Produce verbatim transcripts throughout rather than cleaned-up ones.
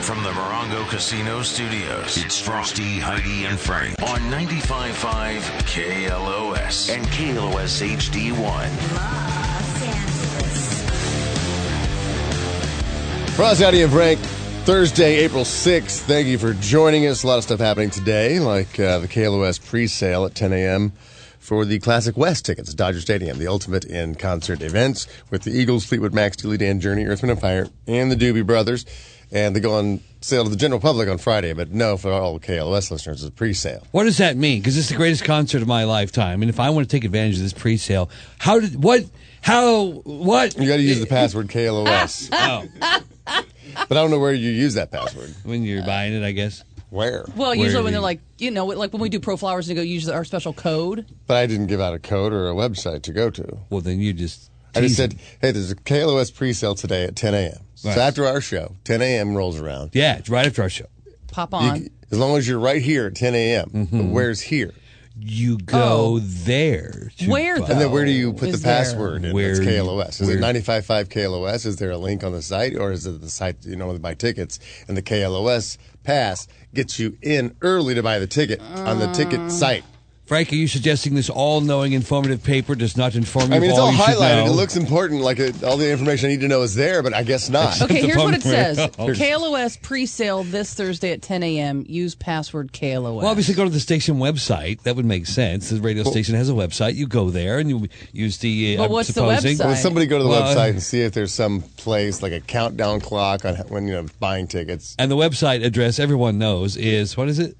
From the Morongo Casino Studios, it's Frosty, Heidi, and Frank on ninety-five point five K L O S and K L O S H D one. Los Angeles. Frosty, Heidi, and Frank, Thursday, April sixth. Thank you for joining us. A lot of stuff happening today, like uh, the K L O S pre-sale at ten a.m. for the Classic West tickets at Dodger Stadium, the ultimate in concert events with the Eagles, Fleetwood Mac, Steely Dan, Journey, Earth, Wind and Fire, and the Doobie Brothers. And they go on sale to the general public on Friday, but no, for all K L O S listeners, it's a pre-sale. What does that mean? Because it's the greatest concert of my lifetime, and if I want to take advantage of this pre-sale, how did what? How what? You got to use the password K L O S. Oh, But I don't know where you use that password. when you're buying it, I guess. Where? Well, Where usually do when they're you- like, you know, like when we do Pro Flowers and go use our special code. But I didn't give out a code or a website to go to. Well, then you just. I just tease said, hey, there's a K L O S pre-sale today at ten a.m. Right. So after our show, ten a.m. rolls around. Yeah, it's right after our show. Pop You on. c- as long as you're right here at ten a.m. Mm-hmm. But where's here? You go Oh. there. to Where, buy- though? And then where do you put is the there? password in? Where- That's K L O S. Is where- it ninety-five point five K L O S? Is there a link on the site? Or is it the site you know to buy tickets? And the K L O S pass gets you in early to buy the ticket on the Uh. ticket site. Frank, are you suggesting this all-knowing, informative paper does not inform you I mean, of it's all all you should highlighted. know? It looks important, like it, all the information I need to know is there, but I guess not. Okay, the here's what it phone says. ring. K L O S pre-sale this Thursday at ten a.m. Use password K L O S. Well, obviously, go to the station website. That would make sense. The radio station has a website. You go there and you use the. Uh, But I'm what's the supposing- website? Well, somebody go to the Well, website and see if there's some place like a countdown clock on when you know buying tickets. And the website address everyone knows is what is it?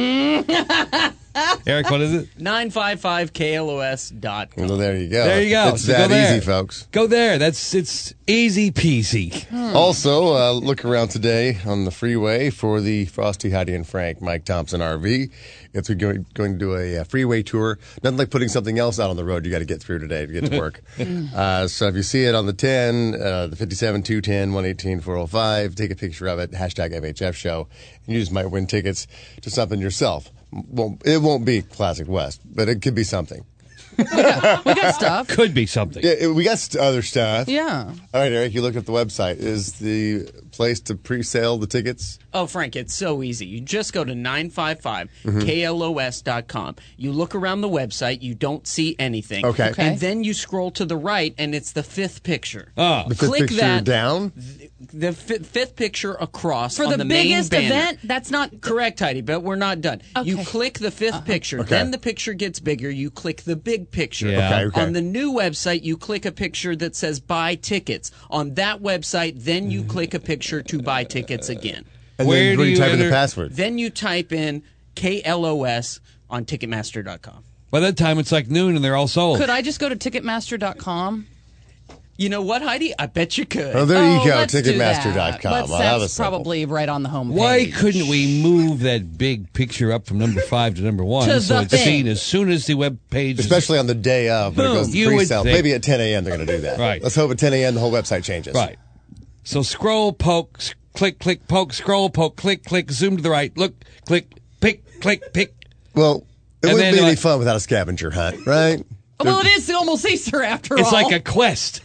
Eric, what is it? nine five five K L O S dot com. Well, there you go. There you go. It's So that go there. easy, folks. Go there. That's it's easy peasy. Also, uh, look around today on the freeway for the Frosty, Heidi, and Frank Mike Thompson R V. It's going, going to do a, uh freeway tour. Nothing like putting something else out on the road you got to get through today to get to work. uh, so if you see it on the ten, uh, the fifty-seven, two ten, one eighteen, four oh five, take a picture of it, hashtag F H F show, and you just might win tickets to something yourself. Well, it won't be Classic West, but it could be something. we got stuff. Could be something. Yeah, it- we got st- other stuff. Yeah. All right, Eric, you look at the website. Is the place to pre-sale the tickets? Oh, Frank, it's so easy. You just go to nine five five Mm-hmm. K L O S dot com. You look around the website, you don't see anything. Okay. Okay. And then you scroll to the right, and it's the fifth picture. Ah. The fifth Click picture that. down? The fi- fifth picture across For on the, the, main biggest banner. event, that's not Correct, Heidi, but we're not done. You Okay. click the fifth picture, Okay. then the picture gets bigger. You click the big picture. Yeah. Okay, okay. On the new website, you click a picture that says buy tickets. On that website, then you click a picture to buy tickets again. And Where then do where do you you type in the enter- password? Then you type in K L O S on Ticketmaster dot com. By that time, it's like noon and they're all sold. Could I just go to Ticketmaster dot com? You know what, Heidi? I bet you could. Oh, there oh, you go, let's do Ticketmaster that. dot com. Let's- Well, that was that's simple. probably right on the home page. Why couldn't we move that big picture up from number five to number one To so the it's thing. seen as soon as the web page is Especially on the day of when it Boom. goes to You would pre-sale. think- Maybe at ten a.m. they're going to do that. Right. Let's hope at ten a.m. the whole website changes. right? So scroll, poke, s- click, click, poke, scroll, poke, click, click, zoom to the right, look, click, pick, click, pick. Well, it And wouldn't then, be any like- fun without a scavenger hunt, right? Well, it is almost Easter after It's all. like a quest.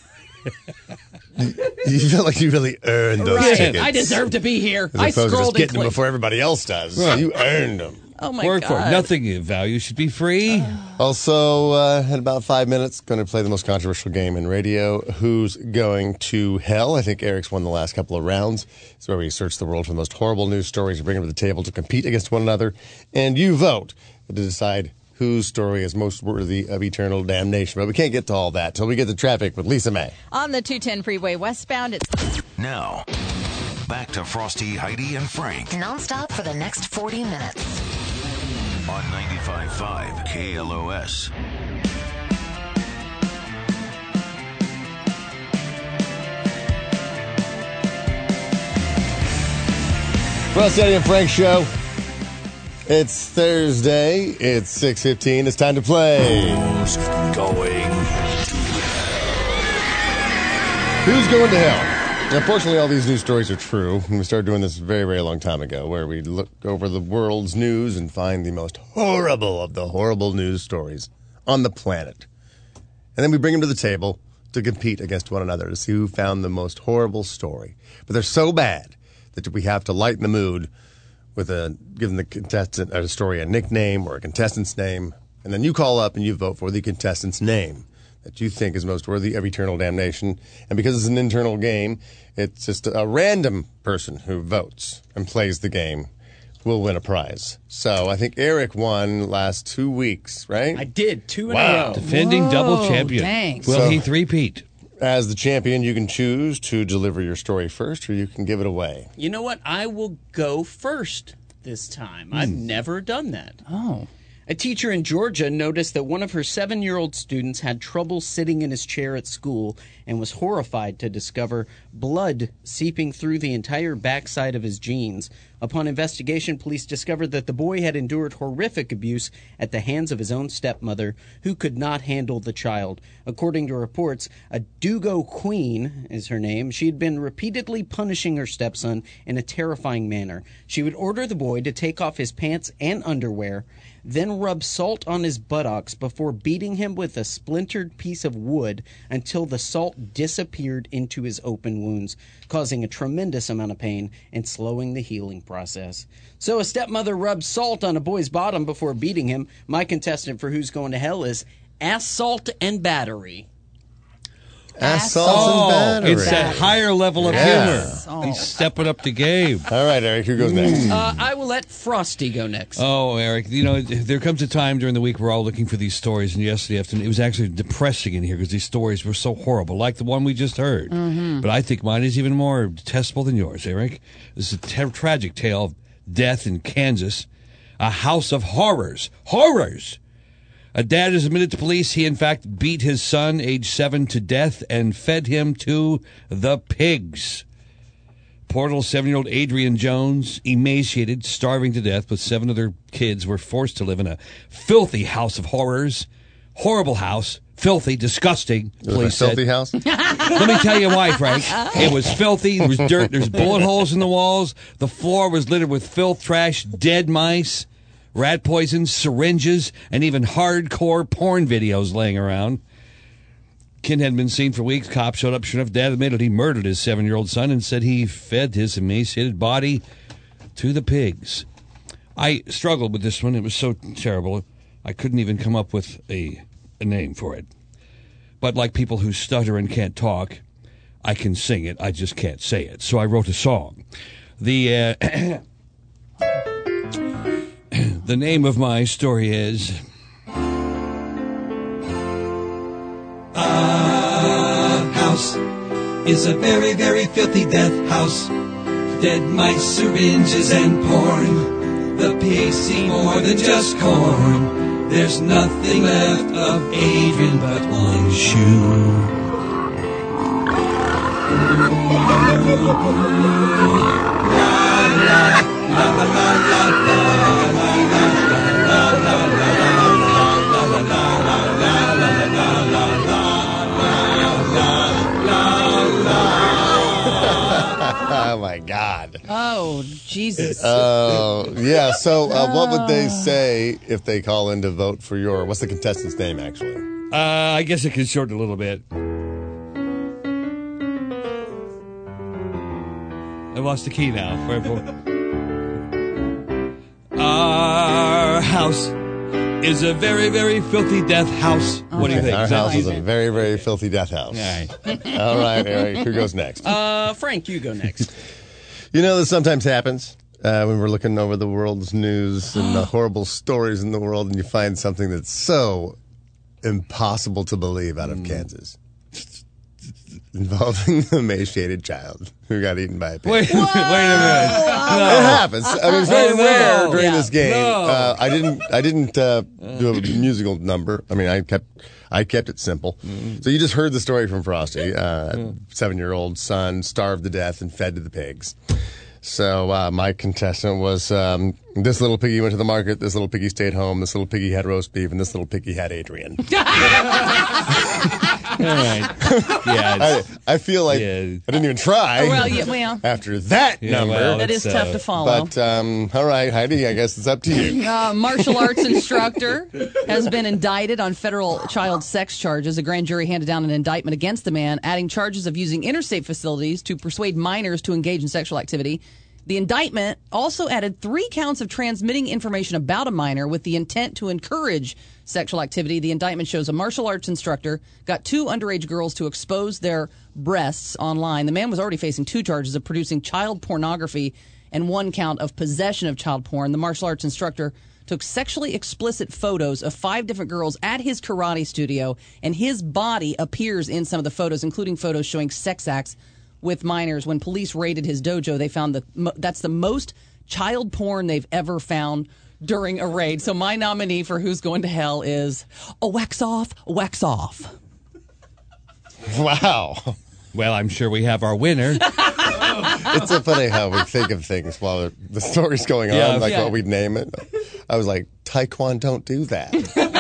You feel like you really earned those Right. tickets. I deserve to be here. As I opposed to just scrolled and getting them clicked. before everybody else does. You earned them. Oh my Work god! for it. Nothing of value should be free. Also, uh, in about five minutes, going to play the most controversial game in radio. Who's going to hell? I think Eric's won the last couple of rounds. It's where we search the world for the most horrible news stories and bring them to the table to compete against one another. And you vote to decide whose story is most worthy of eternal damnation. But we can't get to all that till we get to traffic with Lisa May. On the two ten freeway westbound, it's Now, back to Frosty, Heidi, and Frank nonstop for the next forty minutes. on ninety-five point five K L O S. Frosty and Frank Show. It's Thursday. It's six fifteen. It's time to play. Who's going? Who's going to hell? Unfortunately, all these news stories are true. And we started doing this a very, very long time ago, where we look over the world's news and find the most horrible of the horrible news stories on the planet. And then we bring them to the table to compete against one another to see who found the most horrible story. But they're so bad that we have to lighten the mood with a giving the contestant a story a nickname or a contestant's name, and then you call up and you vote for the contestant's name that you think is most worthy of eternal damnation. And because it's an internal game, it's just a random person who votes and plays the game will win a prize. So I think Eric won last two weeks, right? I did, two in Wow. a row. Defending Whoa, double champion. dang. Will So- he three-peat? As the champion, you can choose to deliver your story first, or you can give it away. You know what? I will go first this time. I've never done that. Oh. A teacher in Georgia noticed that one of her seven-year-old students had trouble sitting in his chair at school and was horrified to discover blood seeping through the entire backside of his jeans. Upon investigation, police discovered that the boy had endured horrific abuse at the hands of his own stepmother, who could not handle the child. According to reports, a Dugo Queen is her name. She had been repeatedly punishing her stepson in a terrifying manner. She would order the boy to take off his pants and underwear, then rub salt on his buttocks before beating him with a splintered piece of wood until the salt disappeared into his open wounds, causing a tremendous amount of pain and slowing the healing process. So a stepmother rubs salt on a boy's bottom before beating him. My contestant for Who's Going to Hell is Assault and Battery. Assault Oh, and battery. it's that higher level of Yeah. humor. He's stepping up the game. All right, Eric, who goes next? Uh, I will let Frosty go next. Oh, Eric, you know, there comes a time during the week we're all looking for these stories, and yesterday afternoon it was actually depressing in here because these stories were so horrible, like the one we just heard. Mm-hmm. But I think mine is even more detestable than yours, Eric. This is a ter- tragic tale of death in Kansas, a house of horrors. Horrors! A dad is admitted to police. He, in fact, beat his son, age seven, to death and fed him to the pigs. Portal's seven-year-old Adrian Jones, emaciated, starving to death, with seven other kids, were forced to live in a filthy house of horrors. Horrible house. Filthy, disgusting, It was police a said. filthy house? Let me tell you why, Frank. It was filthy. There was dirt. There's bullet holes in the walls. The floor was littered with filth, trash, dead mice, rat poison, syringes, and even hardcore porn videos laying around. Kid hadn't been seen for weeks. Cops showed up. Sure enough, Dad admitted he murdered his seven-year-old son and said he fed his emaciated body to the pigs. I struggled with this one. It was so terrible. I couldn't even come up with a, a name for it. But like people who stutter and can't talk, I can sing it. I just can't say it. So I wrote a song. The uh, the name of my story is A house is a very, very filthy death house. Dead mice, syringes, and porn. The pigs see more than just corn. There's nothing left of Adrian but one shoe. Oh, my God. Oh, Jesus. Oh, yeah. So uh, what would they say if they call in to vote for your... What's the contestant's name, actually? Uh, I guess it can shorten a little bit. I lost the key now. Our house is a very, very filthy death house. What do you think? Our Is that house is easy? a very, very filthy death house. All right. All right, Eric. Who goes next? Uh, Frank, you go next. You know, this sometimes happens uh, when we're looking over the world's news and the horrible stories in the world, and you find something that's so impossible to believe out of Mm. Kansas. Involving an emaciated child who got eaten by a pig. Wait, wait a minute. It happens. I mean, it's very Oh, no. rare during Yeah. this game. No. Uh, I didn't. I didn't uh, do a musical number. I mean, I kept. I kept it simple. So you just heard the story from Frosty. Uh, Seven-year-old son starved to death and fed to the pigs. So uh, my contestant was um, this little piggy went to the market. This little piggy stayed home. This little piggy had roast beef, and this little piggy had Adrian. All right. Yeah. I, it's- I feel like Yeah. I didn't even try. Well, yeah, well, After that Yeah, number. well, that is It's, tough uh, to follow. But um, all right, Heidi, I guess it's up to you. Uh, martial arts instructor has been indicted on federal child sex charges. A grand jury handed down an indictment against the man, adding charges of using interstate facilities to persuade minors to engage in sexual activity. The indictment also added three counts of transmitting information about a minor with the intent to encourage sexual activity. The indictment shows a martial arts instructor got two underage girls to expose their breasts online. The man was already facing two charges of producing child pornography and one count of possession of child porn. The martial arts instructor took sexually explicit photos of five different girls at his karate studio, and his body appears in some of the photos, including photos showing sex acts with minors. When police raided his dojo, they found that that's the most child porn they've ever found during a raid. So my nominee for Who's Going to Hell is a wax off, wax off. Wow. Well, I'm sure we have our winner. It's so funny how we think of things while the story's going on, Yeah. like Yeah. what we'd name it. I was like, Taekwon, don't do that.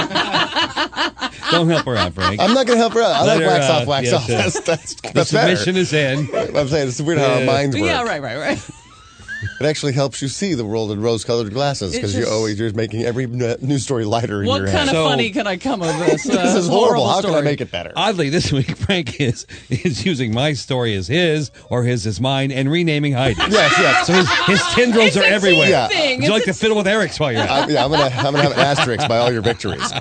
Don't help her out, Frank. I'm not going to help her out. I Let like her wax out. off, wax Yes, off. yes. That's, that's, The that's better. submission is in. I'm saying it's weird how our Yeah. minds work. Yeah, right, right, right. It actually helps you see the world in rose-colored glasses because It's you're just- always you're making every n- news story lighter in What your kind head. of So- funny can I come of this? Uh, This is horrible. How can I story? make it better? Oddly, this week Frank is is using my story as his or his as mine and renaming Heidi. Yes, yes. So his, his tendrils It's are a team everywhere. Yeah. thing. Would you like It's to fiddle with Eric's while you're at it? I, yeah, I'm gonna I'm gonna have an asterisk by all your victories.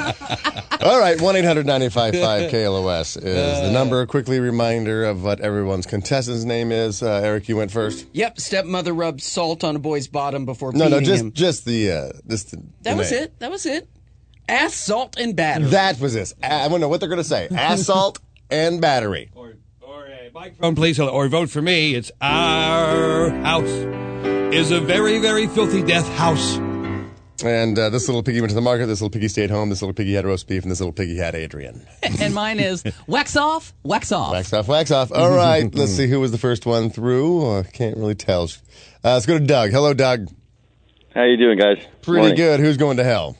All right, one eight hundred nine five five K L O S is the number. A quickly reminder of what everyone's contestant's name is. Uh, Eric, you went first. Yep, stepmother rubbed salt on a boy's bottom before No, beating no, just him. just the uh, just the, That the was name. it. That was it. Ass, salt, and batter. That was this. I want to know what they're gonna say. Assault and battery. Or, or a microphone, please, or vote for me. It's our house is a very, very filthy death house. And uh, this little piggy went to the market. This little piggy stayed home. This little piggy had roast beef, and this little piggy had Adrian. And mine is wax off, wax off. Wax off, wax off. All right, let's see who was the first one through. I uh, can't really tell. Uh, let's go to Doug. Hello, Doug. How you doing, guys? Pretty Morning. good. Who's going to hell?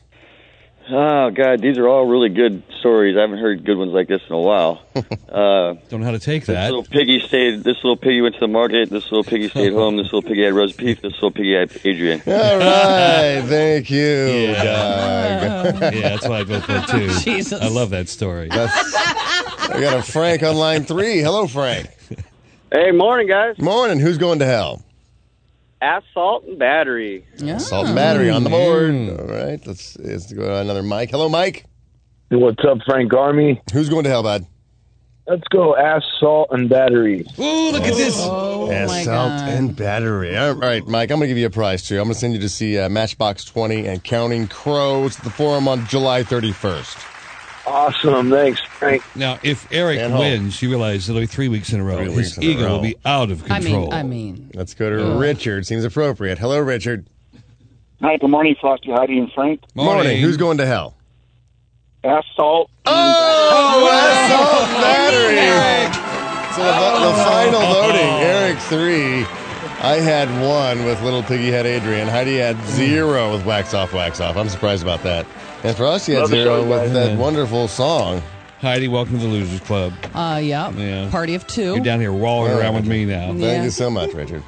Oh, God, these are all really good stories. I haven't heard good ones like this in a while. Uh, Don't know how to take this that. little piggy stayed. This little piggy went to the market. This little piggy stayed home. This little piggy had roast beef. This little piggy had Adrian. All right, thank you, Doug. Yeah, that's what I vote for too. Jesus. I love that story. That's, I got a Frank on line three. Hello, Frank. Hey, morning, guys. Morning. Who's going to hell? Asphalt and battery. Yeah. Salt and battery on the board. All right, let's, let's go to another Mike. Hello, Mike. What's up, Frank Army? Who's going to hell, bud? Let's go assault and battery. Ooh, look at this. Oh, my Assault God. and battery. All right, Mike, I'm going to give you a prize, too. I'm going to send you to see uh, Matchbox twenty and Counting Crows at the Forum on July thirty-first. Awesome. Thanks, Frank. Now, if Eric And home. wins, you realize it'll be three weeks in a row. Three His weeks in a ego row. will be out of I control. mean, I mean. Let's go to Richard. Seems appropriate. Hello, Richard. Hi, good morning, Frosty, Heidi, and Frank. Morning. Who's going to hell? Assault. Oh, assault battery. So the, the final voting, Eric three. I had one with Little Piggy Head Adrian. Heidi had zero with Wax Off, Wax Off. I'm surprised about that. And for us, he had Love the zero show, with guys. that wonderful song. Heidi, welcome to the Losers Club. Uh, yeah. Yeah. Party of two. You're down here walling Oh, around with me now. Thank Yeah. you so much, Richard.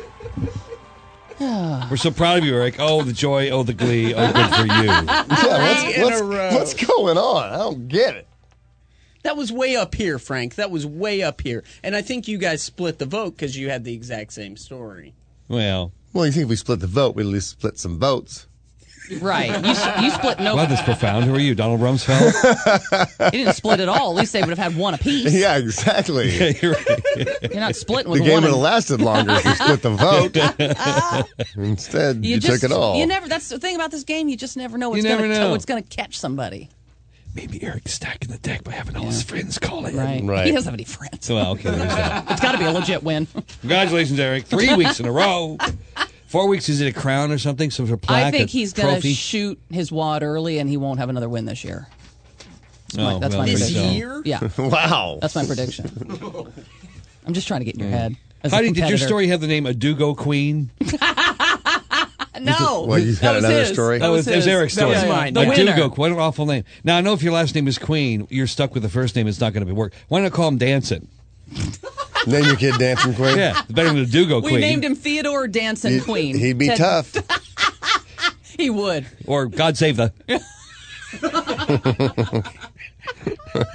We're so proud of you, Eric. Oh, the joy. Oh, the glee. Oh, good for you. Yeah, what's, in what's, a row. what's going on? I don't get it. That was way up here, Frank. That was way up here. And I think you guys split the vote because you had the exact same story. Well, Well, you think if we split the vote, we'd at least split some votes. Right. You, s- you split no. wow, that's profound. Who are you, Donald Rumsfeld? You didn't split at all. At least they would have had one apiece. Yeah, exactly. Yeah, you're right. You're not splitting The with game one. would have and- lasted longer if you split the vote. Instead, you, just, took it all. You never. That's the thing about this game. You just never know what's You never going to know. what's going to catch somebody. Maybe Eric's stacking the deck by having all his friends call in. Right. Right. He doesn't have any friends. Well, okay, there's that. It's got to be a legit win. Congratulations, Eric. Three weeks in a row. Four weeks, is it a crown or something? Some sort of plaque? I think a he's going to trophy? shoot his wad early, and he won't have another win this year. That's my, Oh, that's well, my there This you go. prediction. year? Yeah, Wow. that's my prediction. I'm just trying to get in your head. as a Heidi, did your competitor. story have the name Adugo Queen? No. Well, you That had was another his. story? That That was was, that was his. Eric's That story. was mine. The winner. Adugo, what an awful name. Now, I know if your last name is Queen, you're stuck with the first name. It's not going to be work. Why not call him Danson? Name your kid Dancing Queen? Yeah, it's better than Adugo We Queen. named him Theodore Danson He- Queen. He'd be Ted- tough. He would. Or God Save the.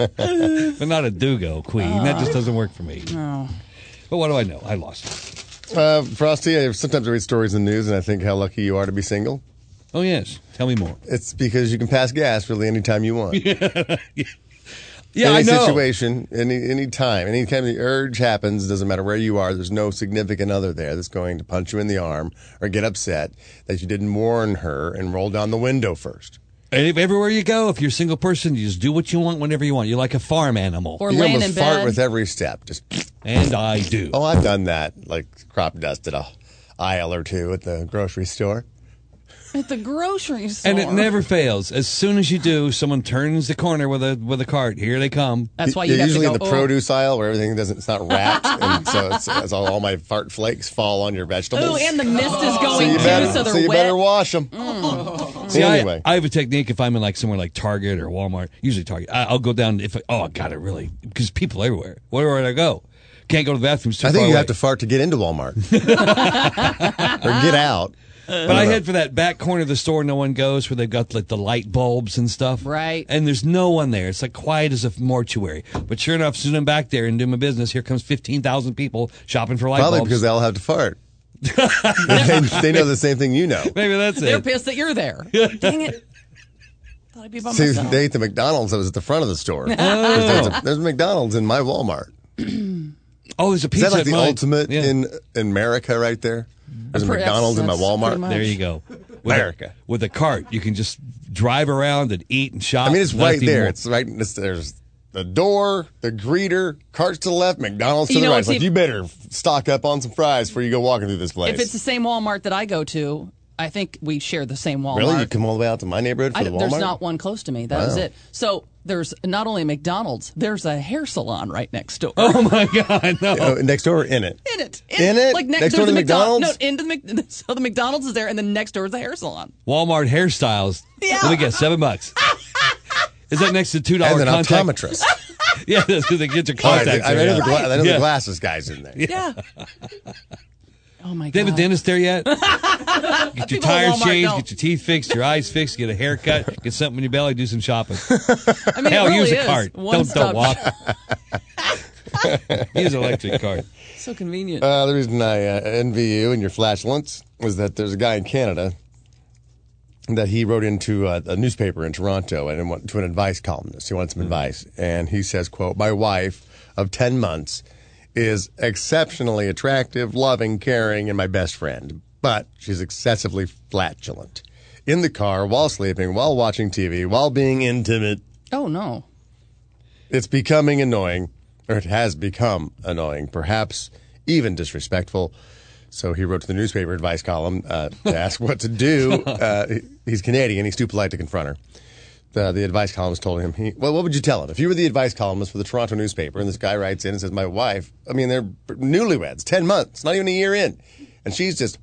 But not Adugo Queen. that just doesn't work for me. No. But what do I know? I lost. Uh, Frosty, I, sometimes I read stories in the news and I think how lucky you are to be single. Oh, yes. Tell me more. It's because you can pass gas really anytime you want. yeah, yeah any I know. situation, any any time, any time the urge happens, doesn't matter where you are, there's no significant other there that's going to punch you in the arm or get upset that you didn't warn her and roll down the window first. And if, everywhere you go, if you're a single person, you just do what you want whenever you want. You're like a farm animal. Or you laying almost in fart bed. with every step. Just And I do. Oh, I've done that, like crop dust at a aisle or two at the grocery store. At the grocery store. And it never fails. As soon as you do, someone turns the corner with a with a cart. Here they come. That's why you You're have usually to go, in the oh. produce aisle where everything doesn't, it's not wrapped, and so it's, it's all, all my fart flakes fall on your vegetables. Oh, and the mist is so going you too, better, so they're so you wet. better wash them. Mm. See, anyway, I, I have a technique. If I'm in like somewhere like Target or Walmart, usually Target, I, I'll go down. If I, oh, I got it really because people everywhere. Where would I go? Can't go to the bathroom. Too I think far you away. have to fart to get into Walmart or get out. But I head for that back corner of the store no one goes, where they've got like the light bulbs and stuff. Right. And there's no one there. It's like quiet as a mortuary. But sure enough, as soon as I'm back there and doing my business, here comes fifteen thousand people shopping for light Probably bulbs. because they all have to fart. they, they know the same thing you know. Maybe that's They're it. pissed that you're there. Dang it. Thought I'd be by See, myself. they ate the McDonald's that was at the front of the store. There's, a, there's a McDonald's in my Walmart. Oh, there's a Is pizza that like at the mine. ultimate Yeah. in, in America right there? There's a Perhaps McDonald's in my that's Walmart. pretty much- There you go. With America. A, with a cart, you can just drive around and eat and shop. I mean, it's Not right even there. more- It's right. It's, there's the door, the greeter, carts to the left, McDonald's to You the know, right. it's It's like if- you better stock up on some fries before you go walking through this place. If it's the same Walmart that I go to, I think we share the same Walmart. really, you come all the way out to my neighborhood for I, the Walmart? there's not one close to me. That was Wow. it. So there's not only a McDonald's, there's a hair salon right next door. Oh my God! No. Oh, next door or in it? In it. In it? Like ne- Next there's door to a McDonald's? McDonald's? No, into the Mc- so the McDonald's is there, and then next door is the hair salon. Walmart hairstyles. Yeah. Let me guess, seven bucks. Is that next to two And dollar an contact? optometrist. Yeah, that's who they get your Oh, I, contacts. I know, there, the, yeah. gla- I know Yeah. the glasses guys in there. Yeah. Oh my They have a God. dentist there yet? Get your People at tires Walmart changed, don't. get your teeth fixed, your eyes fixed, get a haircut, get something in your belly, do some shopping. I mean, Hell, it really use a is. cart. One Don't stop don't walk. Use an electric cart. So convenient. Uh, the reason I uh, envy you and your flatulence is that there's a guy in Canada that he wrote into a, a newspaper in Toronto and went to an advice columnist. He wanted some advice. And he says, quote, my wife of ten months is exceptionally attractive, loving, caring, and my best friend. But she's excessively flatulent. In the car, while sleeping, while watching T V, while being intimate. Oh no. It's becoming annoying, or it has become annoying, perhaps even disrespectful. So he wrote to the newspaper advice column uh, to ask what to do. Uh, he- he's Canadian. He's too polite to confront her. The, the advice columnist told him, he, well, what would you tell him? If you were the advice columnist for the Toronto newspaper, and this guy writes in and says, my wife, I mean, they're newlyweds, ten months, not even a year in. And she's just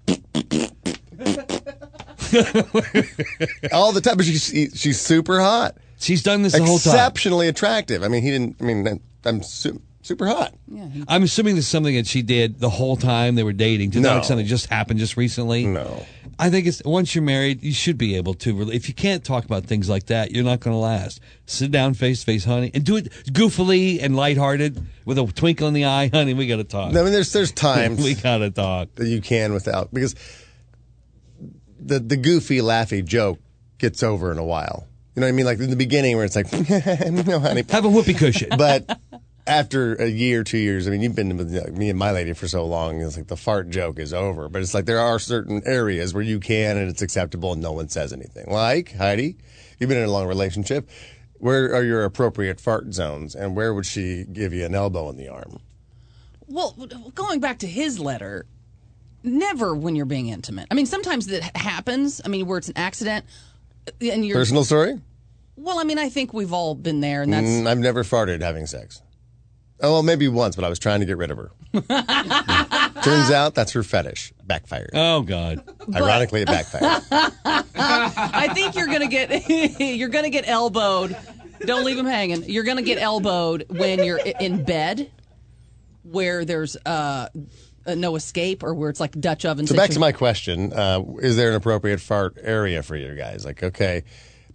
all the time. But she's, she's super hot. She's done this the whole time. Exceptionally attractive. I mean, he didn't, I mean, I'm su- super hot. I'm assuming this is something that she did the whole time they were dating. Just No. not like something that just happened just recently. No. I think it's once you're married, you should be able to. If you can't talk about things like that, you're not going to last. Sit down face to face, honey, and do it goofily and lighthearted with a twinkle in the eye, honey. We got to talk. I mean, there's there's times we got to talk. that you can without, because the the goofy, laughy joke gets over in a while. You know what I mean? Like in the beginning where it's like, no, honey. Have a whoopee cushion. But after a year, two years, I mean, you've been with like, me and my lady for so long, it's like the fart joke is over. But it's like there are certain areas where you can and it's acceptable and no one says anything. Like, Heidi, you've been in a long relationship. Where are your appropriate fart zones? And where would she give you an elbow in the arm? Well, going back to his letter, never when you're being intimate. I mean, sometimes that happens. I mean, where it's an accident, and you're Personal story? Well, I mean, I think we've all been there, and that's Mm, I've never farted having sex. Oh, well, maybe once, but I was trying to get rid of her. Turns out that's her fetish. Backfired. Oh God! Ironically, it backfired. I think you're gonna get you're gonna get elbowed. Don't leave him hanging. You're gonna get elbowed when you're i- in bed, where there's uh, uh, no escape, or where it's like Dutch oven. So back situ- to my question: uh, is there an appropriate fart area for you guys? Like, okay,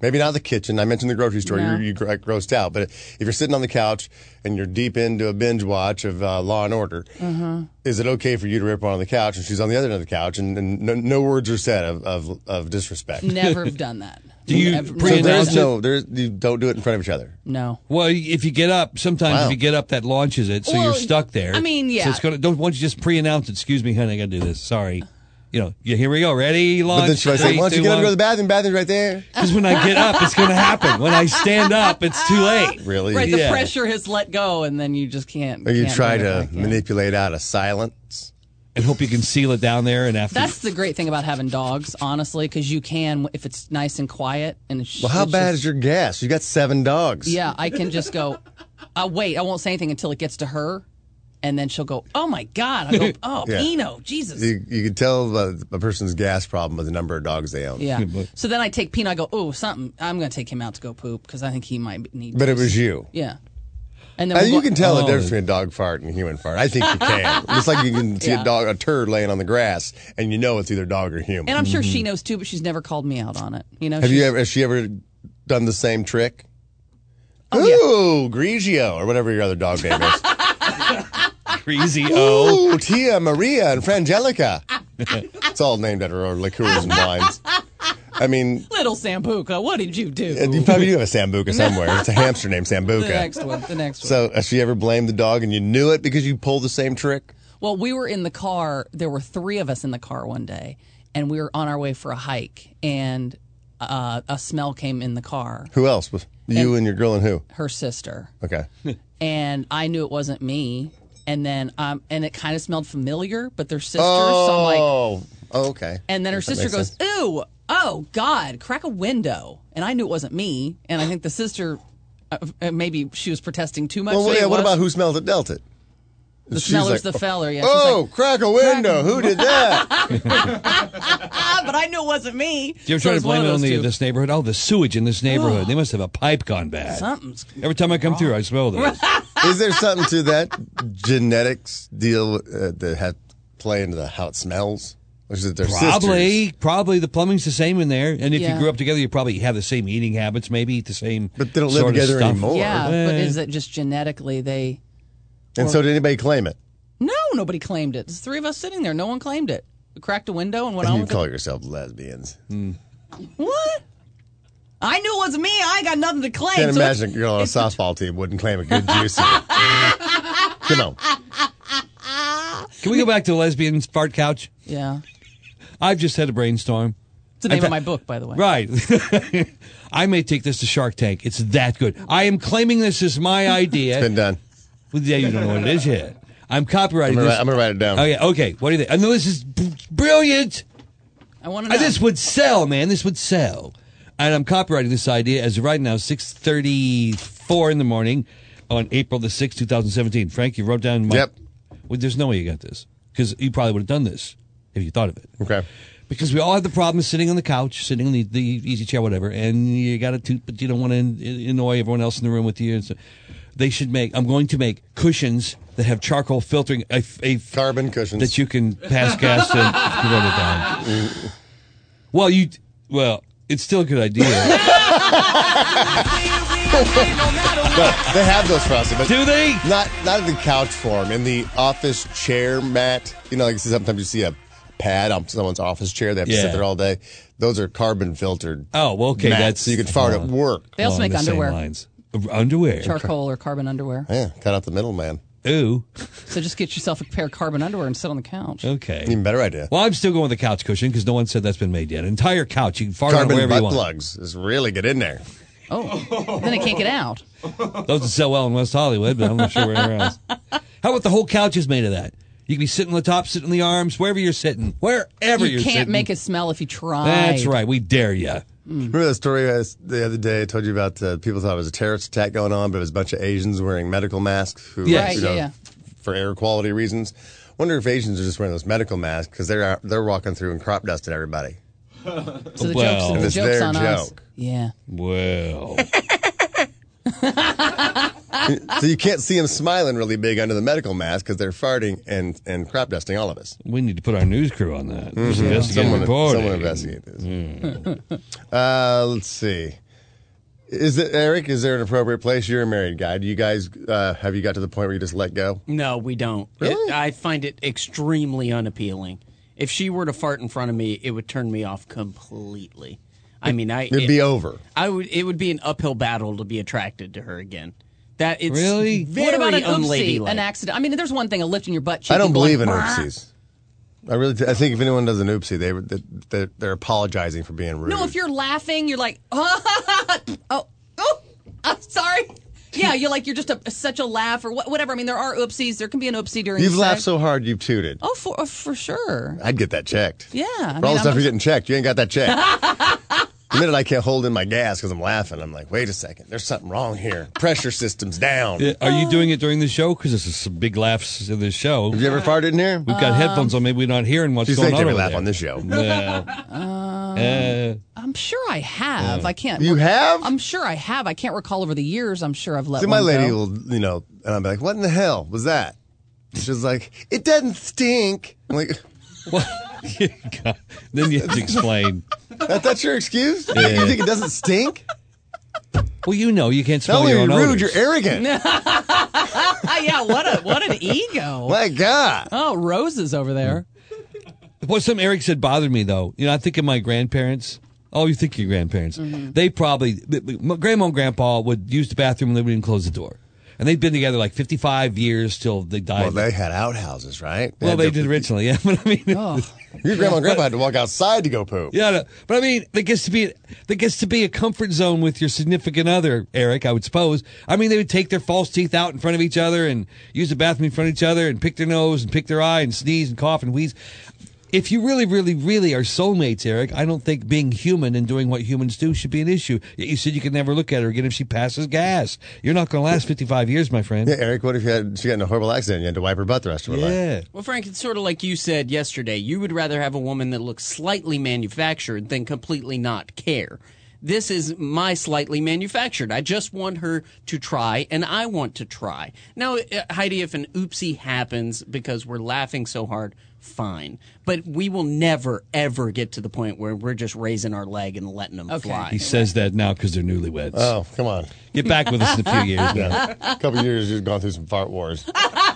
Maybe not the kitchen. I mentioned the grocery store. No. You're, you get grossed out. But if you're sitting on the couch and you're deep into a binge watch of uh, Law and Order, Mm-hmm. is it okay for you to rip her on the couch and she's on the other end of the couch and, and no, no words are said of, of, of disrespect? Never have done that. Do you Never- So pre-announce there's it? no, there's, you don't do it in front of each other. No. Well, if you get up, sometimes Wow. if you get up, that launches it, so Well, you're stuck there. I mean, yeah. So it's gonna. Don't. Why don't you just pre-announce it? Excuse me, honey, I got to do this. Sorry. You know. Yeah. Here we go. Ready? Launch. But then she might say, why don't you get up and go to the bathroom? Bathroom's right there. Because when I get up, it's going to happen. When I stand up, it's too late. Really? Right, the Yeah. pressure has let go, and then you just can't. Or you can't try bring it to back in. manipulate out of silence. And hope you can seal it down there. And after. That's the great thing about having dogs, honestly, because you can, if it's nice and quiet. And it's, Well, how it's bad just- is your gas? You got seven dogs. Yeah, I can just go. I'll wait. I won't say anything until it gets to her, and then she'll go, "Oh my God!" I go, "Oh, Yeah. Pino, Jesus." You, you can tell a, a person's gas problem by the number of dogs they own. Yeah. So then I take Pino. I go, "Oh, something. I'm going to take him out to go poop because I think he might need." But it this." was you. Yeah. And then Uh, we'll you go- can tell the Oh. difference between a dog fart and a human fart. I think you can. Just like you can see Yeah. a dog, a turd laying on the grass, and you know it's either dog or human. And I'm sure she knows too, but she's never called me out on it. You know. Have you she's- ever? Has she ever done the same trick? Oh, yeah. Ooh, Grigio, or whatever your other dog name is. crazy. Oh. Ooh, Tia, Maria, and Frangelica. It's all named after our liqueurs and wines. I mean, Little Sambuca, what did you do? and you probably do have a Sambuca somewhere. It's a hamster named The Sambuca. next one. The next one. So, has she ever blamed the dog and you knew it because you pulled the same trick? Well, we were in the car. There were three of us in the car one day, and we were on our way for a hike, and uh, a smell came in the car. Who else? Was you and, And- your girl and who? Her sister. Okay. And I knew it wasn't me. And then, um, and it kind of smelled familiar, but they're sisters. Oh, So I'm like, oh, okay. and then her That sister makes goes, sense. "Ooh, oh God, crack a window." And I knew it wasn't me. And I think the sister, uh, uh, maybe she was protesting too much. Well, maybe yeah, it what was. about who smelled it, dealt it? The She's smeller's like, the feller. Yeah. She's Oh, like, crack a window. Who did that? ah, but I knew it wasn't me. Do you ever So try to it's one blame of it on those the, two. this neighborhood? Oh, the sewage in this neighborhood. They must have a pipe gone bad. Something's Every time I come through, I smell this. Is there something to that genetics deal uh, that have play into the how it smells? Or is it their Probably, sisters? probably the plumbing's the same in there. And if Yeah. you grew up together, you probably have the same eating habits, maybe eat the same. But they don't live sort of together stuff. anymore. Yeah, Eh. but is it just genetically they? And so did anybody claim it? No, nobody claimed it. There's three of us sitting there. No one claimed it. We cracked a window and went on You with call it. yourself lesbians. What? I knew it wasn't me. I ain't got nothing to claim. Can't so imagine a girl on a softball team wouldn't claim a good juicy. You know, Can we go back to the lesbian fart couch? Yeah. I've just had a brainstorm. It's the name I've of my had- book, by the way. Right. I may take this to Shark Tank. It's that good. I am claiming this as my idea. been done. Well, yeah, you don't know what it is yet. I'm copyrighting I'm gonna, this. write, I'm gonna write it down. Oh, yeah. Okay. What do you think? I know this is b- brilliant. I want to Uh, know. This would sell, man. This would sell. And I'm copyrighting this idea as of right now, six thirty-four in the morning on April the sixth, twenty seventeen. Frank, you wrote down my... Yep. Well, there's no way you got this. Because you probably would have done this if you thought of it. Okay. Because we all have the problem of sitting on the couch, sitting on the, the easy chair, whatever, and you got a toot, but you don't want to annoy everyone else in the room with you. And so they should make, I'm going to make cushions that have charcoal filtering, a, a Carbon cushions. that you can pass gas to. You wrote it down. Well, you, well, it's still a good idea. No, they have those frosty, but Do they? not not in the couch form. In the office chair mat, you know, like sometimes you see a pad on someone's office chair. They have to Yeah. sit there all day. Those are carbon filtered. Oh, well, okay, mats, that's so you can fart uh, at work. They also along make the same underwear. lines. Uh, Underwear. Charcoal or carbon underwear. Yeah, cut out the middleman. Ooh. So just get yourself a pair of carbon underwear and sit on the couch. Okay. Even better idea. Well, I'm still going with the couch cushion because no one said that's been made yet. An entire couch. You can fart on it Carbon wherever you butt want. plugs is really get in there. Oh, then it can't get out. Those would sell well in West Hollywood, but I'm not sure where else. How about the whole couch is made of that? You can be sitting on the top, sitting on the arms, wherever you're sitting. Wherever You you're can't sitting. make it smell if you try. That's right. We dare you. Remember that story I, the other day I told you about? Uh, people thought it was a terrorist attack going on, but it was a bunch of Asians wearing medical masks who, Yes. you Right, know, yeah, yeah. for air quality reasons. Wonder if Asians are just wearing those medical masks because they're out- they're walking through and crop dusting everybody. So the Well. joke's, And the it's joke's their on us. joke. Yeah. Well, So you can't see them smiling really big under the medical mask because they're farting and, and crop dusting all of us. we need to put our news crew on that. Investigative Someone, reporting. someone investigate this. uh, let's see. Is it Eric? Is there an appropriate place? You're a married guy. Do you guys uh, have you got to the point where you just let go? No, we don't. Really? It, I find it extremely unappealing. If she were to fart in front of me, it would turn me off completely. I mean, I It'd it, be over. I would. It would be an uphill battle to be attracted to her again. That it's Really? very What about an oopsie, unladylike. an accident? I mean, there's one thing, a lift in your butt cheek. I don't and believe going, in "Brr." oopsies. I really, I think if anyone does an oopsie, they they're, they're apologizing for being rude. No, if you're laughing, you're like, oh, oh, oh I'm sorry. Yeah, you're like, you're just a, such a laugh or wh- whatever. I mean, there are oopsies. There can be an oopsie during You've sex. laughed so hard you've tooted. Oh, for uh, for sure. I'd get that checked. Yeah. I For all mean, the I'm stuff a- you're getting checked, you ain't got that checked. The minute I can't hold in my gas because I'm laughing, I'm like, wait a second, there's something wrong here. Pressure system's down. Uh, Are you doing it during the show? Because there's some big laughs in this show. Have you ever farted in here? We've got headphones on. Maybe we're not hearing what's Just going think on every over laugh there. on this show. Well, uh, I'm sure I have. I can't. You have? I'm sure I have. I can't recall over the years. I'm sure I've let See, one my lady go. will, you know, and I'll be like, what in the hell was that? She's like, it doesn't stink. I'm like, what? God. Then you have to explain. that, that's your excuse? Yeah. You think it doesn't stink? Well, you know, you can't Not smell only your are own you rude, odors. you're arrogant. yeah, what a what an ego. My God. Oh, Roses over there. What some Eric said bothered me, though. You know, I think of my grandparents. Oh, you think of your grandparents. Mm-hmm. They probably, my grandma and grandpa would use the bathroom and they wouldn't close the door. And they'd been together like fifty-five years till they died. Well, they had outhouses, right? Well, had they to- did originally, yeah. But I mean, Oh. Your grandma and grandpa had to walk outside to go poop. yeah. No, but I mean, there gets to be there gets to be a comfort zone with your significant other, Eric. I would suppose. I mean, they would take their false teeth out in front of each other and use the bathroom in front of each other and pick their nose and pick their eye and sneeze and cough and wheeze. If you really, really, really are soulmates, Eric, I don't think being human and doing what humans do should be an issue. You said you could never look at her again if she passes gas. You're not going to last fifty-five years, my friend. Yeah, Eric, what if you had, she got in a horrible accident and you had to wipe her butt the rest of her life? Yeah. Well, Frank, it's sort of like you said yesterday. You would rather have a woman that looks slightly manufactured than completely not care. This is my slightly manufactured. I just want her to try, and I want to try. Now, uh, Heidi, if an oopsie happens because we're laughing so hard, fine. But we will never, ever get to the point where we're just raising our leg and letting them Okay. fly. He says that now because they're newlyweds. Oh, come on. Get back with us in a few years. Now. Yeah. A couple of years, you've gone through some fart wars.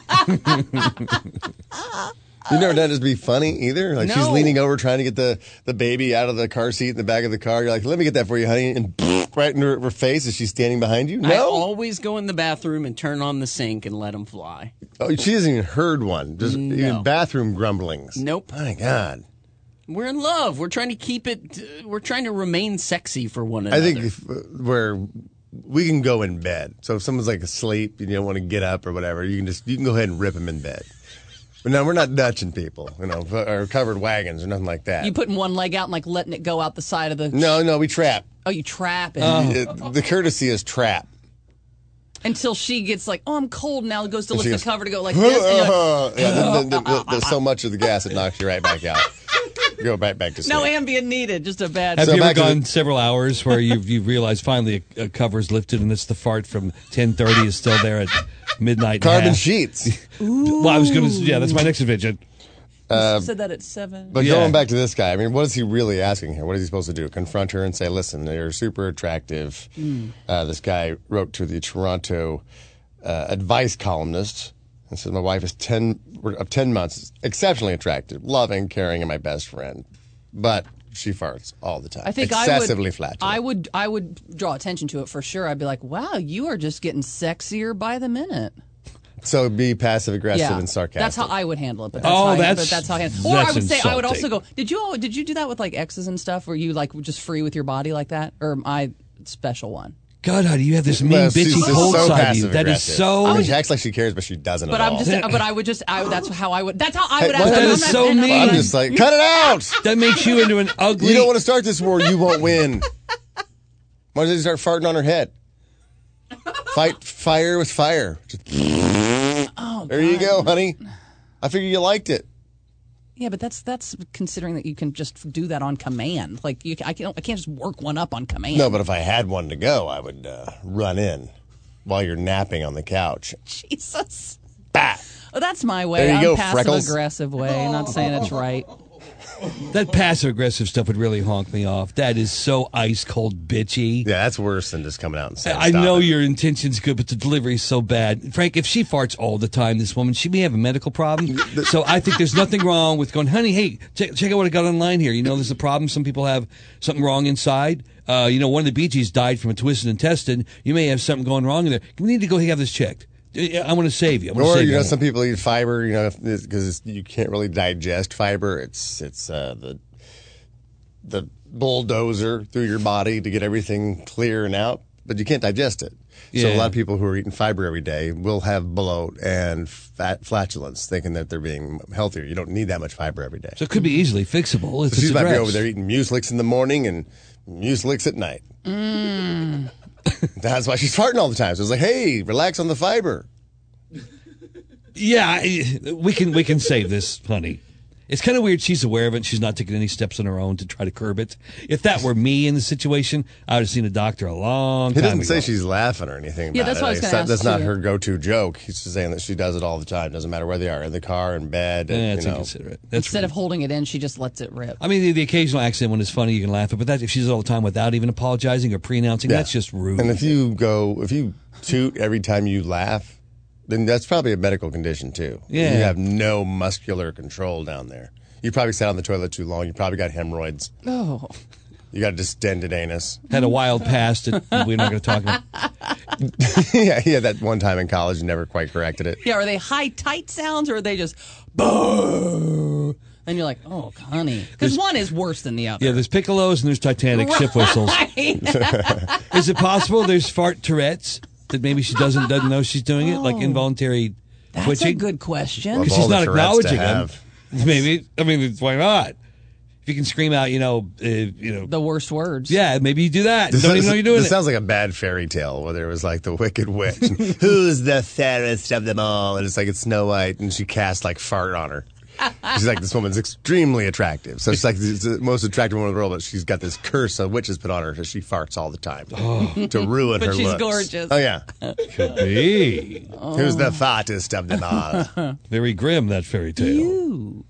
You've never done it to be funny either? Like she's No. leaning over trying to get the, the baby out of the car seat in the back of the car. You're like, let me get that for you, honey. And right in her, her face as she's standing behind you. I No. always go in the bathroom and turn on the sink and let them fly. Oh, she hasn't even heard one. Just No. even bathroom grumblings. Nope. My God. We're in love. We're trying to keep it, uh, we're trying to remain sexy for one I another. think if, uh, where we can go in bed. So if someone's like asleep and you don't want to get up or whatever, you can just you can go ahead and rip them in bed. But no, we're not Dutching people, you know, or covered wagons or nothing like that. You putting one leg out and like letting it go out the side of the. no, no, we trap. Oh, you trap it It- the courtesy is trap. until she gets like, oh, I'm cold now. Goes to And lift she the goes, cover to go like this. And you're like, yeah, then, then, then, there's so much of the gas it knocks you right back out. You go right back to sleep. no ambient needed. Just a bad. Have So you ever back to gone the- several hours where you've, you've realized finally a, a cover's lifted and it's the fart from ten thirty is still there at midnight and a Carbon half? sheets. Well, I was going to, yeah, that's my next invention. said that at seven. But Yeah. going back to this guy, I mean, what is he really asking here? What is he supposed to do? Confront her and say, listen, you're super attractive. Mm. Uh, this guy wrote to the Toronto uh, advice columnist and said, my wife is ten, of ten months, exceptionally attractive, loving, caring, and my best friend. But she farts all the time. I think Excessively I would, flatulent. I would, I would draw attention to it for sure. I'd be like, "Wow, you are just getting sexier by the minute." So be passive aggressive Yeah, and sarcastic. that's how I would handle it. But that's Oh, how I, that's- but that's how I handle. Or I that's would say I would also insulting. go. Did you did you do that with like exes and stuff? Were you like just free with your body like that, or am I special one? God, how do you have this mean, Well, bitchy she's cold so side of you? That is passive-aggressive. so. I mean, she acts like she cares, but she doesn't But at I'm all. just. But I would just. I, that's how I would. That's how I would. Hey, ask what? them. That I'm is not- so and I'm mean. I'm like- just like, cut it out! That makes you into an ugly. You don't want to start this war, you won't win. Why don't you start farting on her head? Fight fire with fire. Just- Oh, there you God. go, honey. I figured you liked it. Yeah, but that's that's considering that you can just do that on command. Like you, I can't. I can't just work one up on command. No, but if I had one to go, I would uh, run in while you're napping on the couch. Jesus. Bah! Well, that's my way. There you I'm go, passive Freckles. aggressive way. Not saying it's right. That passive aggressive stuff would really honk me off. That is so ice cold bitchy. Yeah, that's worse than just coming out and saying, I "Stop know it." your intention's good, but the delivery's so bad. Frank, if she farts all the time, this woman, she may have a medical problem. So I think there's nothing wrong with going, honey, hey, check, check out what I got online here. You know, there's a problem. Some people have something wrong inside. Uh, you know, one of the Bee Gees died from a twisted intestine. You may have something going wrong in there. We need to go have this checked. I want to save you. I want to Or, save you know, you. some people eat fiber, you know, because you can't really digest fiber. It's it's uh, the the bulldozer through your body to get everything clear and out, but you can't digest it. So a Yeah. lot of people who are eating fiber every day will have bloat and fat flatulence, thinking that they're being healthier. You don't need that much fiber every day. So it could be easily fixable. If So she's it's might be addressed. over there eating Muslix in the morning and Muslix at night. Mm. That's why she's farting all the time. So it's like, hey, relax on the fiber. Yeah, I- we can we can save this, honey. It's kind of weird. She's aware of it. She's not taking any steps on her own to try to curb it. If that were me in the situation, I would have seen a doctor a long He time doesn't ago. say she's laughing or anything about Yeah, that's it. what I was Like, gonna That's ask, not too. her go-to joke. He's just saying that she does it all the time. Doesn't matter where they are, in the car, in bed. Eh, and, that's you know. inconsiderate. That's Instead of holding it in, she just lets it rip. I mean, the, the occasional accident when it's funny, you can laugh at, but that if she does it all the time without even apologizing or pre-announcing, Yeah. that's just rude. And if you go, if you toot every time you laugh, then that's probably a medical condition too. Yeah. You have no muscular control down there. You probably sat on the toilet too long. You probably got hemorrhoids. Oh. You got a distended anus. Had a wild past that we're not going to talk about. yeah, yeah, that one time in college, you never quite corrected it. Yeah, are they high, tight sounds or are they just boo? And you're like, oh, honey. Because one is worse than the other. Yeah, there's piccolos and there's Titanic ship whistles. Is it possible there's fart Tourette's that maybe she doesn't doesn't know she's doing it, like Oh. involuntary That's twitching? a good question. Well, Because all she's the not Tourette's to acknowledging them. have. Maybe I mean, why not? If you can scream out, you know, uh, you know, The worst words. yeah, maybe you do that. This, Don't is- even know you're doing this it. sounds like a bad fairy tale where there was like the Wicked Witch. Who's the fairest of them all? And it's like it's Snow White, and she casts like fart on her. She's like, this woman's extremely attractive. So she's like she's the most attractive woman in the world, but she's got this curse a witch has put on her, so she farts all the time to ruin But her she's looks. gorgeous. Oh yeah, Could be. who's the fattest of them all? Very grim, that fairy tale. You.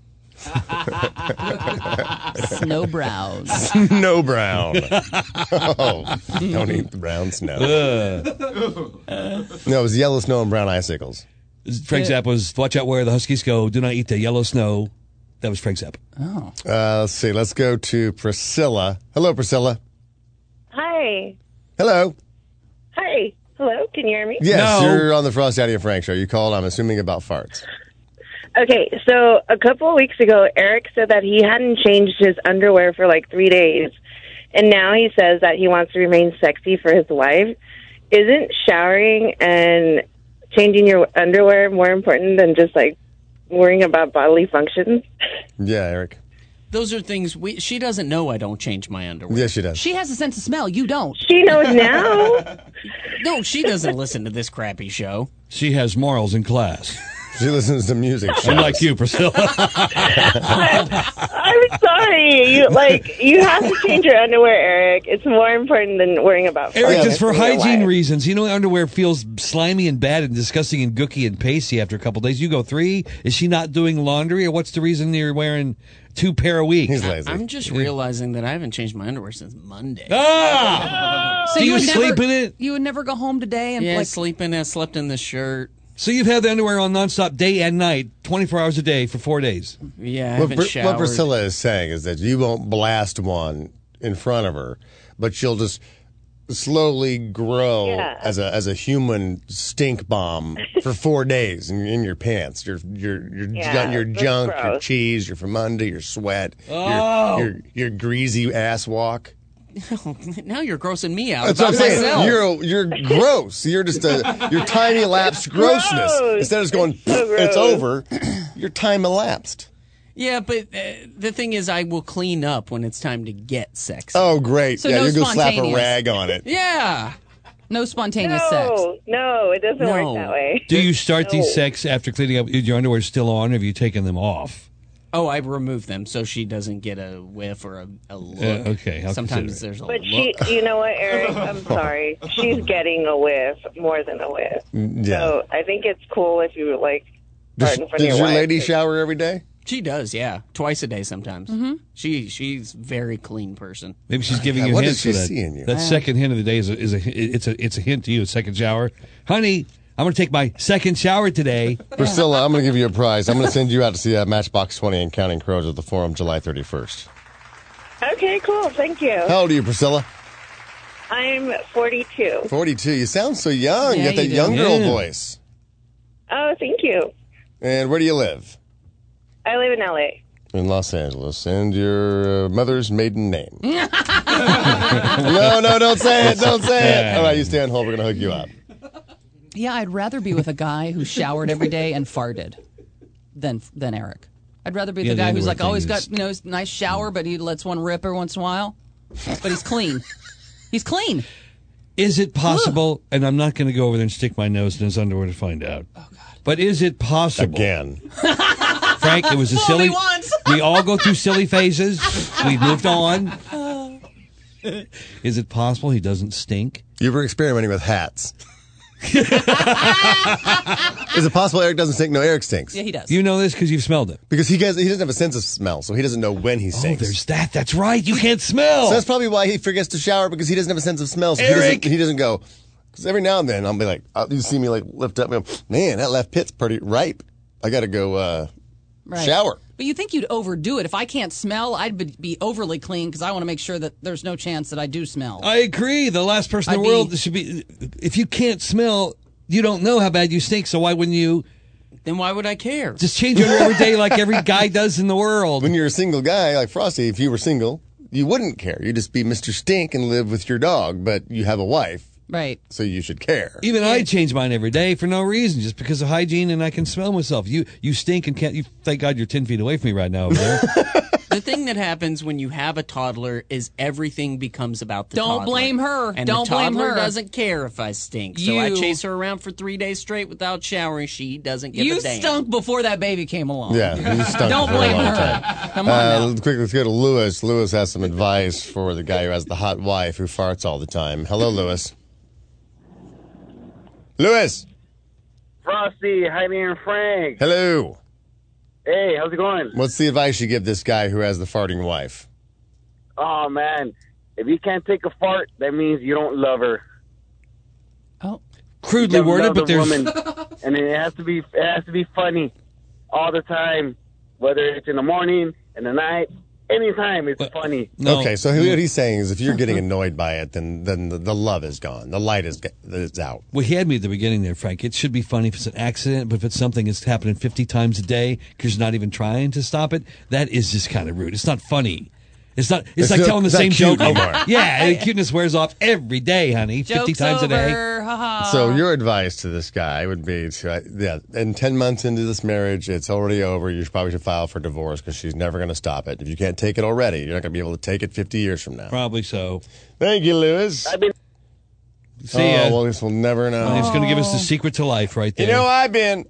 Snow brows. Snow brown. Oh, don't eat the brown snow. No, it was yellow snow and brown icicles. Frank Zappa was, watch out where the Huskies go. Do not eat the yellow snow. That was Frank Zappa. Oh. Uh, let's see. Let's go to Priscilla. Hello, Priscilla. Hi. Hello. Hi. Hello. Can you hear me? Yes, No. you're on the Frosty Hattie and Frank show. You called, I'm assuming, about farts. Okay. So a couple of weeks ago, Eric said that he hadn't changed his underwear for like three days. And now he says that he wants to remain sexy for his wife. Isn't showering and changing your underwear more important than just like worrying about bodily functions? Yeah, Eric. Those are things we. She doesn't know I don't change my underwear. Yes, she does. She has a sense of smell. You don't. She knows now. No, she doesn't listen to this crappy show. She has morals in class. She listens to music shows. Unlike you, Priscilla. I'm sorry. You like you have to change your underwear, Eric. It's more important than worrying about. Eric, functions just for in your hygiene life. reasons, you know, underwear feels slimy and bad and disgusting and gooky and pasty after a couple days. You go three. Is she not doing laundry, or what's the reason you're wearing two pair a week? He's lazy. I'm just realizing that I haven't changed my underwear since Monday. Ah! So Do you would sleep never, in it? You would never go home today and Yeah, like sleeping. I slept in the shirt. So you've had the underwear on nonstop day and night, twenty-four hours a day for four days. Yeah, I What, haven't Pr- showered. what Priscilla is saying is that you won't blast one in front of her, but she'll just slowly grow Yeah. as a as a human stink bomb for four days in, in your pants. Your your your Yeah, junk, your that's junk, your gross. cheese, your famunda, your sweat, Oh. your, your your greasy ass walk. Now you're grossing me out. That's what I'm about saying. myself. You're you're gross. You're just a your time elapsed grossness. Gross. Instead of just going, so it's gross. over. Your time elapsed. Yeah, but uh, the thing is, I will clean up when it's time to get sexy. Oh, great. So yeah, no you go slap a spontaneous. rag on it. Yeah. no spontaneous sex. No, no, it doesn't No. work that way. Do you start No. these sex after cleaning up? Is your underwear still on, or have you taken them off? Oh, I remove them so she doesn't get a whiff or a, a look. Uh, okay, I'll Sometimes consider it. there's a But look. she, you know what, Eric? I'm sorry. She's getting a whiff more than a whiff. Yeah. So I think it's cool if you like Does, start in front does of your your wife. lady shower every day? She does, yeah. Twice a day sometimes. Mm-hmm. She She's a very clean person. Maybe she's giving God, you what hints does for she that. see in you? That Uh, second hint of the day is a, is a it's a it's a hint to you. A second shower, honey. I'm going to take my second shower today. Priscilla, I'm going to give you a prize. I'm going to send you out to see uh, Matchbox twenty and Counting Crows at the Forum July thirty-first. Okay, cool. Thank you. How old are you, Priscilla? I'm forty-two. forty-two. You sound so young. Yeah, you got that you do. young girl Yeah. voice. Oh, thank you. And where do you live? I live in L A. In Los Angeles. And your uh, mother's maiden name. no, no, don't say it. Don't say it. All right, you stay on hold. We're going to hook you up. Yeah, I'd rather be with a guy who showered every day and farted than than Eric. I'd rather be Yeah, the the guy who's underwear like always thing got is- you know nice shower, but he lets one rip every once in a while. But he's clean. He's clean. Is it possible? And I'm not going to go over there and stick my nose in his underwear to find out. Oh God! But is it possible? Again. Frank, it was a Fool silly. me once. We all go through silly phases. We've moved on. Is it possible he doesn't stink? You were experimenting with hats. Is it possible Eric doesn't stink? No, Eric stinks. Yeah, he does. You know this because you've smelled it. Because he, has, he doesn't have a sense of smell, so he doesn't know when he Oh, stinks. there's that. That's right. You can't smell. So that's probably why he forgets to shower, because he doesn't have a sense of smell. So he Eric! doesn't, he doesn't go. Because every now and then I'll be like, I'll, you see me like lift up and go, man, that left pit's pretty ripe. I got to go uh, Right. shower. But you think you'd overdo it. If I can't smell, I'd be- be overly clean because I want to make sure that there's no chance that I do smell. I agree. The last person in the I'd world be- should be. If you can't smell, you don't know how bad you stink. So why wouldn't you Then why would I care? just change your underwear every day like every guy does in the world? When you're a single guy like Frosty, if you were single, you wouldn't care. You'd just be Mister Stink and live with your dog, but you have a wife, Right. so you should care. Even I change mine every day for no reason, just because of hygiene, and I can smell myself. You you stink and can't. You thank God you're ten feet away from me right now over there. The thing that happens when you have a toddler is everything becomes about the Don't toddler. blame her. And Don't the blame toddler her. doesn't care if I stink. So I You- chase her around for three days straight without showering. She doesn't give You a damn. stunk before that baby came along. Yeah, you stunk Don't for a blame long her. time. Come on Uh, now. quickly, let's go to Lewis. Lewis has some advice for the guy who has the hot wife who farts all the time. Hello, Lewis. Lewis. Frosty, Heidi, and Frank. Hello. Hey, how's it going? What's the advice you give this guy who has the farting wife? Oh, man. If you can't take a fart, that means you don't love her. Oh. Crudely You worded, love but the there's woman. And it has to be it has to be funny all the time, whether it's in the morning, in the night, anytime it's funny. no. Okay, so what he's saying is if you're getting annoyed by it, then then the, the love is gone. The light is, is out. Well, he had me at the beginning there, Frank. It should be funny if it's an accident, but if it's something that's happening fifty times a day because you're not even trying to stop it, that is just kind of rude. It's not funny. It's not. It's, It's like not- telling the it's not same cute joke anymore. Yeah, the cuteness wears off every day, honey. Fifty Joke's times over. a day. Ha-ha. So your advice to this guy would be, to, uh, yeah, in ten months into this marriage, it's already over. You should probably should file for divorce because she's never going to stop it. If you can't take it already, you're not going to be able to take it fifty years from now. Probably so. Thank you, Lewis. I've been See ya. Oh, well, this will never know. He's going to give us the secret to life right there. You know, I've been.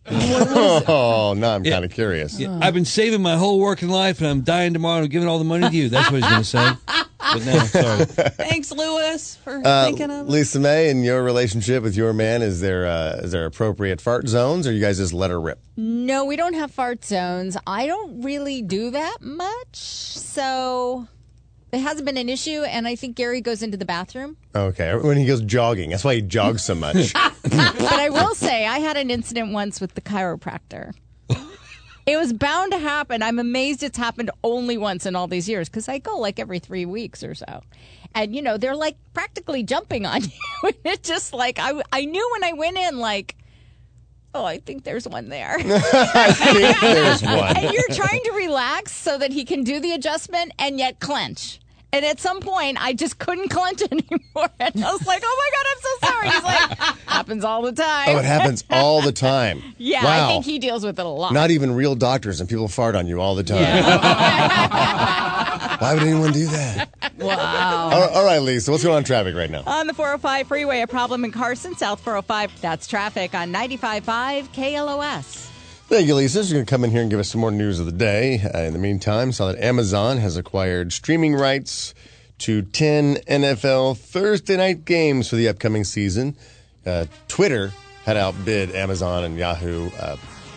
Oh, now I'm kind of curious. Yeah, I've been saving my whole working life, and I'm dying tomorrow and giving all the money to you. That's what he's going to say. But no, sorry. Thanks, Lewis, for Uh, thinking of it. Lisa May, in your relationship with your man, is there uh, is there appropriate fart zones, or you guys just let her rip? No, we don't have fart zones. I don't really do that much, so it hasn't been an issue. And I think Gary goes into the bathroom. Okay, when he goes jogging, that's why he jogs so much. But I will say, I had an incident once with the chiropractor. It was bound to happen. I'm amazed it's happened only once in all these years because I go like every three weeks or so. And, you know, they're like practically jumping on you. It's just like, I, I knew when I went in, like, oh, I think there's one there. I think there's one. And you're trying to relax so that he can do the adjustment and yet clench. And at some point, I just couldn't clench anymore. And I was like, oh, my God, I'm so sorry. He's like, happens all the time. Oh, it happens all the time. Yeah, wow. I think he deals with it a lot. Not even real doctors, and people fart on you all the time. Why would anyone do that? Wow. All, all right, Lisa, what's going on in traffic right now? On the four oh five freeway, a problem in Carson, South four oh five. That's traffic on ninety-five point five K L O S. Thank you, Lisa. She's going to come in here and give us some more news of the day. Uh, in the meantime, saw that Amazon has acquired streaming rights to ten N F L Thursday night games for the upcoming season. Uh, Twitter had outbid Amazon and Yahoo uh,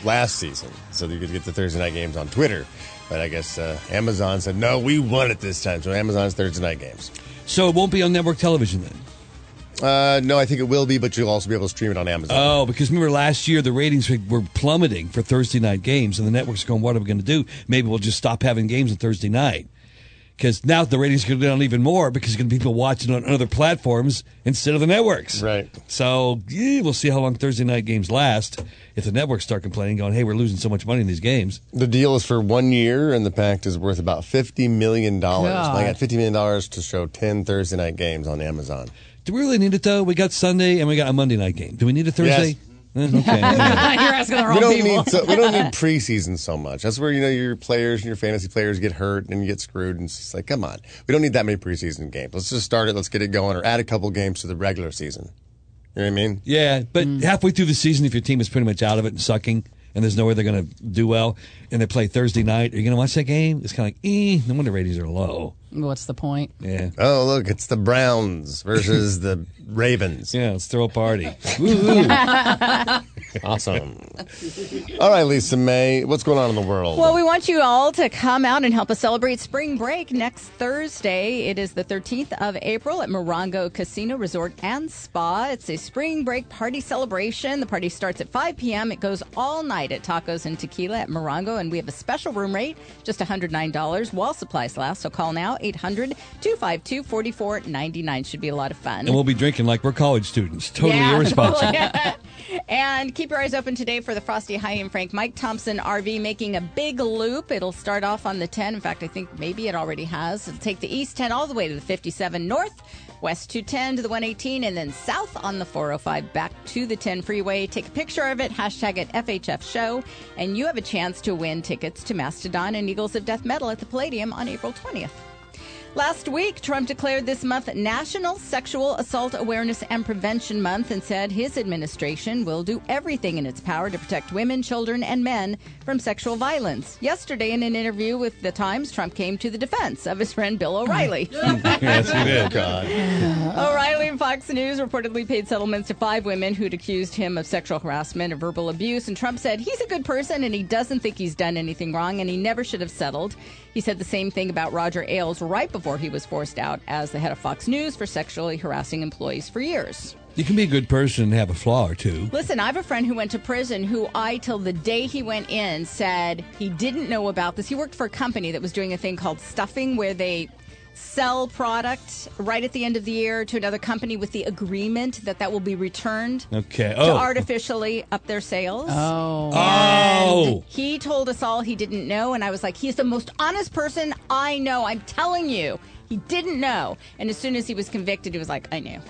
last season, so you could get the Thursday night games on Twitter. But I guess uh, Amazon said, no, we won it this time. So Amazon's Thursday night games. So it won't be on network television then? Uh, no, I think it will be, but you'll also be able to stream it on Amazon. Oh, because remember last year the ratings were plummeting for Thursday night games, and the network's going, what are we going to do? Maybe we'll just stop having games on Thursday night. Because now the ratings are going to go down even more because there's going to be people watching on other platforms instead of the networks. Right. So yeah, we'll see how long Thursday night games last if the networks start complaining, going, hey, we're losing so much money in these games. The deal is for one year, and the pact is worth about fifty million dollars. God. I got fifty million dollars to show ten Thursday night games on Amazon. Do we really need it, though? We got Sunday and we got a Monday night game. Do we need a Thursday? Yes. Okay. You're asking the wrong We don't people. need so, we don't need preseason so much. That's where you know your players and your fantasy players get hurt and you get screwed. And it's just like, come on, we don't need that many preseason games. Let's just start it. Let's get it going, or add a couple games to the regular season. You know what I mean? Yeah, but Mm. halfway through the season, if your team is pretty much out of it and sucking, and there's no way they're going to do well, and they play Thursday night, are you going to watch that game? It's kind of like, eh, no wonder ratings are low. What's the point? Yeah. Oh, look, it's the Browns versus the Ravens. Yeah, let's throw a party. Woo-hoo. Awesome. All right, Lisa May, what's going on in the world? Well, we want you all to come out and help us celebrate spring break next Thursday. It is the thirteenth of April at Morongo Casino Resort and Spa. It's a spring break party celebration. The party starts at five p.m. It goes all night at Tacos and Tequila at Morongo, and we have a special room rate, just one hundred nine dollars while supplies last. So call now, eight hundred, two five two, four four nine nine. Should be a lot of fun. And we'll be drinking like we're college students. Totally Yeah, irresponsible. totally. And keep your eyes open today for the Frosty, Heidi, and Frank Mike Thompson R V making a big loop. It'll start off on the ten. In fact, I think maybe it already has. It'll take the East ten all the way to the fifty-seven North, West two ten to the one eighteen, and then south on the four oh five back to the ten freeway. Take a picture of it, hashtag it F H F Show, and you have a chance to win tickets to Mastodon and Eagles of Death Metal at the Palladium on April twentieth. Last week, Trump declared this month National Sexual Assault Awareness and Prevention Month and said his administration will do everything in its power to protect women, children, and men from sexual violence. Yesterday, in an interview with The Times, Trump came to the defense of his friend Bill O'Reilly. Yes, he did. God. O'Reilly and Fox News reportedly paid settlements to five women who'd accused him of sexual harassment and verbal abuse, and Trump said he's a good person and he doesn't think he's done anything wrong and he never should have settled. He said the same thing about Roger Ailes right before he was forced out as the head of Fox News for sexually harassing employees for years. You can be a good person and have a flaw or two. Listen, I have a friend who went to prison who I, till the day he went in, said he didn't know about this. He worked for a company that was doing a thing called stuffing, where they sell product right at the end of the year to another company with the agreement that that will be returned Okay. to Oh. artificially up their sales. Oh. Oh. He told us all he didn't know, and I was like, he's the most honest person I know. I'm telling you. He didn't know. And as soon as he was convicted, he was like, I knew.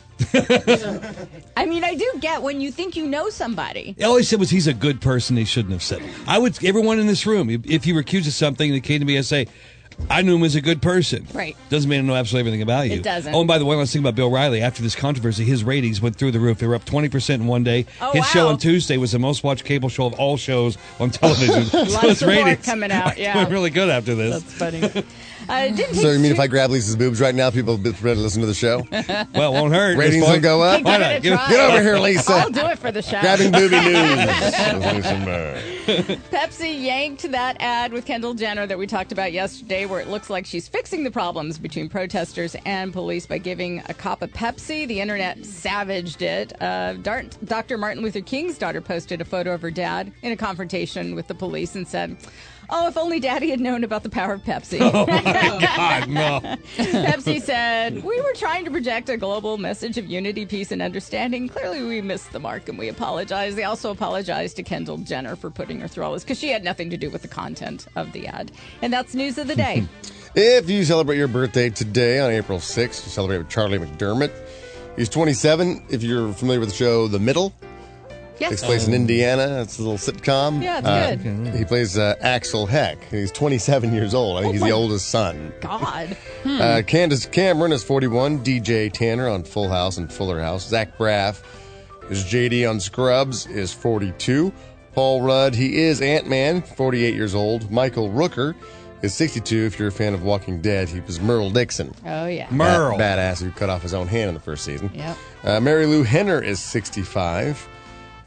I mean, I do get when you think you know somebody. All he said was he's a good person. He shouldn't have said it. I would, everyone in this room, if, if you were accused of something and it came to me, I'd say, I knew him as a good person. Right. Doesn't mean I know absolutely everything about you. It doesn't. Oh, and by the way, one last thing about Bill Riley. After this controversy, his ratings went through the roof. They were up twenty percent in one day. Oh, his wow. show on Tuesday was the most watched cable show of all shows on television. So Lots his of report ratings coming out, yeah. went really good after this. That's funny. Uh, it didn't take So you mean too- if I grab Lisa's boobs right now, people will be ready to listen to the show? Well, it won't hurt. Ratings It's fun. will go up? Give it a not? Give it- try. Get over here, Lisa. I'll do it for the show. Grabbing booby news. with Lisa May. Pepsi yanked that ad with Kendall Jenner that we talked about yesterday, where it looks like she's fixing the problems between protesters and police by giving a cop a Pepsi. The internet savaged it. Uh, Dart- Doctor Martin Luther King's daughter posted a photo of her dad in a confrontation with the police and said, oh, if only Daddy had known about the power of Pepsi. Oh, my God, no. Pepsi said, we were trying to project a global message of unity, peace, and understanding. Clearly, we missed the mark, and we apologize. They also apologized to Kendall Jenner for putting her through all this, because she had nothing to do with the content of the ad. And that's news of the day. If you celebrate your birthday today on April sixth, you celebrate with Charlie McDermott. He's twenty-seven. If you're familiar with the show The Middle, Yes. takes place in Indiana. It's a little sitcom. Yeah, it's Uh, good. He plays uh, Axel Heck. He's twenty-seven years old. I think Oh he's my the oldest son. God. Uh, Candace Cameron is forty-one. D J Tanner on Full House and Fuller House. Zach Braff is J D on Scrubs, is forty-two. Paul Rudd, he is Ant-Man, forty-eight years old. Michael Rooker is sixty-two. If you're a fan of Walking Dead, he was Merle Dixon. Oh, yeah. Merle. That badass who cut off his own hand in the first season. Yep. Uh, Mary Lou Henner is sixty-five.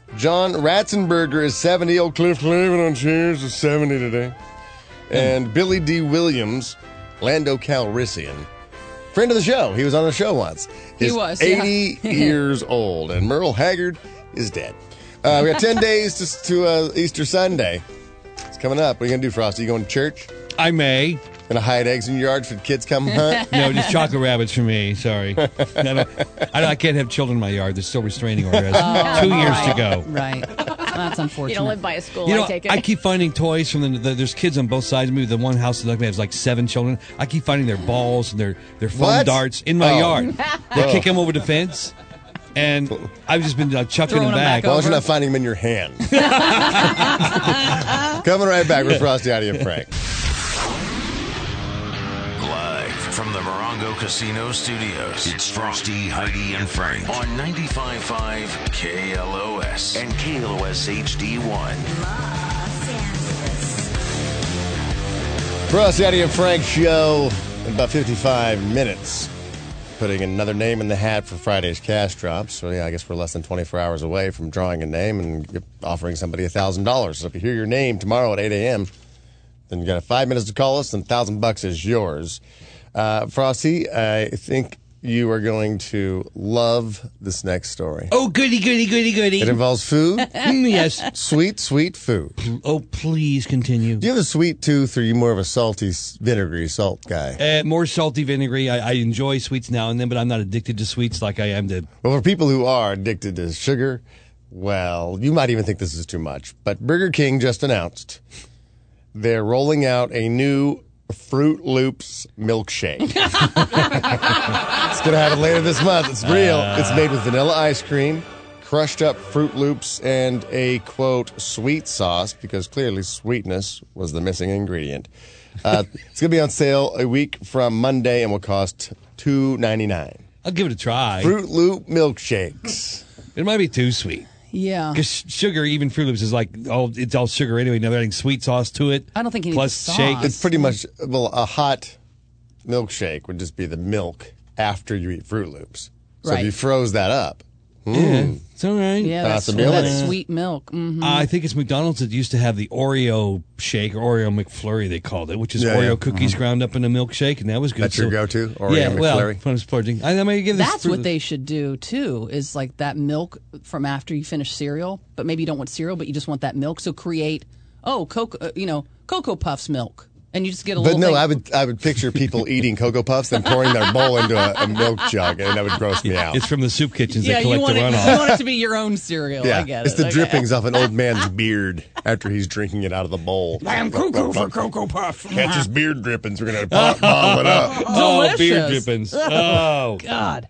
John Ratzenberger is seventy. Old Cliff Clavin on Cheers is seventy today. And Billy D. Williams, Lando Calrissian, friend of the show. He was on the show once. He is was, eighty yeah. years old. And Merle Haggard is dead. Uh, we got ten days to, to uh, Easter Sunday. It's coming up. What are you going to do, Frosty? You going to church? I may. Going to hide eggs in your yard for the kids come hunt? No, just chocolate rabbits for me. Sorry. I, don't, I, I can't have children in my yard. There's still restraining orders. Oh, Two years right. to go. Right. That's unfortunate. You don't live by a school, You know, I take it. I keep finding toys from the, the there's kids on both sides of me. The one house that has like seven children. I keep finding their balls and their their foam What? darts in my Oh. yard. They Oh. kick them over the fence, and I've just been uh, chucking Throwing them them back. back As long as you're over. not finding them in your hand. Coming right back with Frosty, Heidi, and Frank. Live from the Morongo Casino Studios, it's Frosty, Heidi, and Frank on ninety-five point five K L O S and K L O S H D one. Frosty, Heidi, and Frank show in about fifty-five minutes. Putting another name in the hat for Friday's cash drop. So, yeah, I guess we're less than twenty-four hours away from drawing a name and offering somebody one thousand dollars. So if you hear your name tomorrow at eight a.m., then you got five minutes to call us, and one thousand bucks is yours. Uh, Frosty, I think you are going to love this next story. Oh, goody, goody, goody, goody. It involves food. Mm, yes. Sweet, sweet food. Oh, please continue. Do you have a sweet tooth, or are you more of a salty, vinegary salt guy? Uh, more salty, vinegary. I, I enjoy sweets now and then, but I'm not addicted to sweets like I am to. Well, for people who are addicted to sugar, well, you might even think this is too much. But Burger King just announced they're rolling out a new Fruit Loops milkshake. It's going to happen later this month. It's real. Uh, it's made with vanilla ice cream, crushed up Fruit Loops, and a, quote, sweet sauce, because clearly sweetness was the missing ingredient. Uh, it's going to be on sale a week from Monday and will cost two ninety-nine. I'll give it a try. Fruit Loop milkshakes. It might be too sweet. Yeah. Because sugar, even Fruit Loops, is like, all it's all sugar anyway. Now they're adding sweet sauce to it. I don't think you need plus sauce. shake. It's pretty much, well, a hot milkshake would just be the milk after you eat Fruit Loops. So Right. if you froze that up, Yeah, mm, it's all right. Yeah, that's, Possibility. that's sweet milk. Mm-hmm. Uh, I think it's McDonald's that used to have the Oreo shake, or Oreo McFlurry, they called it, which is Yeah, Oreo yeah. cookies ground up in a milkshake, and that was good. That's your So- go-to, Oreo yeah, well, McFlurry? if I'm splurging. I, I might give this That's Fruit what Loops- they should do too. Is like that milk from after you finish cereal, but maybe you don't want cereal, but you just want that milk. So create, oh, cocoa, uh, you know, Cocoa Puffs milk, and you just get a But little. no, thing. I would I would picture people eating Cocoa Puffs and pouring their bowl into a, a milk jug, and that would gross me out. It's from the soup kitchens. Yeah, they collect you want, the it, you runoff. want it to be your own cereal. yeah, I get it's it. the Okay. drippings off an old man's beard after he's drinking it out of the bowl. I'm Cocoa for Cocoa Puff. Catch his beard drippings. We're gonna pop, bottle it up. Oh, beard Delicious. drippings. Oh. God.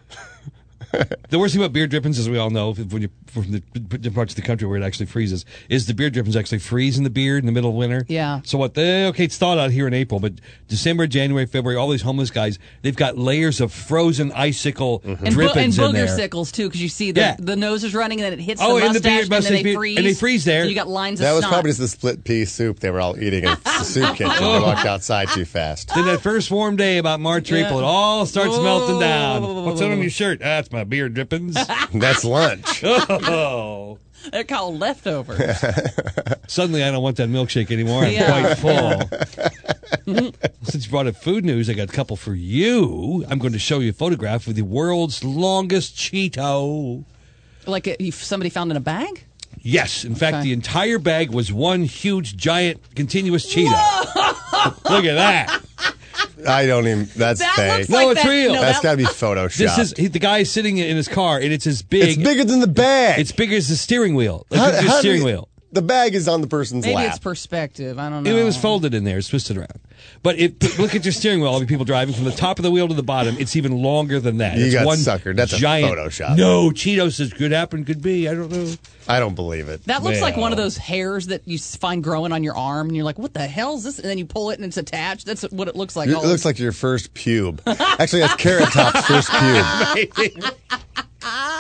The worst thing about beer drippings, as we all know, when you're from the the parts of the country where it actually freezes, is the beer drippings actually freeze in the beard in the middle of winter. Yeah. So what? They, okay, it's thawed out here in April, but December, January, February, all these homeless guys, they've got layers of frozen icicle And, bo- and drippings in booger there. sickles too, because you see the Yeah. the nose is running and then it hits Oh, the and the mustache, beard- and then mustache they beard- freeze. and they freeze there. So you got lines That of was snot. probably just the split pea soup they were all eating in the soup kitchen. They walked outside too fast. Then that first warm day, about March or Yeah. April, it all starts melting down. Whoa. What's that on your shirt? That's my beard drippings. That's lunch. Oh. They're called leftovers. Suddenly, I don't want that milkshake anymore. I'm Yeah. quite full. Since you brought up food news, I got a couple for you. I'm going to show you a photograph of the world's longest Cheeto. Like it, if somebody found in a bag? Yes, in fact, Okay. the entire bag was one huge, giant, continuous Cheeto. Look at that. I don't even. That's That fake. looks No, like it's that- real. no, That's that- got to be photoshopped. This is he, the guy is sitting in his car, and it's as big. It's bigger than the bag. It's bigger as the steering wheel. Like How- it's your how do steering you- wheel. The bag is on the person's Maybe lap. it's perspective. I don't It, know. it was folded in there. It's twisted around. But it, look at your steering wheel. All the people driving from the top of the wheel to the bottom. It's even longer than that. You it's got one suckered. That's a giant Photoshop. No, Cheetos says could happen, could be. I don't know. I don't believe it. That looks like one of Well. those hairs that you s- find growing on your arm, and you're like, "What the hell is this?" And then you pull it, and it's attached. That's what it looks like. It all looks like your first pube. Actually, that's Carrot Top's first pube.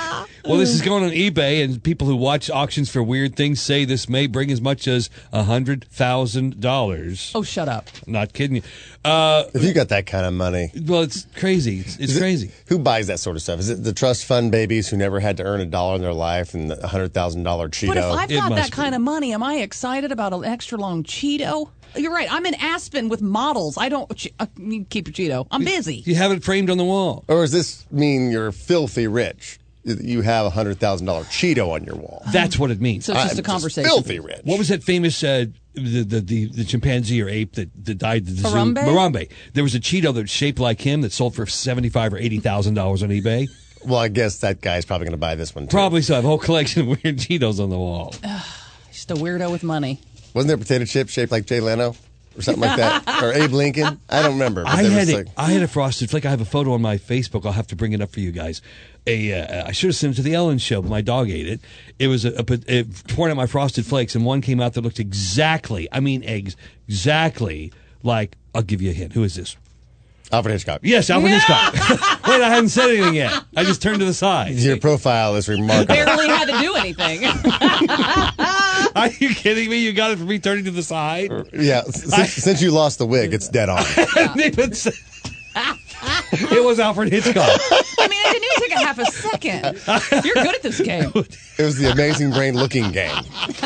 Well, this is going on eBay, and people who watch auctions for weird things say this may bring as much as one hundred thousand dollars. Oh, shut up. Not kidding you. Uh, if you got that kind of money. Well, it's crazy. It's, it's it, crazy. Who buys that sort of stuff? Is it the trust fund babies who never had to earn a dollar in their life and a one hundred thousand dollars Cheeto? But if I've got that be. kind of money, am I excited about an extra long Cheeto? You're right. I'm in Aspen with models. I don't uh, keep your Cheeto. I'm busy. You have it framed on the wall. Or does this mean you're filthy rich? You have a one hundred thousand dollars Cheeto on your wall. That's what it means. So it's just I'm a conversation. Just filthy rich. What was that famous uh, the, the the the chimpanzee or ape that, that died at the Harambe? zoo? Harambe. There was a Cheeto that was shaped like him that sold for seventy-five or eighty thousand dollars on eBay. Well, I guess that guy's probably going to buy this one too. Probably so. I have a whole collection of weird Cheetos on the wall. Just a weirdo with money. Wasn't there a potato chip shaped like Jay Leno? Or something like that, or Abe Lincoln. I don't remember. But I had a, like... I had a Frosted Flake. I have a photo on my Facebook. I'll have to bring it up for you guys. A uh, I should have sent it to the Ellen Show, but my dog ate it. It was a, a, a torn out my Frosted Flakes, and one came out that looked exactly. I mean, eggs exactly like. I'll give you a hint. Who is this? Alfred Hitchcock. Yes, Alfred Yeah. Hitchcock. Wait, I hadn't said anything yet. I just turned to the side. Your profile is remarkable. Barely had to do anything. Are you kidding me? You got it from me turning to the side? Yeah, since, since you lost the wig, it's dead on. It was Alfred Hitchcock. I mean, it didn't even take a half a second. You're good at this game. It was the Amazing Brain looking game.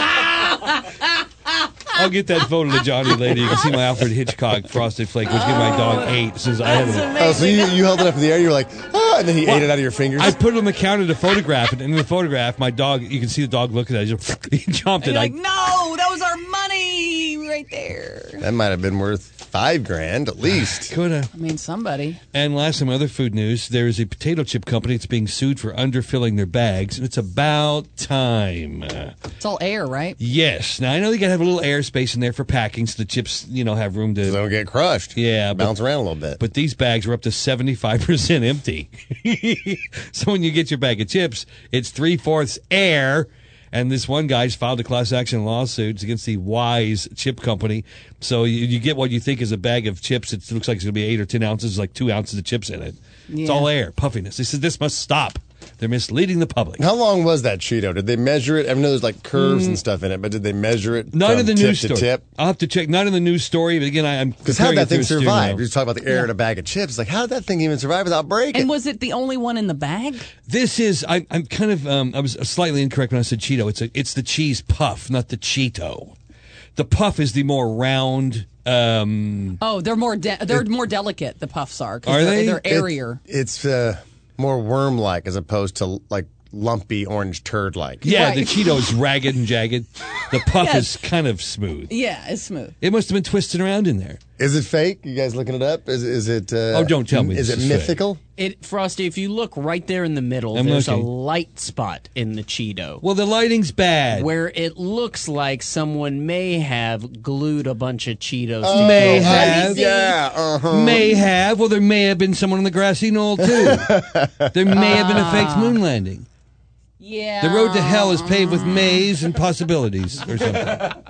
I'll get that photo to Johnny later. You can see my Alfred Hitchcock Frosted Flake, which gave my dog eight since I had him. Oh, so you, you held it up in the air, you were like, ah, and then he well, ate it out of your fingers? I put it on the counter to photograph it, and in the photograph, my dog, you can see the dog looking at it. He jumped it. You're I, like, no, that was our money right there. That might have been worth five grand at least. Could have. I mean, somebody. And last, some other food news. There is a potato chip company that's being sued for underfilling their bags, and it's about time. It's all air, right? Yes. Now, I know you got to have a little airspace in there for packing so the chips, you know, have room to... So they don't get crushed. Yeah. Bounce but, around a little bit. But these bags are up to seventy-five percent empty. So when you get your bag of chips, it's three-fourths air. And this one guy's filed a class action lawsuit against the Wise Chip Company. So you, you get what you think is a bag of chips. It looks like it's going to be eight or ten ounces, like two ounces of chips in it. Yeah. It's all air, puffiness. They said this must stop. They're misleading the public. How long was that Cheeto? Did they measure it? I know there's like curves mm. and stuff in it, but did they measure it? Not in the tip news to story. Tip? I'll have to check. Not in the news story, but again, I, I'm because how did that thing survive? You talk about the air yeah. in a bag of chips. Like how did that thing even survive without breaking? And was it the only one in the bag? This is. I, I'm kind of. Um, I was slightly incorrect when I said Cheeto. It's a, It's the cheese puff, not the Cheeto. The puff is the more round. Um, oh, they're more. De- they're it, more delicate. The puffs are. Are they're, they? They're airier. It, it's uh, more worm-like as opposed to like. Lumpy orange turd like. Yeah, right. The Cheeto is ragged and jagged. The puff yes. is kind of smooth. Yeah, it's smooth. It must have been twisted around in there. Is it fake? You guys looking it up? Is, is it? Uh, oh, don't tell me. Is this it is mythical? Fake. It Frosty, if you look right there in the middle, I'm there's looking. a light spot in the Cheeto. Well, the lighting's bad. Where it looks like someone may have glued a bunch of Cheetos Oh, together. May have. Yeah. Uh-huh. May have. Well, there may have been someone on the grassy knoll, too. There may have been a fake moon landing. Yeah. The road to hell is paved with maze and possibilities or something.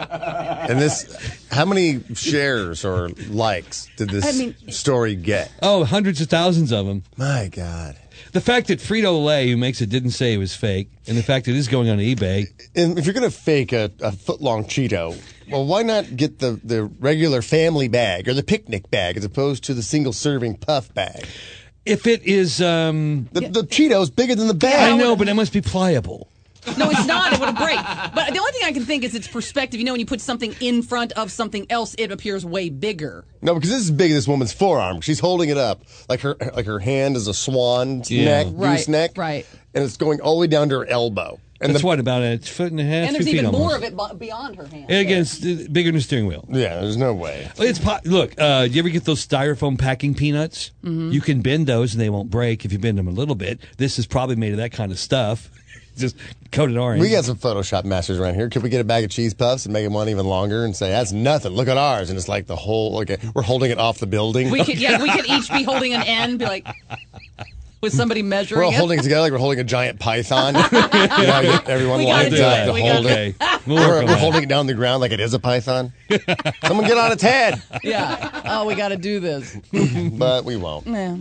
And this, how many shares or likes did this I mean, story get? Oh, hundreds of thousands of them. My God. The fact that Frito-Lay, who makes it, didn't say it was fake, and the fact that it is going on eBay. And if you're going to fake a, a foot-long Cheeto, well, why not get the, the regular family bag or the picnic bag as opposed to the single-serving puff bag? If it is... Um, the, the Cheeto's bigger than the bag. I know, but it must be pliable. No, it's not. It would break. But the only thing I can think is its perspective. You know, when you put something in front of something else, it appears way bigger. No, because this is big as this woman's forearm. She's holding it up like her like her hand is a swan's Yeah. neck, Right, goose neck, right. And it's going all the way down to her elbow. And That's the, what, about a foot and a half, And there's two feet even more almost. of it b- beyond her hand. And again, it's uh, bigger than a steering wheel. Yeah, there's no way. It's po- Look, uh, do you ever get those styrofoam packing peanuts? Mm-hmm. You can bend those and they won't break if you bend them a little bit. This is probably made of that kind of stuff. Just coated orange. We got some Photoshop masters around here. Could we get a bag of cheese puffs and make them one even longer and say, that's nothing, look at ours. And it's like the whole, like a, we're holding it off the building. We could, yeah, we could each be holding an end, be like... With somebody measuring We're all it. holding it together like we're holding a giant python. You know, everyone We gotta lines do up that. to We hold gotta- it. Okay. We'll We're, work on we're that. holding it down the ground like it is a python. Someone get on its head. Yeah. Oh, we got to do this. But we won't. Yeah.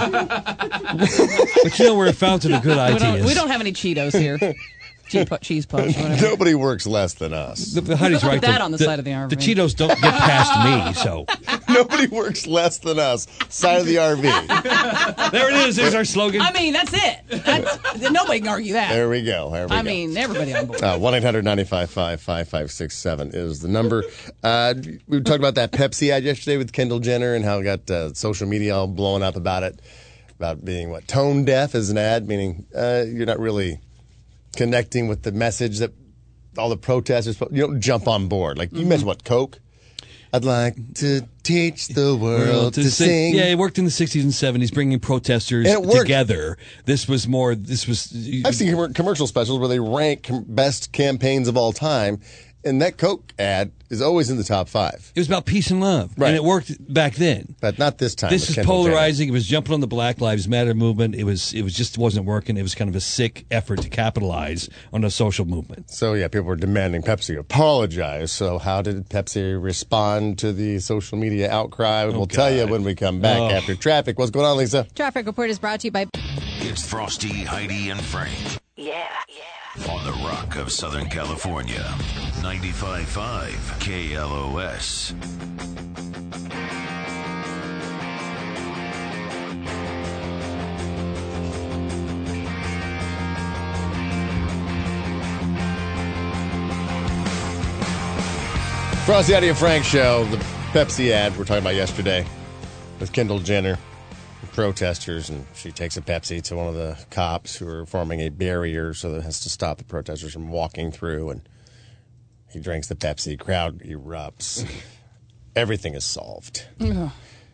But you know, we're a fountain of good We ideas. don't, we don't have any Cheetos here. Cheese, pu- cheese puffs. Whatever. Nobody works less than us. The, the Heidi's right. Put that the, on the side of the R V. The Cheetos don't get past me, so. Nobody works less than us. Side of the R V. There it is. There's our slogan. I mean, that's it. That's, nobody can argue that. There we go. There we I go. mean, everybody on board. Uh, one eight hundred nine five five five five six seven is the number. Uh, we talked about that Pepsi ad yesterday with Kendall Jenner and how it got uh, social media all blowing up about it, about being, what, tone deaf as an ad, meaning uh, you're not really connecting with the message that all the protesters, you don't jump on board. Like, you Mm-hmm. mentioned, what, Coke? I'd like to teach the world to sing. Yeah, it worked in the sixties and seventies, bringing protesters And it worked. together. This was more, this was... I've seen com- commercial specials where they rank com- best campaigns of all time, and that Coke ad is always in the top five. It was about peace and love, Right. and it worked back then. But not this time. This with is Kendall Jenner. polarizing. It was jumping on the Black Lives Matter movement. It was, it was just wasn't working. It was kind of a sick effort to capitalize on a social movement. So, yeah, people were demanding Pepsi apologize. So how did Pepsi respond to the social media outcry? we'll tell you when we come back Oh. after traffic. What's going on, Lisa? Traffic report is brought to you by. It's Frosty, Heidi, and Frank. Yeah, yeah. On the Rock of Southern California. ninety-five point five K L O S. Frosty, Heidi, and Frank show, the Pepsi ad we were talking about yesterday with Kendall Jenner, protesters, and she takes a Pepsi to one of the cops who are forming a barrier so that it has to stop the protesters from walking through, and he drinks the Pepsi, crowd erupts. Everything is solved. Uh,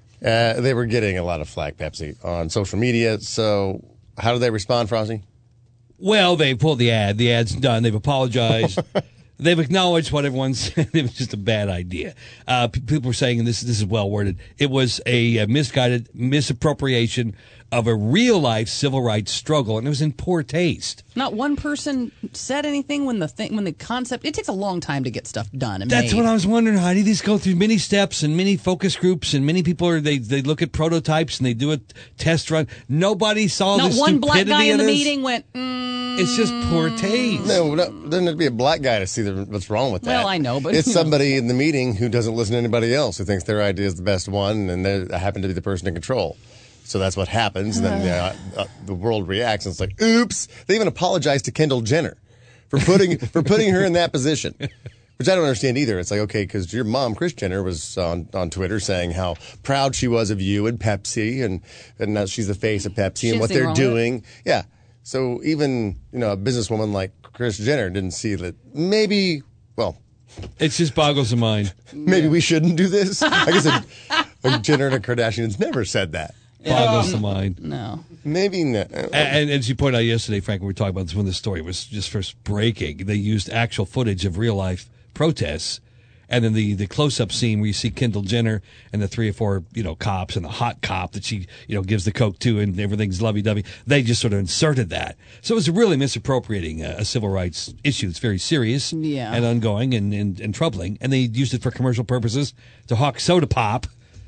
they were getting a lot of flack, Pepsi, on social media, so how did they respond, Frosty? Well, they pulled the ad. The ad's done. They've apologized. They've acknowledged what everyone said. It was just a bad idea. Uh, p- people were saying, and this, this is well worded, it was a, a misguided misappropriation of a real-life civil rights struggle, and it was in poor taste. Not one person said anything when the thing, when the concept. It takes a long time to get stuff done. And That's made. what I was wondering, Heidi. These go through many steps and many focus groups, and many people are they they look at prototypes and they do a test run. Nobody saw Not the one black stupidity guy in of the this. meeting went. Mm. It's just poor taste. No, no, doesn't have to be a black guy to see the, what's wrong with that. Well, I know, but- it's somebody in the meeting who doesn't listen to anybody else, who thinks their idea is the best one, and they happen to be the person in control. So that's what happens, and then uh, uh, the world reacts, and it's like, oops. They even apologized to Kendall Jenner for putting for putting her in that position, which I don't understand either. It's like, okay, because your mom, Kris Jenner, was on, on Twitter saying how proud she was of you and Pepsi, and, and now she's the face of Pepsi She and didn't what see they're wrong with it. doing. Yeah. So even, you know, a businesswoman like Kris Jenner didn't see that maybe, well, It just boggles the mind. maybe we shouldn't do this. I guess a, a Jenner and a Kardashians never said that. Boggles the mind. No. Maybe not. And, and as you pointed out yesterday, Frank, when we were talking about this when the story was just first breaking, they used actual footage of real life protests. And then the, the close up scene where you see Kendall Jenner and the three or four, you know, cops and the hot cop that she, you know, gives the Coke to and everything's lovey dovey. They just sort of inserted that. So it was really misappropriating a, a civil rights issue. It's very serious Yeah. and ongoing and, and, and troubling. And they used it for commercial purposes to hawk soda pop.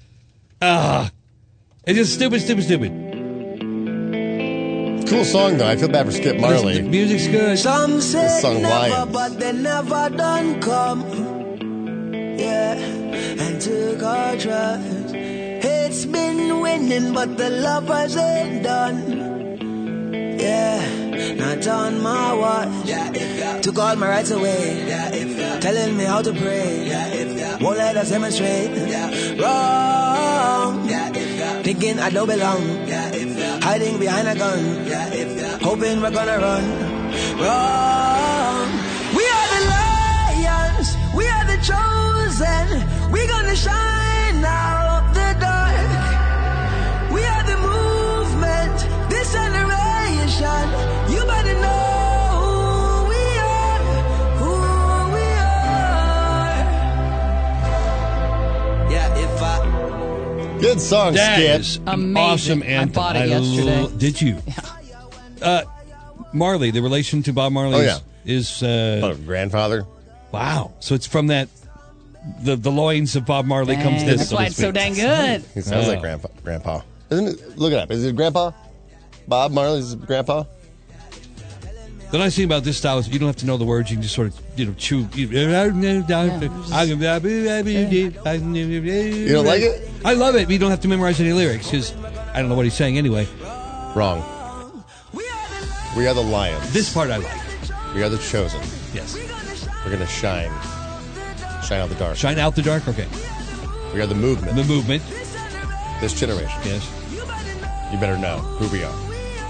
Ah, it's just stupid, stupid, stupid. Cool song, though. I feel bad for Skip Marley. The music's good. Some say This song never, Lions. but they never done come. Yeah, and took our trust. It's been winning, but the lovers ain't done. Yeah, not on my watch. Yeah, if ya. Took all my rights away. Yeah, if ya. Telling me how to pray. Yeah, if ya. Won't let us demonstrate. Yeah, wrong. Yeah, if ya. Thinking I don't belong. Yeah, if ya. Hiding behind a gun. Yeah, if ya. Hoping we're gonna run. Wrong. We are the lions. We are the chosen. We're gonna shine out the dark. We are the movement. This generation. You better know who we are. Who we are. Yeah, if I. Good song, That Skip. is an Amazing. awesome I anthem. bought it yesterday. lo- did you? Yeah. Uh, Marley, the relation to Bob Marley Oh, yeah. is... Uh, Oh, grandfather. Wow. So it's from that... The, the loins of Bob Marley Dang, comes this. that's so why to it's so speak. dang good. He sounds Oh. like grandpa. Grandpa. Isn't it? Look it up. Is it grandpa? Bob Marley's grandpa? The nice thing about this style is you don't have to know the words. You can just sort of, you know, chew. You You don't like it? I love it, but you don't have to memorize any lyrics because I don't know what he's saying anyway. Wrong. We are the lions. This part I like. We are the chosen. Yes. We're going to shine. Shine out the dark. Shine out the dark? Okay. We are the movement. The movement. This generation. Yes. You better know who we are.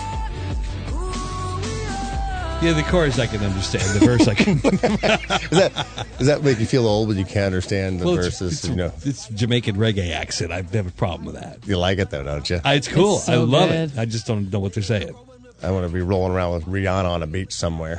Yeah, the chorus I can understand. The verse I can. Does that, does that make you feel old when you can't understand the Well, it's- verses? It's, you know, it's Jamaican reggae accent. I have a problem with that. you like it though, don't you? I, it's cool. It's so I love good. it. I just don't know what they're saying. I want to be rolling around with Rihanna on a beach somewhere.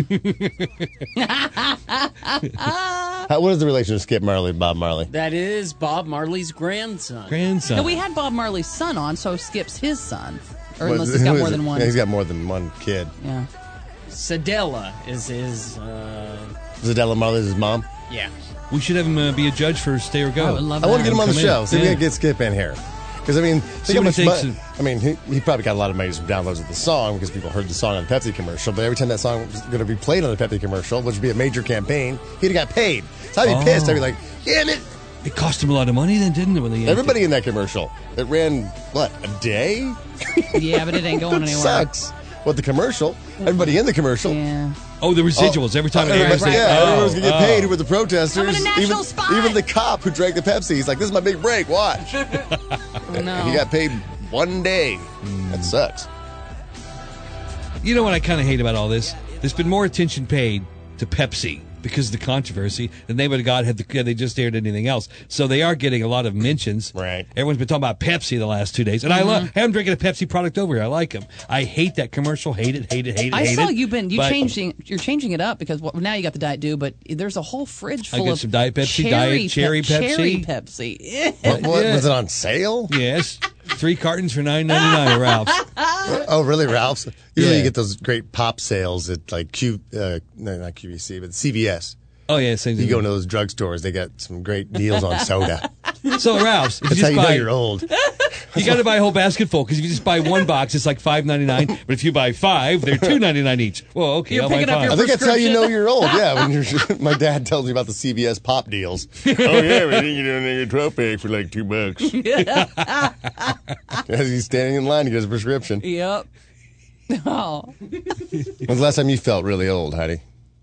How, what is the relation of Skip Marley and Bob Marley? That is Bob Marley's grandson. Grandson. No, we had Bob Marley's son on, so Skip's his son. Or What- unless he's got who is more it? than one. Yeah, he's got more than one kid. Yeah. Sadella is his. Uh, Zadella Marley's his mom. yeah. We should have him uh, be a judge for Stay or Go. I would love I want to that. get him on the Come show. in. See if we Yeah. can get Skip in here. Because, I mean, think how what much it takes mo- I mean, he, he probably got a lot of money from downloads of the song because people heard the song on the Pepsi commercial. But every time that song was going to be played on the Pepsi commercial, which would be a major campaign, he'd have got paid. So I'd be Oh. pissed. I'd be like, damn it. It cost him a lot of money then, didn't it? When they yanked Everybody in that commercial. It ran, what, a day? Yeah, but it ain't going It anywhere. sucks. What, the commercial? Everybody in the commercial. Yeah. Oh, the residuals every time. Oh, it everybody- airs. yeah, Oh, everyone's gonna get oh. paid. Who were the protesters? I'm a national even, spy. even the cop who drank the Pepsi. He's like, "This is my big break. Watch." No. He got paid one day. That sucks. You know what I kind of hate about all this? There's been more attention paid to Pepsi because of the controversy than they would have got had, the, had they just aired anything else. So they are getting a lot of mentions. Right. Everyone's been talking about Pepsi the last two days. And I love, hey, I'm drinking a Pepsi product over here. I like them. I hate that commercial. Hate it, hate it, hate it, I hate saw it. you've been you But changing you're changing it up because well, now you got the Diet Dew, but there's a whole fridge I full get of some Diet Pepsi, cherry Diet Cherry Pep- cherry Pepsi. Pepsi. What, what, Yeah. Was it on sale? Yes. Three cartons for nine ninety-nine at Ralph's. Oh, really, Ralph's? Usually Yeah. you get those great pop sales at like Q, uh, no, not Q V C, but C V S. Oh, yeah. Same You thing. go into those drugstores, they got some great deals on soda. So, Ralph's, if That's you how just you know buy, you're old. you got to buy a whole basket full because if you just buy one box, it's like five ninety-nine. But if you buy five, they're two ninety-nine each. Well, okay, You're I'll buy picking up five. your I think that's how you know you're old. prescription. Yeah, when you're. My dad tells me about the C V S pop deals. Oh yeah, we think you're doing a twelve pack for like two bucks. As he's standing in line to get his prescription. Yep. Oh. When's the last time you felt really old, Heidi?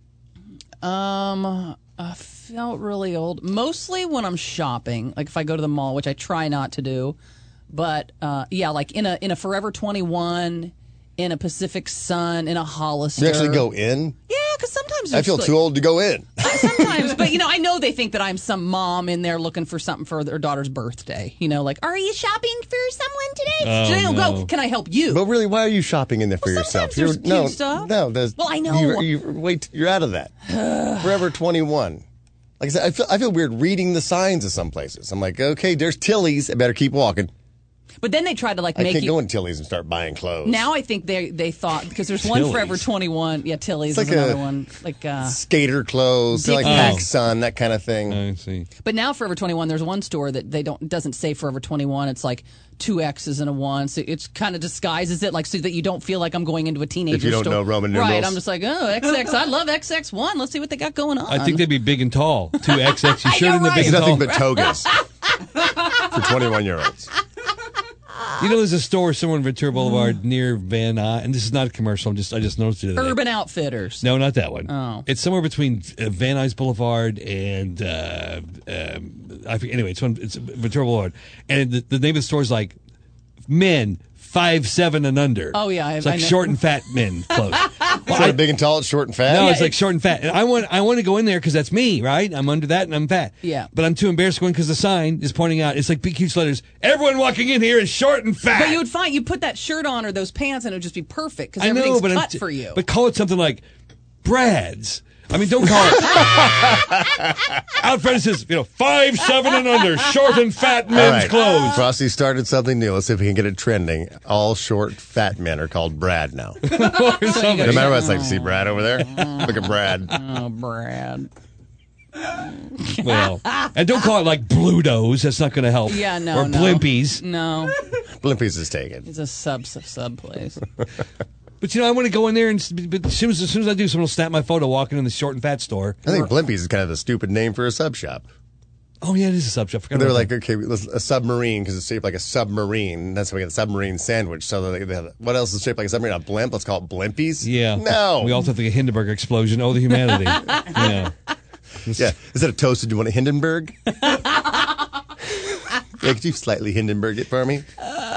Um, I felt really old. Mostly when I'm shopping, like if I go to the mall, which I try not to do. But uh, yeah, like in a in a Forever twenty-one, in a Pacific Sun, in a Hollister. You actually go in? Yeah, because sometimes I there's feel like- too old to go in. Sometimes, but you know, I know they think that I'm some mom in there looking for something for their daughter's birthday. You know, like, are you shopping for someone today? Oh, Should I no. go? Can I help you? But really, why are you shopping in there for yourself? sometimes there's You're- no, cute stuff. no. There's, Well, I know. You, you, wait, you're out of that. Forever twenty-one. Like I said, I feel, I feel weird reading the signs of some places. I'm like, okay, there's Tilly's. I better keep walking. But then they try to like I make can't you. go in Tilly's and start buying clothes. Now I think they they thought because there's one Tilly's. Forever twenty-one. Yeah, Tilly's It's is like another a- one. Like, uh, Skater clothes, Dick- like Oh. PacSun, that kind of thing. I see. but now Forever twenty-one, there's one store that they don't doesn't say Forever twenty-one. It's like two X's and a one. So it's kind of disguises it like so that you don't feel like I'm going into a teenager If you don't store. know Roman Right, numerals. I'm just like, oh, X X. I love X X one. Let's see what they got going on. I think they'd be big and tall. Two X X. You sure You're in the right. big It's and tall? nothing but togas for twenty-one-year-olds. You know, there's a store somewhere on Ventura Boulevard near Van Nuys, and this is not a commercial. I'm just I just noticed it. the other day. Urban Outfitters. No, not that one. Oh. It's somewhere between uh, Van Nuys Boulevard and uh, um, I forget. Anyway, it's one. It's Ventura Boulevard, and the, the name of the store is like men five seven and under. Oh, yeah, I- it's like I know. short and fat men clothes. It's not big and tall, it's short and fat. No, Yeah, it's like it- short and fat. And I want I want to go in there because that's me, right? I'm under that and I'm fat. Yeah. But I'm too embarrassed to go in because the sign is pointing out. It's like big, huge letters. Everyone walking in here is short and fat. But you would find you put that shirt on or those pants and it would just be perfect because I know, everything's but cut I'm, for you. But call it something like Brad's. I mean, don't call it. Alfred says, you know, five, seven, and under, short and fat men's All right. clothes. Frosty started something new. Let's see if we can get it trending. All short, fat men are called Brad now. No matter what, it's like, see Brad over there? Look at Brad. Oh, Brad. Well, and don't call it like Blutos. That's not going to help. Yeah, no, Or no. Blimpies. No. Blimpies is taken. It's a sub sub, sub place. But, you know, I want to go in there, and but as soon as, as soon as I do, someone will snap my photo walking in the short and fat store. I think Blimpies is kind of a stupid name for a sub shop. Oh, yeah, it is a sub shop. They were like, okay, let's, a submarine, because it's shaped like a submarine. That's why we got a submarine sandwich. So they, they have, what else is shaped like a submarine? A blimp? Let's call it Blimpies? Yeah. No. We also think a Hindenburg explosion. Oh, the humanity. Yeah. Yeah. Instead of toasted, do you want a Hindenburg? Yeah, could you slightly Hindenburg it for me?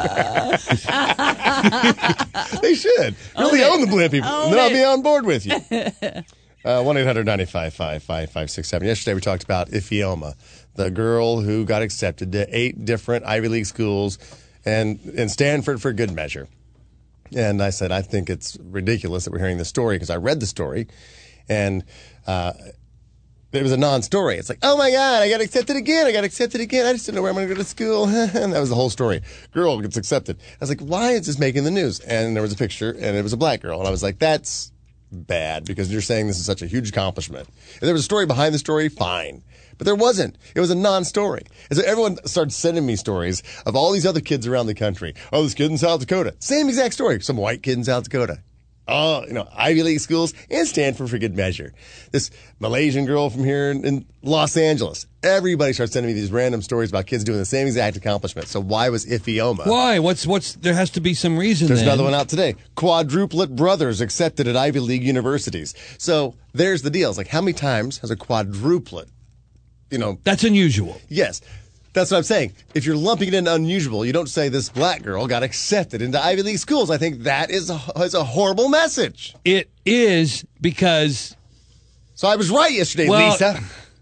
They should. Really own the Blimpie. Own Then I'll it. be on board with you. Uh, one eight hundred nine five five five five six seven. Yesterday we talked about Ifeoma, the girl who got accepted to eight different Ivy League schools and, and Stanford for good measure. And I said, I think it's ridiculous that we're hearing this story because I read the story and uh, it was a non-story. It's like, oh my God, I got accepted again. I got accepted again. I just didn't know where I'm going to go to school. And that was the whole story. Girl gets accepted. I was like, why is this making the news? And there was a picture and it was a black girl. And I was like, that's bad because you're saying this is such a huge accomplishment. If there was a story behind the story, fine. But there wasn't. It was a non-story. And so everyone started sending me stories of all these other kids around the country. Oh, this kid in South Dakota. Same exact story. Some white kid in South Dakota. Oh, you know, Ivy League schools and Stanford for good measure. This Malaysian girl from here in, in Los Angeles. Everybody starts sending me these random stories about kids doing the same exact accomplishment. So why was Ifeoma? Why? What's what's? There has to be some reason. There's then. another one out today. Quadruplet brothers accepted at Ivy League universities. So there's the deal. It's like, how many times has a quadruplet, you know? That's unusual. Yes. That's what I'm saying. If you're lumping it in unusual, you don't say this black girl got accepted into Ivy League schools. I think that is a, is a horrible message. It is because... So I was right yesterday, well, Lisa.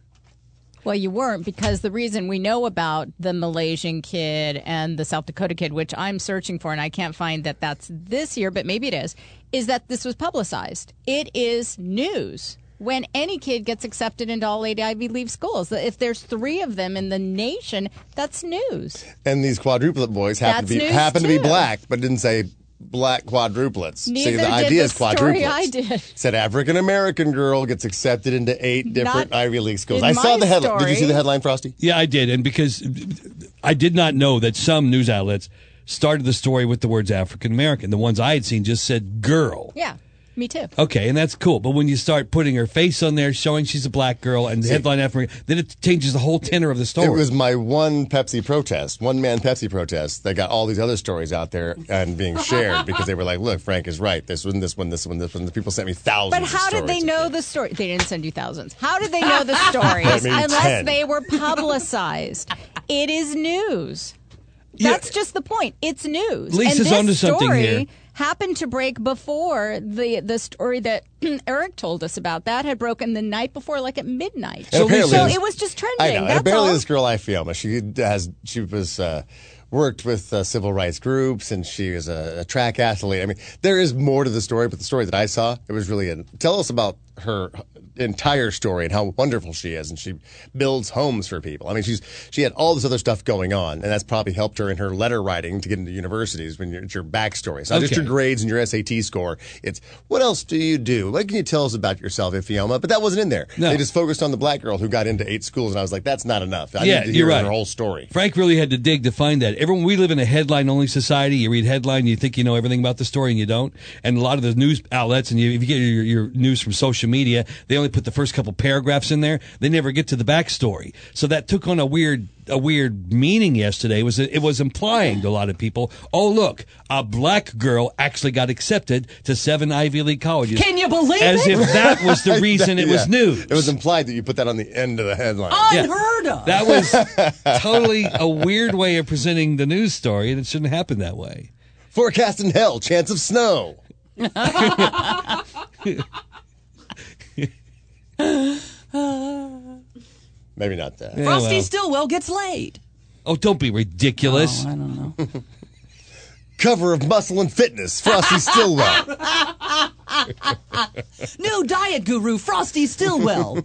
Well, you weren't, because the reason we know about the Malaysian kid and the South Dakota kid, which I'm searching for and I can't find that that's this year, but maybe it is, is that this was publicized. It is news when any kid gets accepted into all eight Ivy League schools. If there's three of them in the nation, that's news. And these quadruplet boys happen That's to be news, happen to be too. black, but didn't say black quadruplets. Neither See, the did idea the is story quadruplets. I did. Said African American girl gets accepted into eight different Not Ivy League schools. in I saw my the headline. Did you see story. the headline, Frosty? Yeah, I did. And because I did not know that some news outlets started the story with the words African American. The ones I had seen just said girl. Yeah, me too. Okay, and that's cool. But when you start putting her face on there, showing she's a black girl, and the See, headline African, then it changes the whole tenor of the story. It was my one Pepsi protest, one man Pepsi protest that got all these other stories out there and being shared because they were like, look, Frank is right. This one, this one, this one, this one. The people sent me thousands But of how did they stories. know the story? They didn't send you thousands. How did they know the stories Maybe unless ten. they were publicized? It is news. Yeah. That's just the point. It's news. Lisa's and this onto something story here. happened to break before the the story that Eric told us about. That had broken the night before, like at midnight. And So, apparently so this- it was just trending. I know. And That's apparently, all. this girl, Ifeoma, she has she was uh, worked with uh, civil rights groups, and she was a, a track athlete. I mean, there is more to the story, but the story that I saw, it was really a, tell us about her entire story and how wonderful she is, and she builds homes for people. I mean, she's she had all this other stuff going on, and that's probably helped her in her letter writing to get into universities. When you're, it's your backstory, it's not just Okay. your grades and your S A T score. It's what else do you do? What can you tell us about yourself, Ifeoma? But that wasn't in there. No. They just focused on the black girl who got into eight schools, and I was like, that's not enough. I Yeah, need to hear you're right. her whole story. Frank really had to dig to find that. Everyone, we live in a headline-only society. You read headline, you think you know everything about the story, and you don't. And a lot of the news outlets, and you, if you get your, your news from social media, they only put the first couple paragraphs in there. They never get to the backstory. So that took on a weird, a weird meaning yesterday. Was it was implying to a lot of people, oh look, a black girl actually got accepted to seven Ivy League colleges. Can you believe As it? if that was the reason it was Yeah. news. It was implied that you put that on the end of the headline. Unheard of. That was totally a weird way of presenting the news story, and it shouldn't happen that way. Forecast in hell, chance of snow. Maybe not that. Yeah, Frosty well. Stillwell gets laid. Oh, don't be ridiculous. Oh, I don't know. Cover of Muscle and Fitness, Frosty Stillwell. New diet guru, Frosty Stillwell.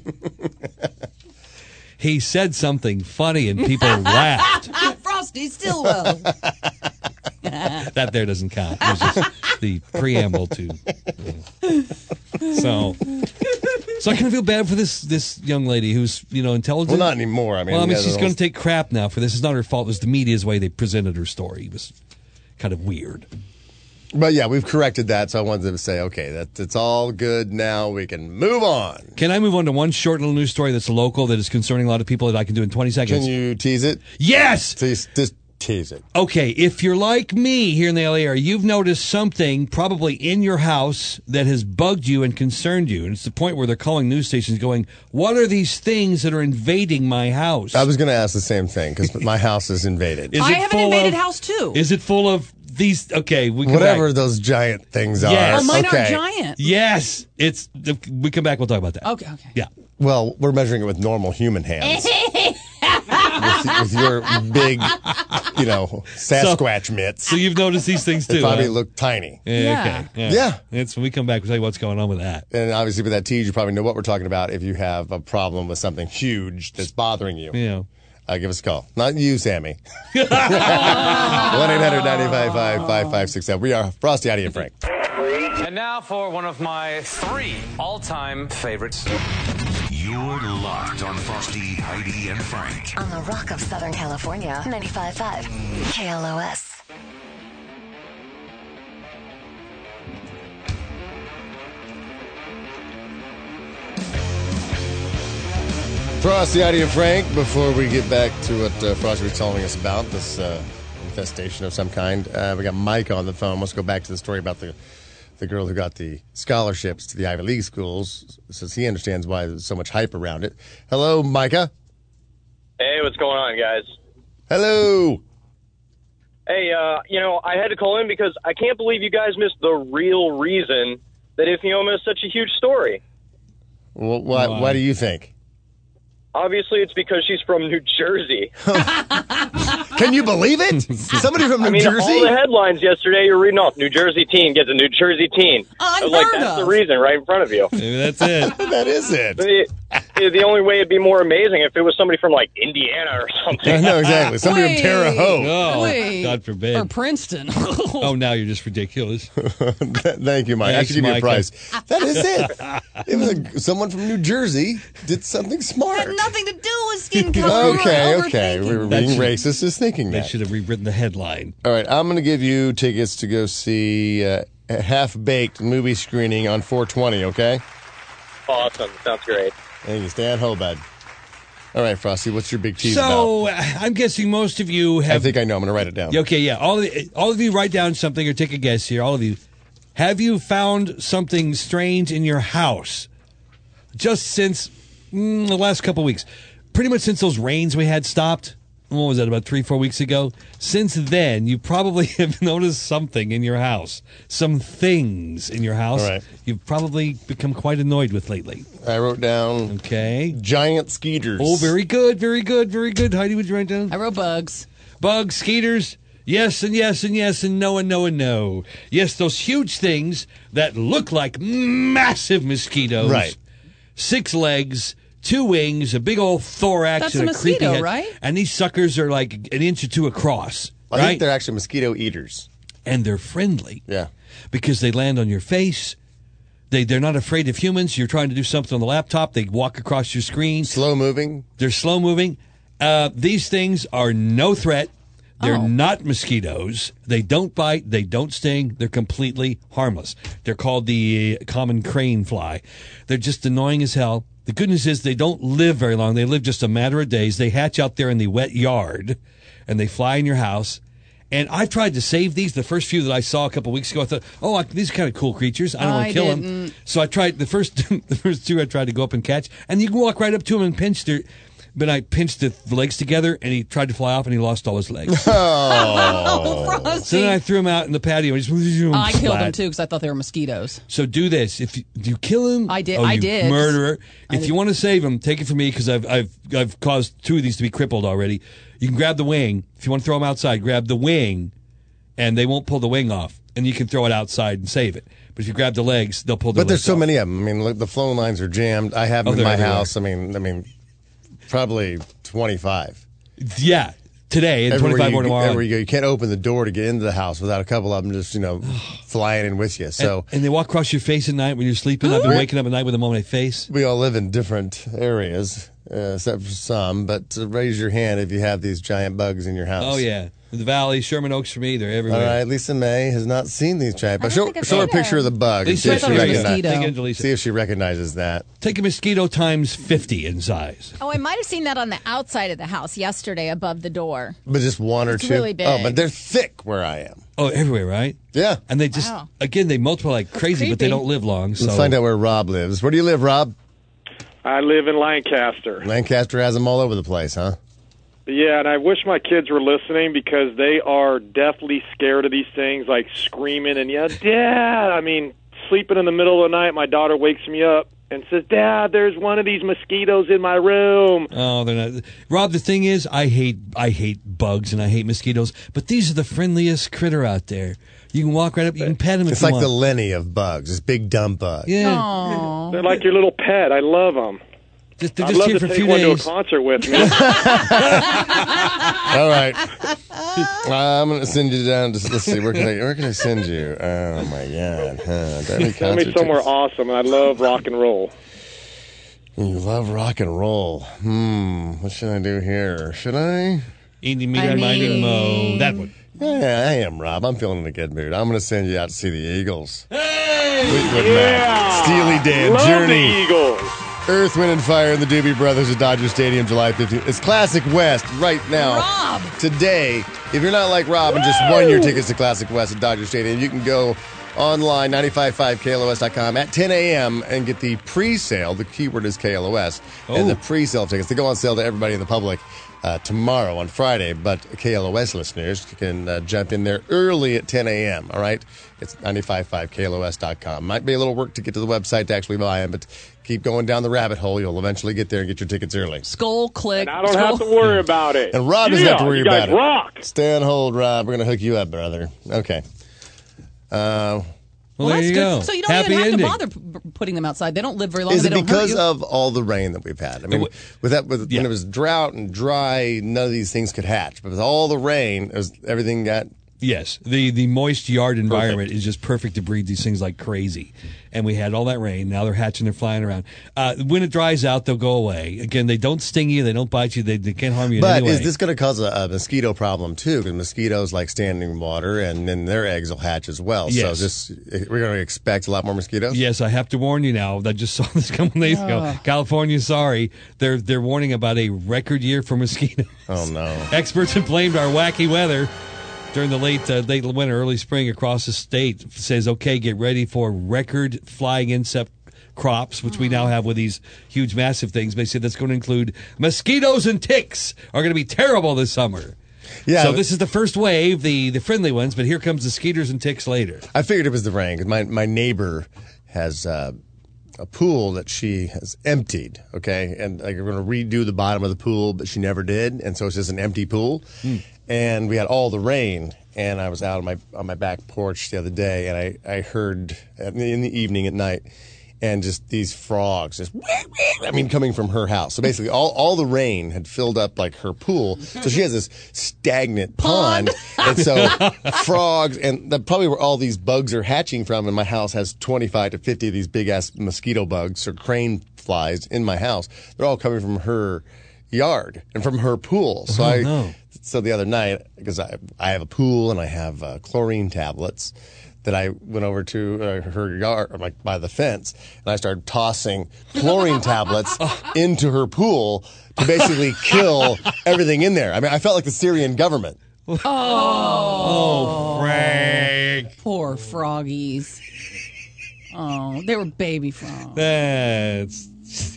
He said something funny and people laughed. Frosty Stillwell. That there doesn't count. It was just the preamble to. Uh, so, so I kind of feel bad for this this young lady who's you know intelligent. Well, not anymore. I mean, well, I mean, yeah, she's the going whole- to take crap now for this. It's not her fault. It was the media's way they presented her story. It was kind of weird. But yeah, we've corrected that, so I wanted to say, okay, that it's all good now. We can move on. Can I move on to one short little news story that's local that is concerning a lot of people that I can do in twenty seconds? Can you tease it? Yes! Tease, just tease it. Okay, if you're like me here in the L A area, you've noticed something probably in your house that has bugged you and concerned you. And it's the point where they're calling news stations going, what are these things that are invading my house? I was going to ask the same thing because my house is invaded. Is I it have an full invaded of- house, too. Is it full of these? Okay, we come Whatever back. those giant things are. Yes. Oh, mine okay. aren't giant. Yes, it's. We come back. We'll talk about that. Okay, okay. Yeah. Well, we're measuring it with normal human hands. with, with your big, you know, Sasquatch mitts. So you've noticed these things They too. probably huh? look tiny. Yeah, Yeah. Okay. Yeah. It's when we come back. We'll tell you what's going on with that. And obviously, with that tease, you probably know what we're talking about if you have a problem with something huge that's bothering you. Yeah. Uh, give us a call. Not you, Sammy. one eight hundred nine five five five five six seven. We are Frosty, Heidi, and Frank. And now for one of my three all-time favorites. You're locked on Frosty, Heidi, and Frank. On the Rock of Southern California, ninety-five point five K L O S. Frosty, Heidi, and Frank. Before we get back to what uh, Frosty was telling us about, this uh, infestation of some kind, uh, we got Mike on the phone. Let's go back to the story about the the girl who got the scholarships to the Ivy League schools, since he understands why there's so much hype around it. Hello, Micah. Hey, what's going on, guys? Hello. Hey, uh, you know, I had to call in because I can't believe you guys missed the real reason that Ifeoma is such a huge story. Well, why, why do you think? Obviously, it's because she's from New Jersey. Can you believe it? Somebody from New I mean, Jersey? all the headlines yesterday, you're reading off, New Jersey teen gets a New Jersey teen. I was like, Unheard that's of. the reason right in front of you. Maybe that's it. That is it. The, the only way it'd be more amazing if it was somebody from, like, Indiana or something. I know, exactly. Somebody Wait. from Terre Haute. Oh, Wait. God forbid. Or Princeton. Oh, now you're just ridiculous. Thank you, Mike. I Thanks, should give you a Micah. prize. That is it. It was a, someone from New Jersey did something smart. Had nothing to do with skin color. Okay, or okay. We were That being should- racist is thinking They that. should have rewritten the headline. All right, I'm going to give you tickets to go see uh, a Half-Baked movie screening on four twenty, okay? Awesome. Sounds great. Thank you. Stay on hold, bud. All right, Frosty, what's your big tease So about? uh, I'm guessing most of you I have. think I know. I'm going to write it down. Okay, yeah. All of, the, all of you write down something or take a guess here. All of you. Have you found something strange in your house just since mm, the last couple weeks? Pretty much since those rains we had stopped. What was that, about three, four weeks ago? Since then, you probably have noticed something in your house. Some things in your house All right. you've probably become quite annoyed with lately. I wrote down Okay. giant skeeters. Oh, very good, very good, very good. Heidi, would you write down? I wrote bugs. Bugs, skeeters, yes and yes and yes and no and no and no. Yes, those huge things that look like massive mosquitoes. Right. Six legs, two wings, a big old thorax, That's and a a, creepy mosquito, head. right? And these suckers are like an inch or two across. I right? think they're actually mosquito eaters. And they're friendly. Yeah. Because they land on your face. They, they're not afraid of humans. You're trying to do something on the laptop. They walk across your screen. Slow moving. They're slow moving. Uh, these things are no threat. They're Oh. not mosquitoes. They don't bite. They don't sting. They're completely harmless. They're called the uh, common crane fly. They're just annoying as hell. The good news is they don't live very long. They live just a matter of days. They hatch out there in the wet yard, and they fly in your house. And I've tried to save these. The first few that I saw a couple weeks ago, I thought, oh, I, these are kind of cool creatures. I don't want I to kill them. didn't. So I tried the first, the first two. I tried to go up and catch, and you can walk right up to them and pinch their. But I pinched the legs together, and he tried to fly off, and he lost all his legs. Oh, Frosty. So then I threw him out in the patio. And just, I killed flat. them too because I thought they were mosquitoes. So do this: if you, do you kill him, I did- Oh, I you did. murderer! I If did. you want to save him, take it from me because I've I've I've caused two of these to be crippled already. You can grab the wing. If you want to throw them outside, grab the wing, and they won't pull the wing off. and you can throw it outside and save it. But if you grab the legs, they'll pull the But there's legs so off. many of them. I mean, look, the phone lines are jammed. I have them Oh, in they're my everywhere. house. I mean, I mean, probably twenty-five. Yeah, today and Everywhere twenty-five you, more tomorrow. Everywhere you go, you can't open the door to get into the house without a couple of them just, you know, flying in with you. So and, and they walk across your face at night when you're sleeping. I've been waking up at night with them on my face. we all live in different areas, uh, except for some. But uh, raise your hand if you have these giant bugs in your house. Oh, yeah. The Valley, Sherman Oaks for me, they're All everywhere. right, Lisa May has not seen these giant bugs. I don't Show, think I've show her a seen picture of the bug. and Lisa, see I if thought she it was a recognizes- mosquito. Take it to Lisa. See if she recognizes that. Take a mosquito times fifty in size. Oh, I might have seen that on the outside of the house yesterday above the door. But just one or It's two. really big. Oh, but they're thick where I am. Oh, everywhere, right? Yeah. And they just, Wow. again, they multiply like crazy, but they creepy. don't live long. So Let's find out where Rob lives. Where do you live, Rob? I live in Lancaster. Lancaster has them all over the place, huh? Yeah, and I wish my kids were listening because they are deathly scared of these things, like screaming and, yeah, Dad. I mean, sleeping in the middle of the night, my daughter wakes me up and says, Dad, there's one of these mosquitoes in my room. Oh, they're not. Rob, the thing is, I hate I hate bugs and I hate mosquitoes, but these are the friendliest critter out there. You can walk right up, you can pet them if It's you like want. the Lenny of bugs. This big dumb bug. Yeah. They're like your little pet. I love them. Just, they're I'd just love here to for a take few one days. to a concert with me. All right. I'm going to send you down to, let's see, where can I, where can I send you? Oh, my God. Huh. Do I have any Send me concert somewhere tickets? awesome. I love rock and roll. You love rock and roll. Hmm. What should I do here? Should I? Eeny, meeny, I miny, mean- mo. That one. Yeah, I am, Rob. I'm feeling in a good mood. I'm going to send you out to see the Eagles. Hey! Fleetwood Yeah. Mac, Steely Dan, Love Journey, the Eagles. Earth, Wind and Fire, and the Doobie Brothers at Dodger Stadium, July fifteenth. It's Classic West right now. Rob! Today, if you're not like Rob and just won your tickets to Classic West at Dodger Stadium, you can go online, nine five five K L O S dot com at ten a.m. and get the pre-sale. The keyword is K L O S. And Oh. the pre-sale tickets, they go on sale to everybody in the public uh, tomorrow on Friday. But K L O S listeners can uh, jump in there early at ten a.m., all right? It's nine five five K L O S dot com. Might be a little work to get to the website to actually buy them, but keep going down the rabbit hole. You'll eventually get there and get your tickets early. Skull click. And I don't skull. have to worry about it. And Rob doesn't yeah, have to worry you guys about it. rock. Stay on hold, Rob. We're going to hook you up, brother. Okay. Uh, Well, Well, there that's you good. go. So you don't Happy even have ending. to bother p- putting them outside. They don't live very long. is they it don't because hurt you. of all the rain that we've had? I mean, Uh, with that, with, yeah. when it was drought and dry, none of these things could hatch. But with all the rain, it was, everything got. Yes, the the moist yard environment is just perfect to breed these things like crazy. And we had all that rain. Now they're hatching, they're flying around. Uh, when it dries out, they'll go away. Again, they don't sting you, they don't bite you, they, they can't harm you in But any way. is this going to cause a, a mosquito problem too? Because mosquitoes like standing in water, and then their eggs will hatch as well. Yes. So this, we're going to expect a lot more mosquitoes. Yes, I have to warn you now. I just saw this a couple days ago. California, sorry, they're they're warning about a record year for mosquitoes. Oh no! Experts have blamed our wacky weather during the late uh, late winter, early spring across the state. It says, okay, get ready for record flying insect crops, which we now have with these huge, massive things. They said that's going to include mosquitoes and ticks are going to be terrible this summer. Yeah. So this is the first wave, the the friendly ones, but here comes the skeeters and ticks later. I figured it was the rain because my my neighbor has uh, a pool that she has emptied. Okay, and like, we're going to redo the bottom of the pool, but she never did, and so it's just an empty pool. Mm. And we had all the rain, and I was out on my on my back porch the other day, and I I heard in the evening at night. And just these frogs, just I mean, coming from her house. So basically, all, all the rain had filled up like her pool. So she has this stagnant pond, and so frogs, and that's probably where all these bugs are hatching from. And my house has twenty-five to fifty of these big ass mosquito bugs or crane flies in my house. They're all coming from her yard and from her pool. So Oh, I, no. so the other night, because I I have a pool and I have uh, chlorine tablets. That I went over to uh, her yard, like by the fence, and I started tossing chlorine tablets into her pool to basically kill everything in there. I mean, I felt like the Syrian government. Oh, Oh, Frank. poor froggies. Oh, they were baby frogs. That's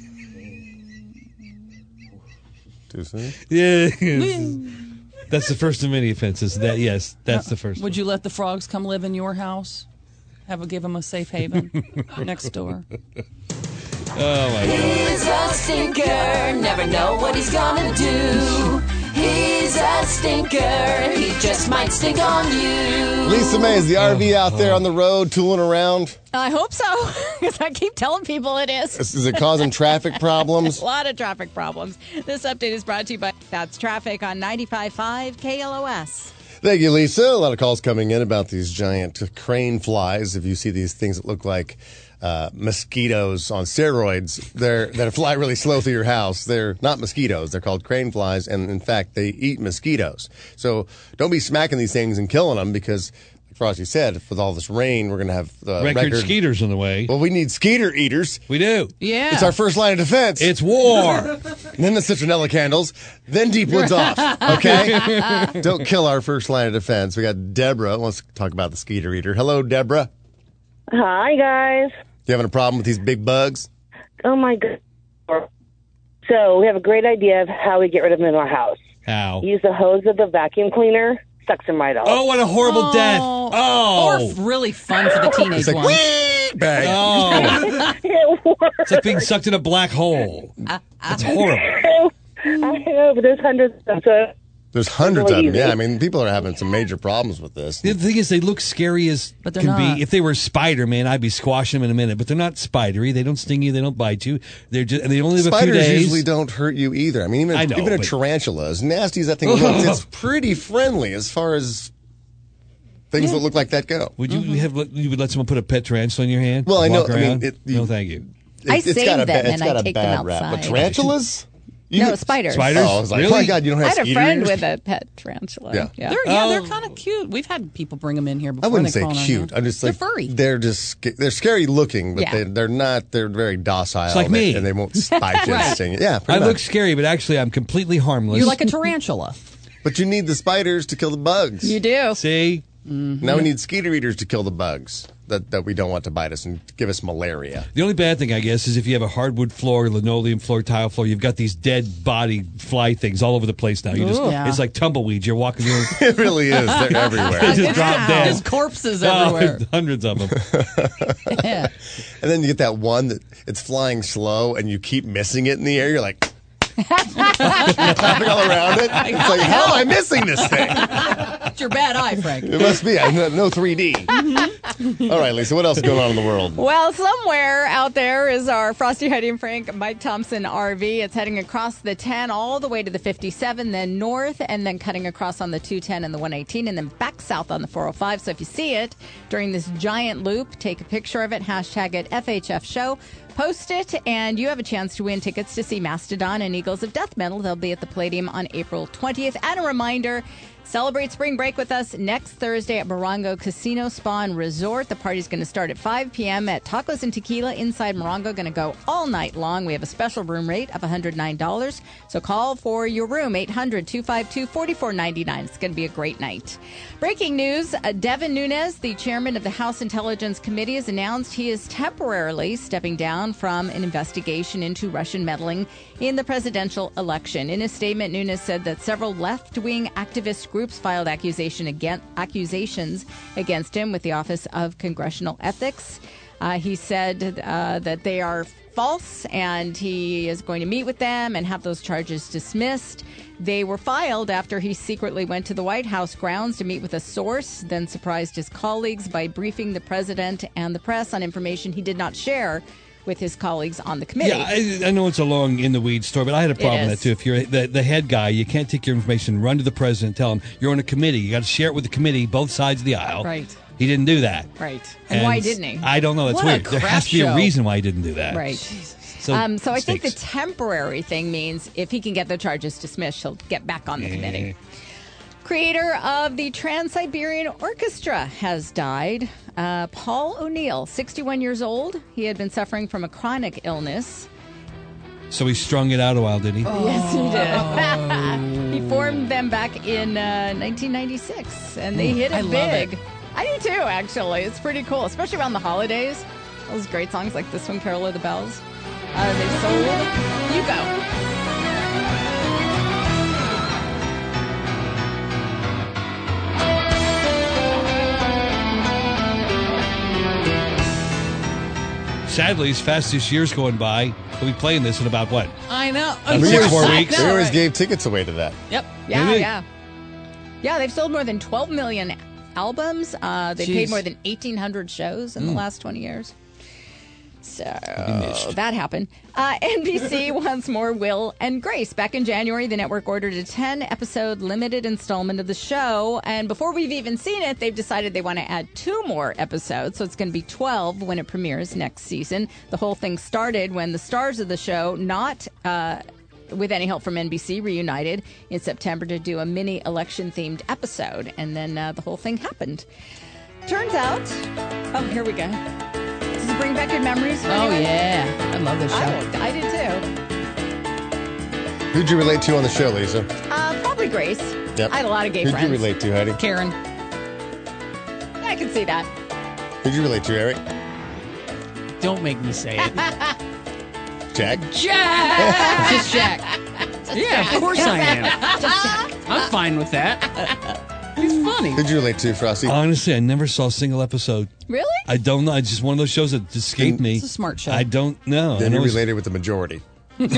Too soon? yeah. That's the first of many offenses. That yes, that's the first. Would you let the frogs come live in your house? Have a give them a safe haven next door. Oh my God. He's a stinker, never know what he's gonna do. He's a stinker. He just might stink on you. Lisa May, is the R V out there on the road tooling around? I hope so, because I keep telling people it is. Is, is it causing traffic problems? A lot of traffic problems. This update is brought to you by That's Traffic on ninety-five point five K L O S. Thank you, Lisa. A lot of calls coming in about these giant crane flies. If you see these things that look like uh, mosquitoes on steroids, they're that fly really slow through your house. They're not mosquitoes. They're called crane flies, and in fact, they eat mosquitoes. So don't be smacking these things and killing them because, like Frosty said, with all this rain, we're going to have uh, record, record skeeters on the way. Well, we need skeeter eaters. We do. Yeah. It's our first line of defense. It's war. And then the citronella candles, then Deep Woods off. Okay? Don't kill our first line of defense. We got Deborah. Let's talk about the skeeter eater. Hello, Deborah. Hi, guys. You having a problem with these big bugs? Oh, my God. So we have a great idea of how we get rid of them in our house. How? Use the hose of the vacuum cleaner, sucks them right off. Oh, what a horrible Oh. death. Oh. Or really fun for the teenage It's like, ones. whee, bang. Oh. It works. It's like being sucked in a black hole. That's horrible. I know, but there's hundreds of them. So There's hundreds really of them. easy. Yeah, I mean, people are having some major problems with this. The thing is, they look scary as But they're can not. be. If they were Spider-Man, I'd be squashing them in a minute. But they're not spidery. They don't sting you. They don't bite you. They're just. And they only live a few Spiders days. usually don't hurt you either. I mean, even, I know, even a but- tarantula, as nasty as that thing looks, it's pretty friendly as far as things that look like that go. Would you have? You would let someone put a pet tarantula in your hand? Well, I know. Walk I mean, around? it- no, thank you. I It's- it's save got a them ba- it's and I got a take them bad rap. But outside. tarantulas? You No, could- spiders. Spiders? Oh, I was like, Really? oh my God, you don't I have had a skeeter friend eaters? with a pet tarantula. Yeah. Yeah. They're, yeah, Oh. they're kind of cute. We've had people bring them in here before. I wouldn't they say crawl on cute. here. I'm just like they're furry. They're just sca- they're scary looking, but Yeah. they they're not. They're very docile. It's like and they- me. and they won't bite you and Right. sting you. Yeah, I pretty look much. scary, but actually, I'm completely harmless. You're like a tarantula. But you need the spiders to kill the bugs. You do. See? Now we need skeeter eaters to kill the bugs that, that we don't want to bite us and give us malaria. The only bad thing, I guess, is if you have a hardwood floor, linoleum floor, tile floor, you've got these dead body fly things all over the place now. You just, Ooh. Yeah. It's like tumbleweeds. You're walking through. It really is. They're everywhere. They just drop dead. There's corpses Oh, everywhere. hundreds of them. Yeah. And then you get that one that it's flying slow and you keep missing it in the air. You're like, clapping all around it. It's like, how am I missing this thing? It's your bad eye, Frank. It must be. I know no three D. All right, Lisa, what else is going on in the world? Well, somewhere out there is our Frosty, Heidi, and Frank Mike Thompson R V. It's heading across the ten all the way to the fifty-seven, then north, and then cutting across on the two ten and the one eighteen, and then back south on the four oh five. So if you see it during this giant loop, take a picture of it, hashtag it F H F Show. Post it, and you have a chance to win tickets to see Mastodon and Eagles of Death Metal. They'll be at the Palladium on April twentieth. And a reminder, celebrate spring break with us next Thursday at Morongo Casino Spa and Resort. The party's going to start at five p.m. at Tacos and Tequila inside Morongo. Going to go all night long. We have a special room rate of one hundred nine dollars. So call for your room, eight hundred, two five two, four four nine nine. It's going to be a great night. Breaking news, uh, Devin Nunes, the chairman of the House Intelligence Committee, has announced he is temporarily stepping down from an investigation into Russian meddling in the presidential election. In a statement, Nunes said that several left-wing activist groups filed accusation against, accusations against him with the Office of Congressional Ethics. Uh, he said uh, that they are false, and he is going to meet with them and have those charges dismissed. They were filed after he secretly went to the White House grounds to meet with a source, then surprised his colleagues by briefing the president and the press on information he did not share with his colleagues on the committee. Yeah, I, I know it's a long in the weeds story, but I had a problem with is. that too. If you're the, the head guy, you can't take your information, run to the president, and tell him you're on a committee. You got to share it with the committee, both sides of the aisle. Right. He didn't do that. Right. And, why didn't he? I don't know. That's What a weird. There crap has to be show. a reason why he didn't do that. Right. So, um, so I think the stinks. temporary thing means if he can get the charges dismissed, he'll get back on the Eh. committee. Creator of the Trans-Siberian Orchestra has died. Uh, Paul O'Neill, sixty-one years old. He had been suffering from a chronic illness. So he strung it out a while, did he? Yes, he did. He formed them back in uh, nineteen ninety-six, and they Ooh, hit it I love big. it. I do too, actually. It's pretty cool, especially around the holidays. Those great songs like this one, Carol of the Bells. Uh, they sold. You go. Sadly, as fast as years going by, We'll be playing this in about what? I know. Uh, six more We weeks. always gave tickets away to that. Yep. Yeah, Really? yeah. Yeah, they've sold more than twelve million albums. Uh, they Jeez. played more than eighteen hundred shows in the Mm. last twenty years. So missed. that happened. Uh, N B C wants more Will and Grace. Back in January, the network ordered a ten-episode limited installment of the show. And before we've even seen it, they've decided they want to add two more episodes. So it's going to be twelve when it premieres next season. The whole thing started when the stars of the show, not uh, with any help from N B C, reunited in September to do a mini election-themed episode. And then uh, the whole thing happened. Turns out... Oh, here we go. Does it bring back good memories for Oh, anyone? yeah. I love this show. I, I did too. Who'd you relate to on the show, Lisa? Uh, probably Grace. Yep. I had a lot of gay Who'd friends. you relate to, Heidi? Karen. I can see that. Who'd you relate to, Eric? Don't make me say it. Jack? Jack! Just Jack. Yeah, of course I am. I'm fine with that. He's funny. Who'd you relate to, Frosty? Honestly, I never saw a single episode. Really? I don't know. It's just one of those shows that escaped me. It's a smart show. I don't know. Then I you know it's- related with the majority. Sorry.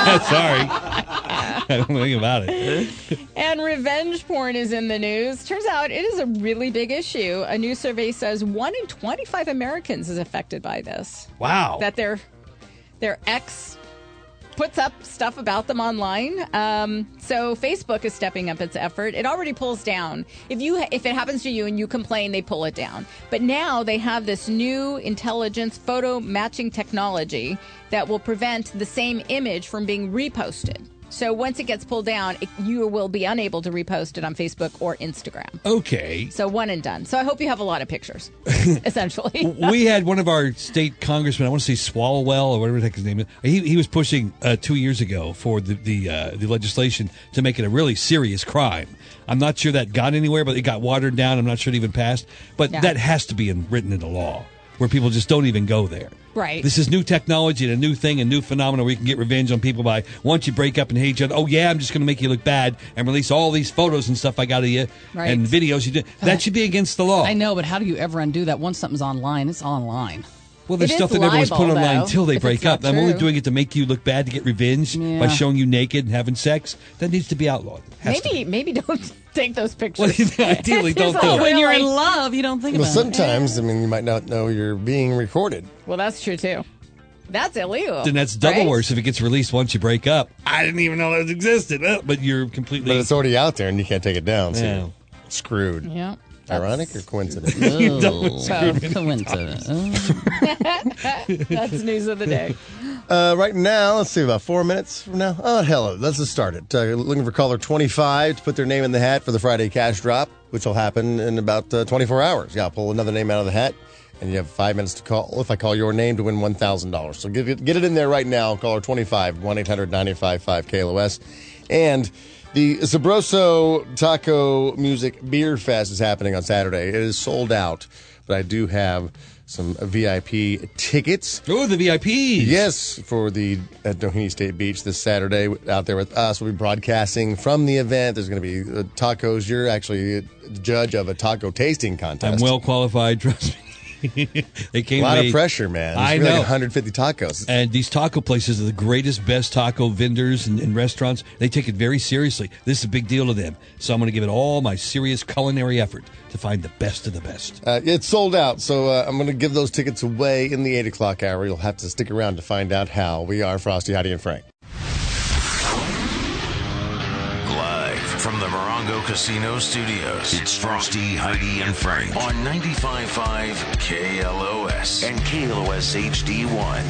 I don't know anything about it. And revenge porn is in the news. Turns out it is a really big issue. A new survey says one in twenty-five Americans is affected by this. Wow. That their their ex puts up stuff about them online. Um, so Facebook is stepping up its effort. It already pulls down. If you if it happens to you and you complain, they pull it down. But now they have this new intelligence photo matching technology that will prevent the same image from being reposted. So once it gets pulled down, it, you will be unable to repost it on Facebook or Instagram. Okay. So one and done. So I hope you have a lot of pictures, essentially. We had one of our state congressmen, I want to say Swalwell or whatever the heck his name is. He, he was pushing uh, two years ago for the the, uh, the legislation to make it a really serious crime. I'm not sure that got anywhere, but it got watered down. I'm not sure it even passed. But Yeah. that has to be in, written into law, where people just don't even go there. Right. This is new technology and a new thing, a new phenomenon where you can get revenge on people by, once you break up and hate each other, oh, yeah, I'm just going to make you look bad and release all these photos and stuff I got of you Right. and videos you did. That should be against the law. I know, but how do you ever undo that? Once something's online, it's online. Well, there's It stuff is that never was put libel, online though, until they if break it's not up. I'm only true. doing it to make you look bad, to get revenge Yeah. by showing you naked and having sex. That needs to be outlawed. Has to Maybe maybe don't take those Well, pictures. ideally, don't It's do all it. When you're in really- love, you don't think Well, about sometimes, I mean, you might not know you're being recorded. Well, that's true too. That's illegal. Then that's double right? worse if it gets released once you break up. I didn't even know that existed, uh, but you're completely. But it's already out there and you can't take it down. So Yeah. you're screwed. Yeah. Ironic or coincidence? it. Oh, So- coincidence. Oh. That's news of the day. Uh, right now, let's see, about four minutes from now. Oh, hell, let's just start it. Uh, looking for caller twenty-five to put their name in the hat for the Friday cash drop, which will happen in about uh, twenty-four hours. Yeah, I'll pull another name out of the hat, and you have five minutes to call if I call your name to win one thousand dollars. So get it, get it in there right now. Caller twenty-five, one eight hundred nine five five K L O S. And the Sabroso Taco Music Beer Fest is happening on Saturday. It is sold out, but I do have some V I P tickets. Oh, the V I Ps. Yes, for the at Doheny State Beach this Saturday out there with us. We'll be broadcasting from the event. There's going to be uh, tacos. You're actually the judge of a taco tasting I'm contest. well qualified, trust me. They came a lot to me- of pressure, man. There's I gonna be know. like one hundred fifty tacos. And these taco places are the greatest, best taco vendors and, and restaurants. They take it very seriously. This is a big deal to them. So I'm going to give it all my serious culinary effort to find the best of the best. Uh, it's sold out, so uh, I'm going to give those tickets away in the eight o'clock hour. You'll have to stick around to find out how. We are Frosty, Heidi, and Frank. Live from the Morongo Casino Studios, it's Frosty, Heidi, and Frank on ninety-five point five K L O S and K L O S H D one.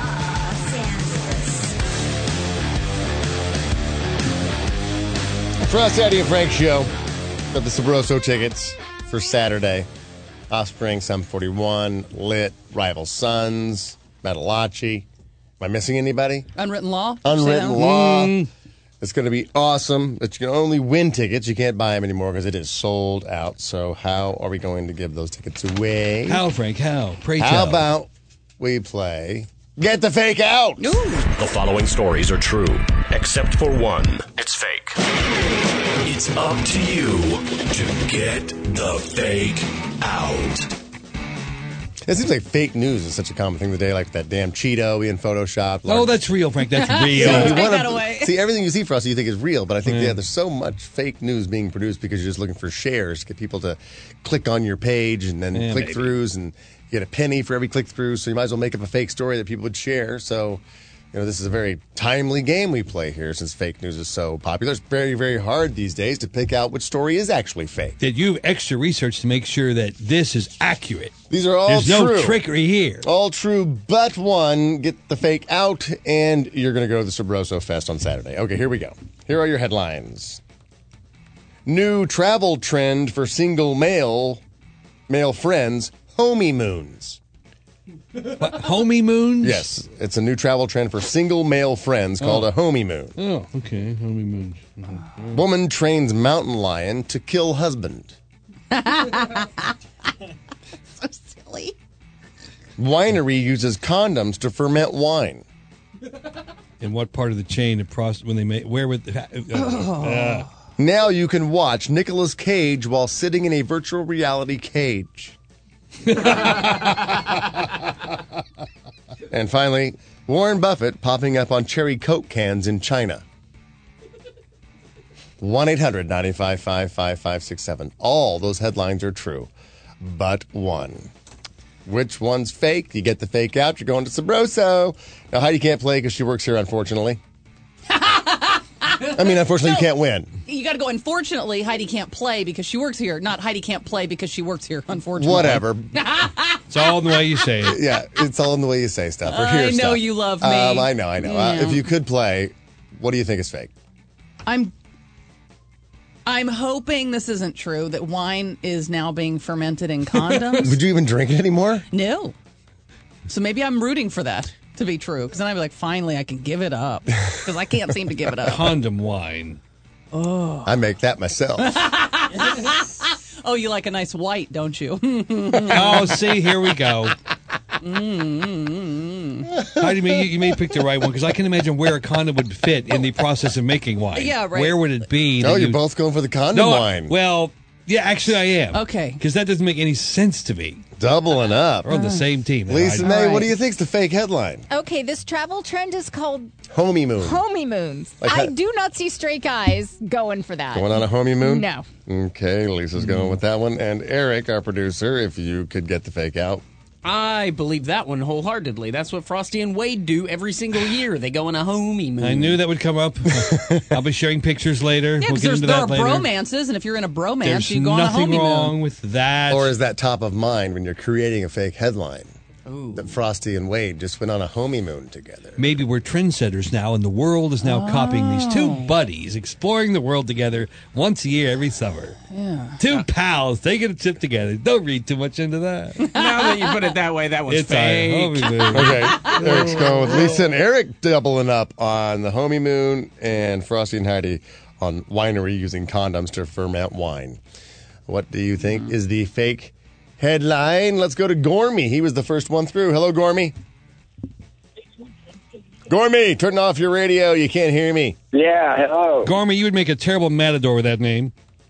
Frosty, Heidi, and Frank show. Got the Sabroso tickets for Saturday. Offspring, Sum forty-one, Lit, Rival Sons, Metalachi. Am I missing anybody? Unwritten Law. Unwritten Say that. Law. Mm. It's going to be awesome. But you can only win tickets. You can't buy them anymore because it is sold out. So how are we going to give those tickets away? How, Frank? How? Pray How tell. about we play Get the Fake Out? The following stories are true, except for one. It's fake. It's up to you to get the fake out. It seems like fake news is such a common thing today, like that damn Cheeto being photoshopped. Oh, that's real, Frank. That's real. Yeah, you Take wanna- that away. See, everything you see, Frosty, you think is real, but I think Yeah. yeah, there's so much fake news being produced because you're just looking for shares, get people to click on your page and then Yeah, click maybe. throughs and get a penny for every click through. So you might as well make up a fake story that people would share. So, you know, this is a very timely game we play here since fake news is so popular. It's very, very hard these days to pick out which story is actually fake. Did you have extra research to make sure that this is accurate? These are all There's true. no trickery here. All true, but one. Get the fake out, and you're going to go to the Sabroso Fest on Saturday. Okay, here we go. Here are your headlines. New travel trend for single male male friends, homie moons. What, homie moons? Yes, it's a new travel trend for single male friends called Oh. a homie moon. Oh, okay. Homie moons. Mhm. Woman trains mountain lion to kill husband. So silly. Winery uses condoms to ferment wine. In what part of the chain of prost when they make where would uh, uh, Now you can watch Nicolas Cage while sitting in a virtual reality cage. And finally, Warren Buffett popping up on cherry Coke cans in China. one eight hundred nine five five five five six seven. All those headlines are true, but one. Which one's fake? You get the fake out, you're going to Sabroso. Now, Heidi can't play because she works here, unfortunately. I mean, unfortunately, you can't win. You got to go. Unfortunately, Heidi can't play because she works here. Not Heidi can't play because she works here. Unfortunately, Whatever. it's all in the way you say it. Yeah, it's all in the way you say stuff or I hear know stuff. you love me. Um, I know, I know. Uh, Yeah. if you could play, what do you think is fake? I'm. I'm hoping this isn't true. That wine is now being fermented in condoms. Would you even drink it anymore? No. So maybe I'm rooting for that to be true because then I'd be like, finally, I can give it up because I can't seem to give it up. Condom wine. Oh. I make that myself. Oh, you like a nice white, don't you? Oh, see, here we go. Mm-hmm. Heidi, you, you may pick the right one because I can imagine where a condom would fit in the process of making wine. Yeah, right. Where would it be? Oh, that you're you- both going for the condom No, I- wine. Well, yeah, actually, I am. Okay. Because that doesn't make any sense to me. Doubling up. We're on the same team. Lisa Heidi. May, All what do right. you think's the fake headline? Okay, this travel trend is called Homie moon. homie moons. Like I how- do not see straight guys going for that. Going on a homie moon? No. Okay, Lisa's going with that one. And Eric, our producer, if you could get the fake out. I believe that one wholeheartedly. That's what Frosty and Wade do every single year. They go on a homie moon. I knew that would come up. I'll be sharing pictures later. Yeah, we'll because get there's into there are that later. bromances, and if you're in a bromance, There's you go on a nothing homie wrong moon. with that. Or is that top of mind when you're creating a fake headline? That Frosty and Wade just went on a homie moon together. Maybe we're trendsetters now, and the world is now copying these two buddies exploring the world together once a year every summer. Yeah. Two pals taking a trip together. Don't read too much into that. Now that you put it that way, that one's It's fake. our homie moon. Okay, Eric's going with Lisa and Eric doubling up on the homie moon, and Frosty and Heidi on winery using condoms to ferment wine. What do you think is the fake headline? Let's go to Gormy. He was the first one through. Hello, Gormy. Gormy, turn off your radio. You can't hear me. Yeah, hello. Gormy, you would make a terrible matador with that name.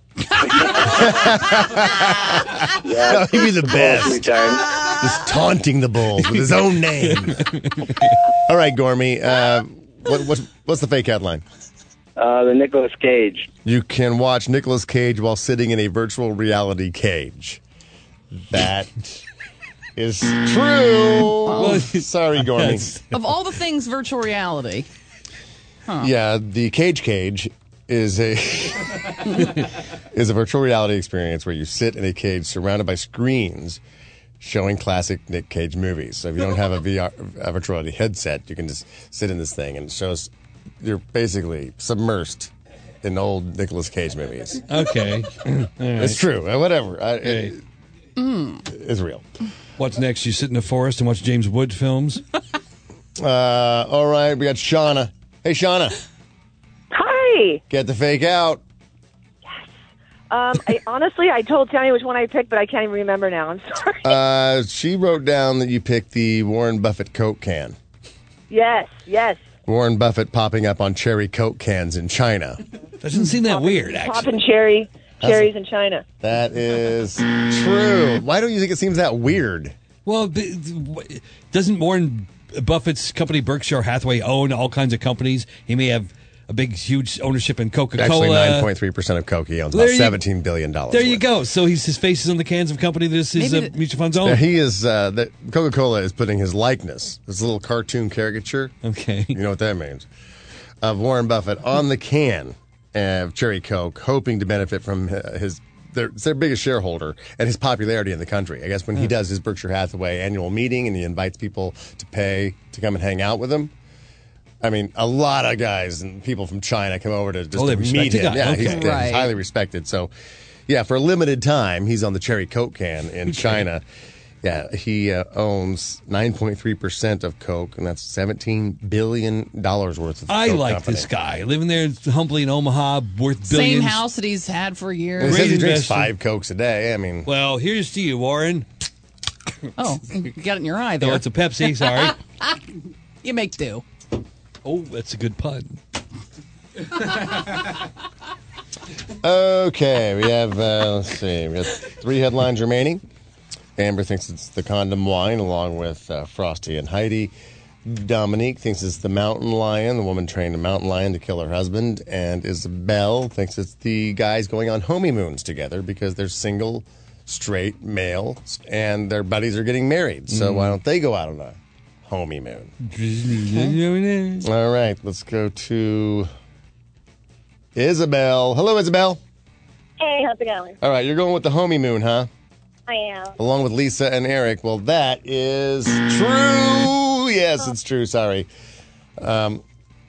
Yeah, No, he'd be the best. Every time. Just taunting the bulls with his own name. All right, Gormy. Uh, what, what's, what's the fake headline? Uh, the Nicolas Cage. You can watch Nicolas Cage while sitting in a virtual reality cage. That is true. Well, sorry, Gormy. Of all the things, virtual reality. Huh. Yeah, the Cage Cage is a is a virtual reality experience where you sit in a cage surrounded by screens showing classic Nick Cage movies. So if you don't have a V R, a virtual reality headset, you can just sit in this thing and it shows you're basically submersed in old Nicolas Cage movies. Okay. All It's right. true. Uh, Whatever. I, Okay. it, it's real. What's next? You sit in the forest and watch James Wood films? Uh, all right, we got Shauna. Hey, Shauna. Hi. Get the fake out. Um, I, honestly, I told Tanya which one I picked, but I can't even remember now. I'm sorry. Uh, she wrote down that you picked the Warren Buffett Coke can. Yes, yes. Warren Buffett popping up on cherry Coke cans in China. Doesn't seem that weird, actually. Popping cherry, cherries in China. That is true. Why don't you think it seems that weird? Well, b- b- doesn't Warren Buffett's company Berkshire Hathaway own all kinds of companies? He may have a big, huge ownership in Coca-Cola. Actually, nine point three percent of Coke. He owns There about you- seventeen billion dollars. There you go. So he's, his face is on the cans of company that his uh, Maybe mutual funds own. Yeah, he is. Uh, the, Coca-Cola is putting his likeness, this little cartoon caricature. Okay, you know what that means. Of Warren Buffett on the can of Cherry Coke, hoping to benefit from his their, it's their biggest shareholder and his popularity in the country. I guess when he Yeah. does his Berkshire Hathaway annual meeting and he invites people to pay to come and hang out with him. I mean, a lot of guys and people from China come over to just Oh, they to respect meet the him. guy. Yeah, Okay. he's, yeah, Right. he's highly respected. So, yeah, for a limited time, he's on the Cherry Coke can in China. Yeah, he uh, owns nine point three percent of Coke, and that's seventeen billion dollars worth of I Coke like company. this guy living there humbly in Omaha, worth Same billions. house that he's had for He years. says Great he drinks investor. five Cokes a day. I mean, Well, here's to you, Warren. Oh, you got it in your eye No, there. it's a Pepsi. Sorry. You make do. Oh, that's a good pun. okay, we have, uh, let's see, we have three headlines remaining. Amber thinks it's the condom wine, along with uh, Frosty and Heidi. Dominique thinks it's the mountain lion. The woman trained a mountain lion to kill her husband. And Isabel thinks it's the guys going on honeymoons together because they're single, straight, males, and their buddies are getting married. So why don't they go out on a honeymoon? All right, let's go to Isabel. Hello, Isabel. Hey, how's it going? All right, you're going with the honeymoon, huh? I am. Along with Lisa and Eric. Well, that is true. Yes, it's true. Sorry. Um,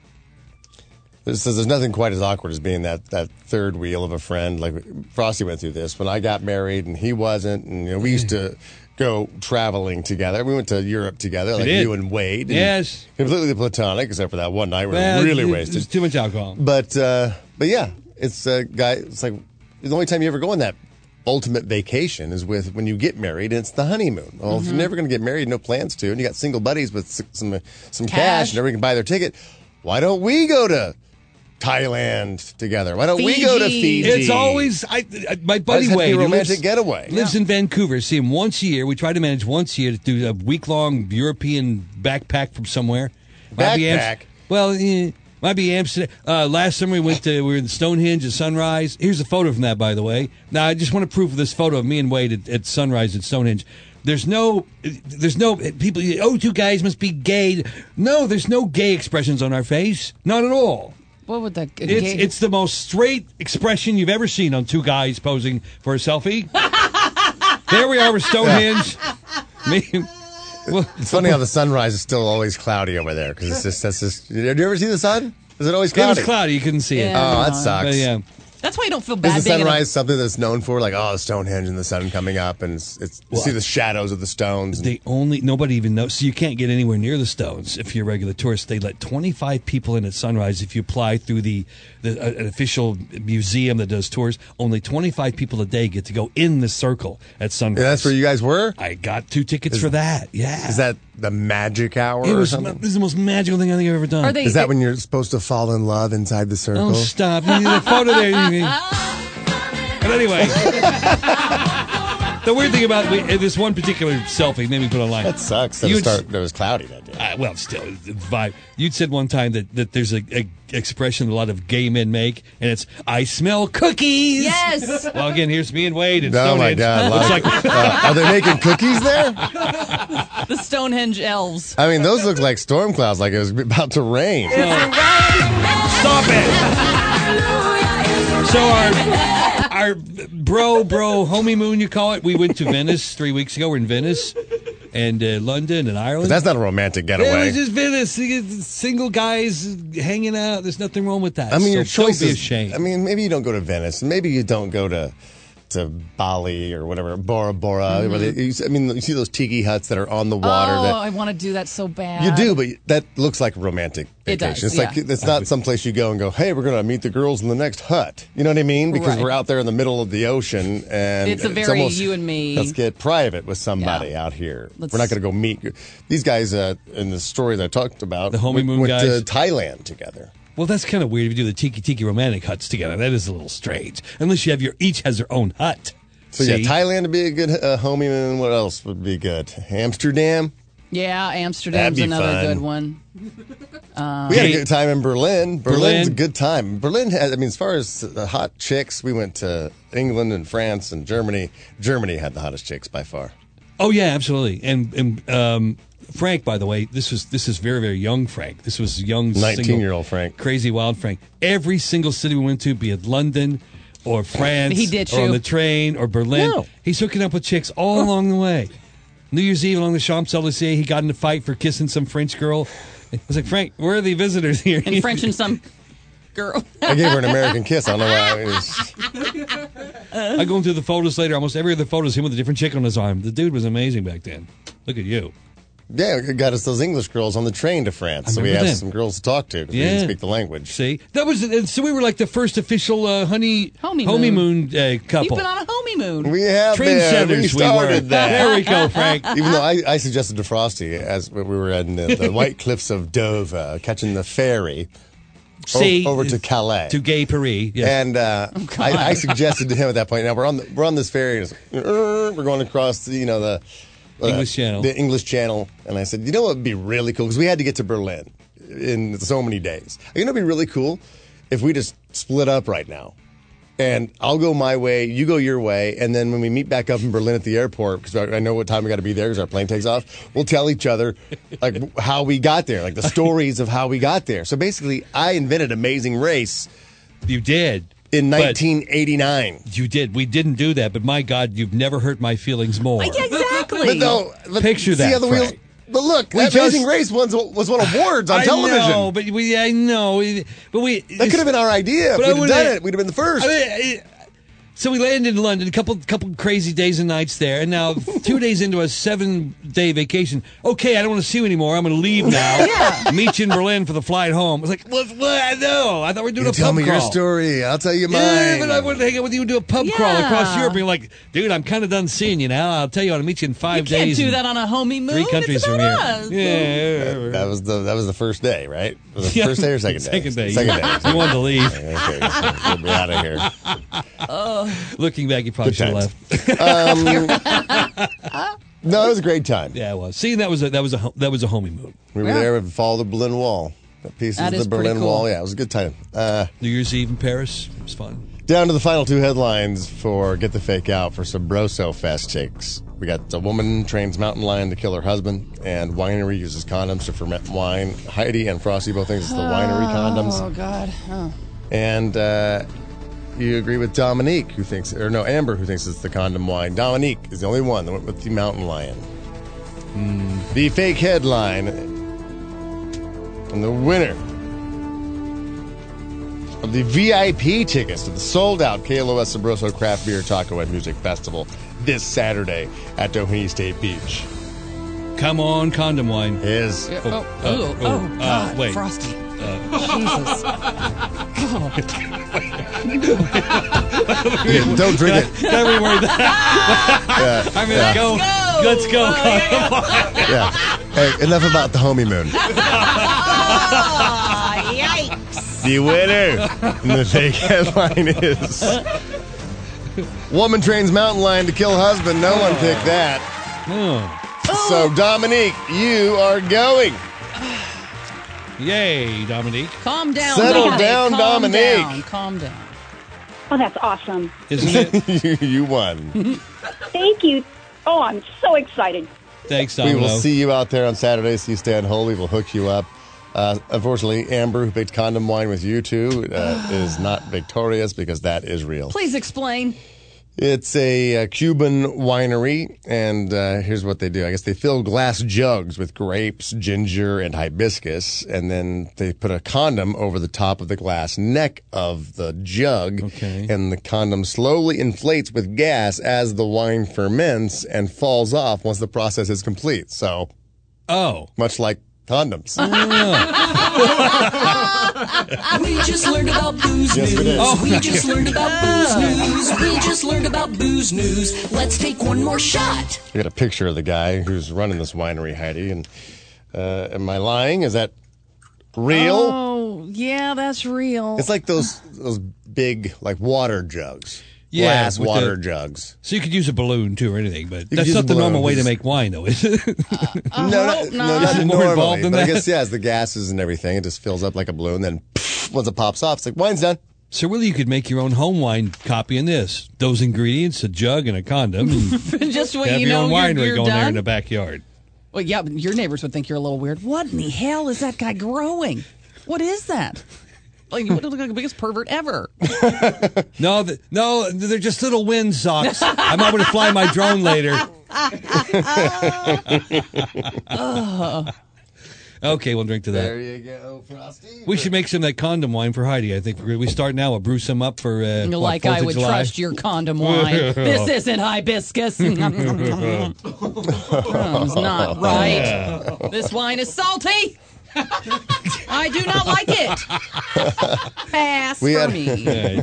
it says there's nothing quite as awkward as being that, that third wheel of a friend. Like Frosty went through this when I got married and he wasn't. And you know, we used to go traveling together. We went to Europe together, like did. you and Wade. And Yes. completely platonic, except for that one night where Well, we really it- wasted. It's too much alcohol. But uh, but yeah, it's a guy. It's like the only time you ever go on that ultimate vacation is with when you get married, and it's the honeymoon. Well, if you're never going to get married, no plans to, and you got single buddies with s- some some cash, Cash. and everybody can buy their ticket. Why don't we go to Thailand together? Why don't we go to Fiji. Fiji? It's always I, I, my buddy That's had to be Wade. a he romantic lives, getaway. Lives in Vancouver. See him once a year. We try to manage once a year to do a week long European backpack from somewhere. Might be Amst- Backpack? well, eh, might be Amsterdam. Uh, last summer we went to we were in Stonehenge at sunrise. Here's a photo from that, by the way. Now I just want to prove this photo of me and Wade at, at sunrise at Stonehenge. There's no, there's no people. Oh, two guys must be gay. No, there's no gay expressions on our face. Not at all. What would that? It's it's the most straight expression you've ever seen on two guys posing for a selfie. There we are with Stonehenge. Me, well, It's funny how the sunrise is still always cloudy over there because it's just that's just. Did you ever see the sun? Is it always it cloudy? was cloudy. You couldn't see it. Yeah. Oh, that sucks. But yeah. That's why you don't feel Is bad. the being in a- sunrise something that's known for? Like, oh, Stonehenge and the sun coming up, and it's, it's you see the shadows of the stones. And, They only nobody even knows, so you can't get anywhere near the stones if you're a regular tourist. They let twenty-five people in at sunrise if you apply through the, the uh, an official museum that does tours. Only twenty-five people a day get to go in the circle at sunrise. Yeah, that's where you guys were? I got two tickets for that. Yeah, Is that the magic hour it or was something? this is the most magical thing I think I've ever done. Are they? Is that when you're supposed to fall in love inside the circle? Oh, stop! The photo there. you- But anyway, the weird thing about we, this one particular selfie made me put online. That sucks. That, it, You'd- start, that it was cloudy that day. Uh, well, still, the vibe. You'd said one time that, that there's a, a expression a lot of gay men make, and it's "I smell cookies." Yes. Well, again, here's me and Wade. And Oh my Stonehenge. God! a lot Looks of- like uh, are they making cookies there? The Stonehenge elves. I mean, those look like storm clouds, like it was about to rain. stop it. So our our bro bro homie moon, you call it. We went to Venice three weeks ago. We're in Venice and uh, London and Ireland. But that's not a romantic It getaway. was just Venice, single guys hanging out. There's nothing wrong with that. I mean, your So choice don't be is. ashamed. I mean, maybe you don't go to Venice. Maybe you don't go to to Bali or whatever, Bora Bora. Mm-hmm. where they- you see- I mean, you see those tiki huts that are on the water. Oh, that, I want to do that so bad. You do, but that looks like a romantic It vacation. does, it's like yeah. it's not someplace you go and go, "Hey, we're going to meet the girls in the next hut." You know what I mean? Because Right. we're out there in the middle of the ocean, and It's a very almost, you and me. Let's get private with somebody Yeah. out here. Let's- we're not going to go meet these guys uh, in the story that I talked about. The went- honeymoon went guys? to Thailand together. Well, that's kind of weird if you do the tiki tiki romantic huts together. That is a little strange. Unless you have your each has their own hut. So See? yeah, Thailand would be a good uh, honeymoon. What else would be good? Amsterdam. Yeah, Amsterdam's That'd be another fun. good one. Um, We had a good time in Berlin. Berlin's Berlin. a good time. Berlin had, I mean, as far as the hot chicks, we went to England and France and Germany. Germany had the hottest chicks by far. Oh yeah, absolutely. And and um, Frank, by the way, this was this is very very young Frank. This was young nineteen-year-old Frank, crazy wild Frank. Every single city we went to, be it London or France, He ditched or on you. the train or Berlin, No. he's hooking up with chicks all along the way. New Year's Eve along the Champs Elysees, he got in a fight for kissing some French girl. I was like, Frank, where are the visitors here? And French and some girl. I gave her an American kiss. I don't know why. It was, I go through the photos later. Almost every other photo is him with a different chick on his arm. The dude was amazing back then. Look at you. yeah, it got us those English girls on the train to France. I So we remember had them. some girls to talk to because we Yeah. didn't speak the language. See, that was and so we were like the first official uh, honey Homie homie moon. moon uh, You've couple. been on a homie moon. We have been. Trendsetters, We we were. started that. There we go, Frank. Even though I, I suggested to Frosty as we were in the, the White Cliffs of Dover, catching the ferry o- See, over to Calais. to Gay Paris. Yes. And uh, I, I suggested to him at that point. Now we're on the, we're on this ferry. And it's, uh, we're going across the, you know the uh, English Channel. the English Channel. And I said, you know what would be really cool because we had to get to Berlin in so many days. You know, it'd be really cool if we just split up right now. And I'll go my way, you go your way, and then when we meet back up in Berlin at the airport, because I I know what time we got to be there because our plane takes off, we'll tell each other like how we got there, like the stories of how we got there. So basically, I invented Amazing Race You did. in But- nineteen eighty-nine. You did. We didn't do that, but my God, you've never hurt my feelings more. Yeah, exactly. But no, but Picture see that, how the wheels. Frank. But look, We that Amazing just- Race was was won awards on I television. know, but we, I know, we- but we. That could have been our idea. If But I we'd have would've- done it, we'd have been the first. I mean, I- so we landed in London, a couple couple crazy days and nights there, and now two days into a seven day vacation. Okay, I don't want to see you anymore. I'm going to leave now. Yeah. Meet you in Berlin for the flight home. I was like, what? what? No, I thought we were doing you a tell pub me crawl. your story. I'll tell you mine. Yeah, but I wanted to hang out with you and do a pub crawl Yeah. across Europe. And you're like, dude, I'm kind of done seeing you now. I'll tell you, I'll meet you in five You can't days. do and that on a homie moon. Three countries it's from about here. us. Yeah. That was the that was the first day, right? Was it the Yeah. first day or second day? Second day. Second day. You wanted to leave. Okay, we'll be out of here. Looking back, you probably Good should have times. left. Um, no, it was a great time. Yeah, it was. See, that was a that was a ho- that was a homie move. We were Yeah. there. We followed the Berlin Wall. That piece That of is the pretty Berlin cool. Wall. Yeah, it was a good time. Uh, New Year's Eve in Paris. It was fun. down to the final two headlines for Get the Fake Out for Sabroso Fest chicks. We got a woman trains mountain lion to kill her husband, and winery uses condoms to ferment wine. Heidi and Frosty both think it's the winery condoms. Oh God. Oh. And uh, you agree with Dominique, who thinks, or no, Amber, who thinks it's the condom wine. Dominique is the only one that went with the mountain lion. Mm. The fake headline, and the winner of the V I P tickets to the sold-out K L O S Sabroso Craft Beer Taco and Music Festival this Saturday at Doheny State Beach Come on, condom wine. is... Yeah, oh, uh, oh, oh, oh, uh, God, wait. Frosty. Jesus. Yeah, don't drink it. Can I reword that? Yeah, I mean, yeah, go. Let's go. condom wine. yeah. Hey, enough about the homie moon. Oh, yikes. The winner in the fake headline is woman trains mountain lion to kill husband. No one picked that. Oh. So Dominique, you are going. Yay, Dominique. Calm down. Settle Dominique. down, calm Dominique. Down, calm down. Oh, that's awesome. Isn't it? you, you won. Thank you. Oh, I'm so excited. Thanks, We Domino. will see you out there on Saturday. So you stand holy. We'll hook you up. Uh, unfortunately, Amber, who picked condom wine with you two, uh, is not victorious because that is real. Please explain. It's a, uh Cuban winery, and uh, here's what they do. I guess they fill glass jugs with grapes, ginger, and hibiscus, and then they put a condom over the top of the glass neck of the jug, Okay. and the condom slowly inflates with gas as the wine ferments and falls off once the process is complete. So, Oh. much like condoms. We just learned about booze Yes, we news. did. Oh, we just learned about booze news. We just learned about booze news. Let's take one more shot. I got a picture of the guy who's running this winery, Heidi, and uh, am I lying? Is that real? Oh, yeah, that's real. It's like those those big like water jugs. Yeah, glass with water the- jugs. So you could use a balloon too, or anything, but could that's use not a the balloon, normal way to just- make wine, though, is it? no, not, no, not Is it more normally, involved than but I that? guess, yeah, as the gases and everything, it just fills up like a balloon. Then pff, once it pops off, it's like, wine's done. So really, you could make your own home wine copying this. Those ingredients, a jug and a condom, and Just when have you your know own you're, winery you're going there done. in the backyard. Well, yeah, but your neighbors would think you're a little weird. What in the hell is that guy growing? What is that? Like, you would look like the biggest pervert ever. No, th- no, they're just little wind socks. I'm able to fly my drone later. Oh. Okay, we'll drink to that. There you go, Frosty. We should make some of that condom wine for Heidi. I think we start now. We'll brew some up for uh, what, Like Fourth I of would July? trust your condom wine. This isn't hibiscus. It's not right. This wine is salty. I do not like it. Pass We for had- me.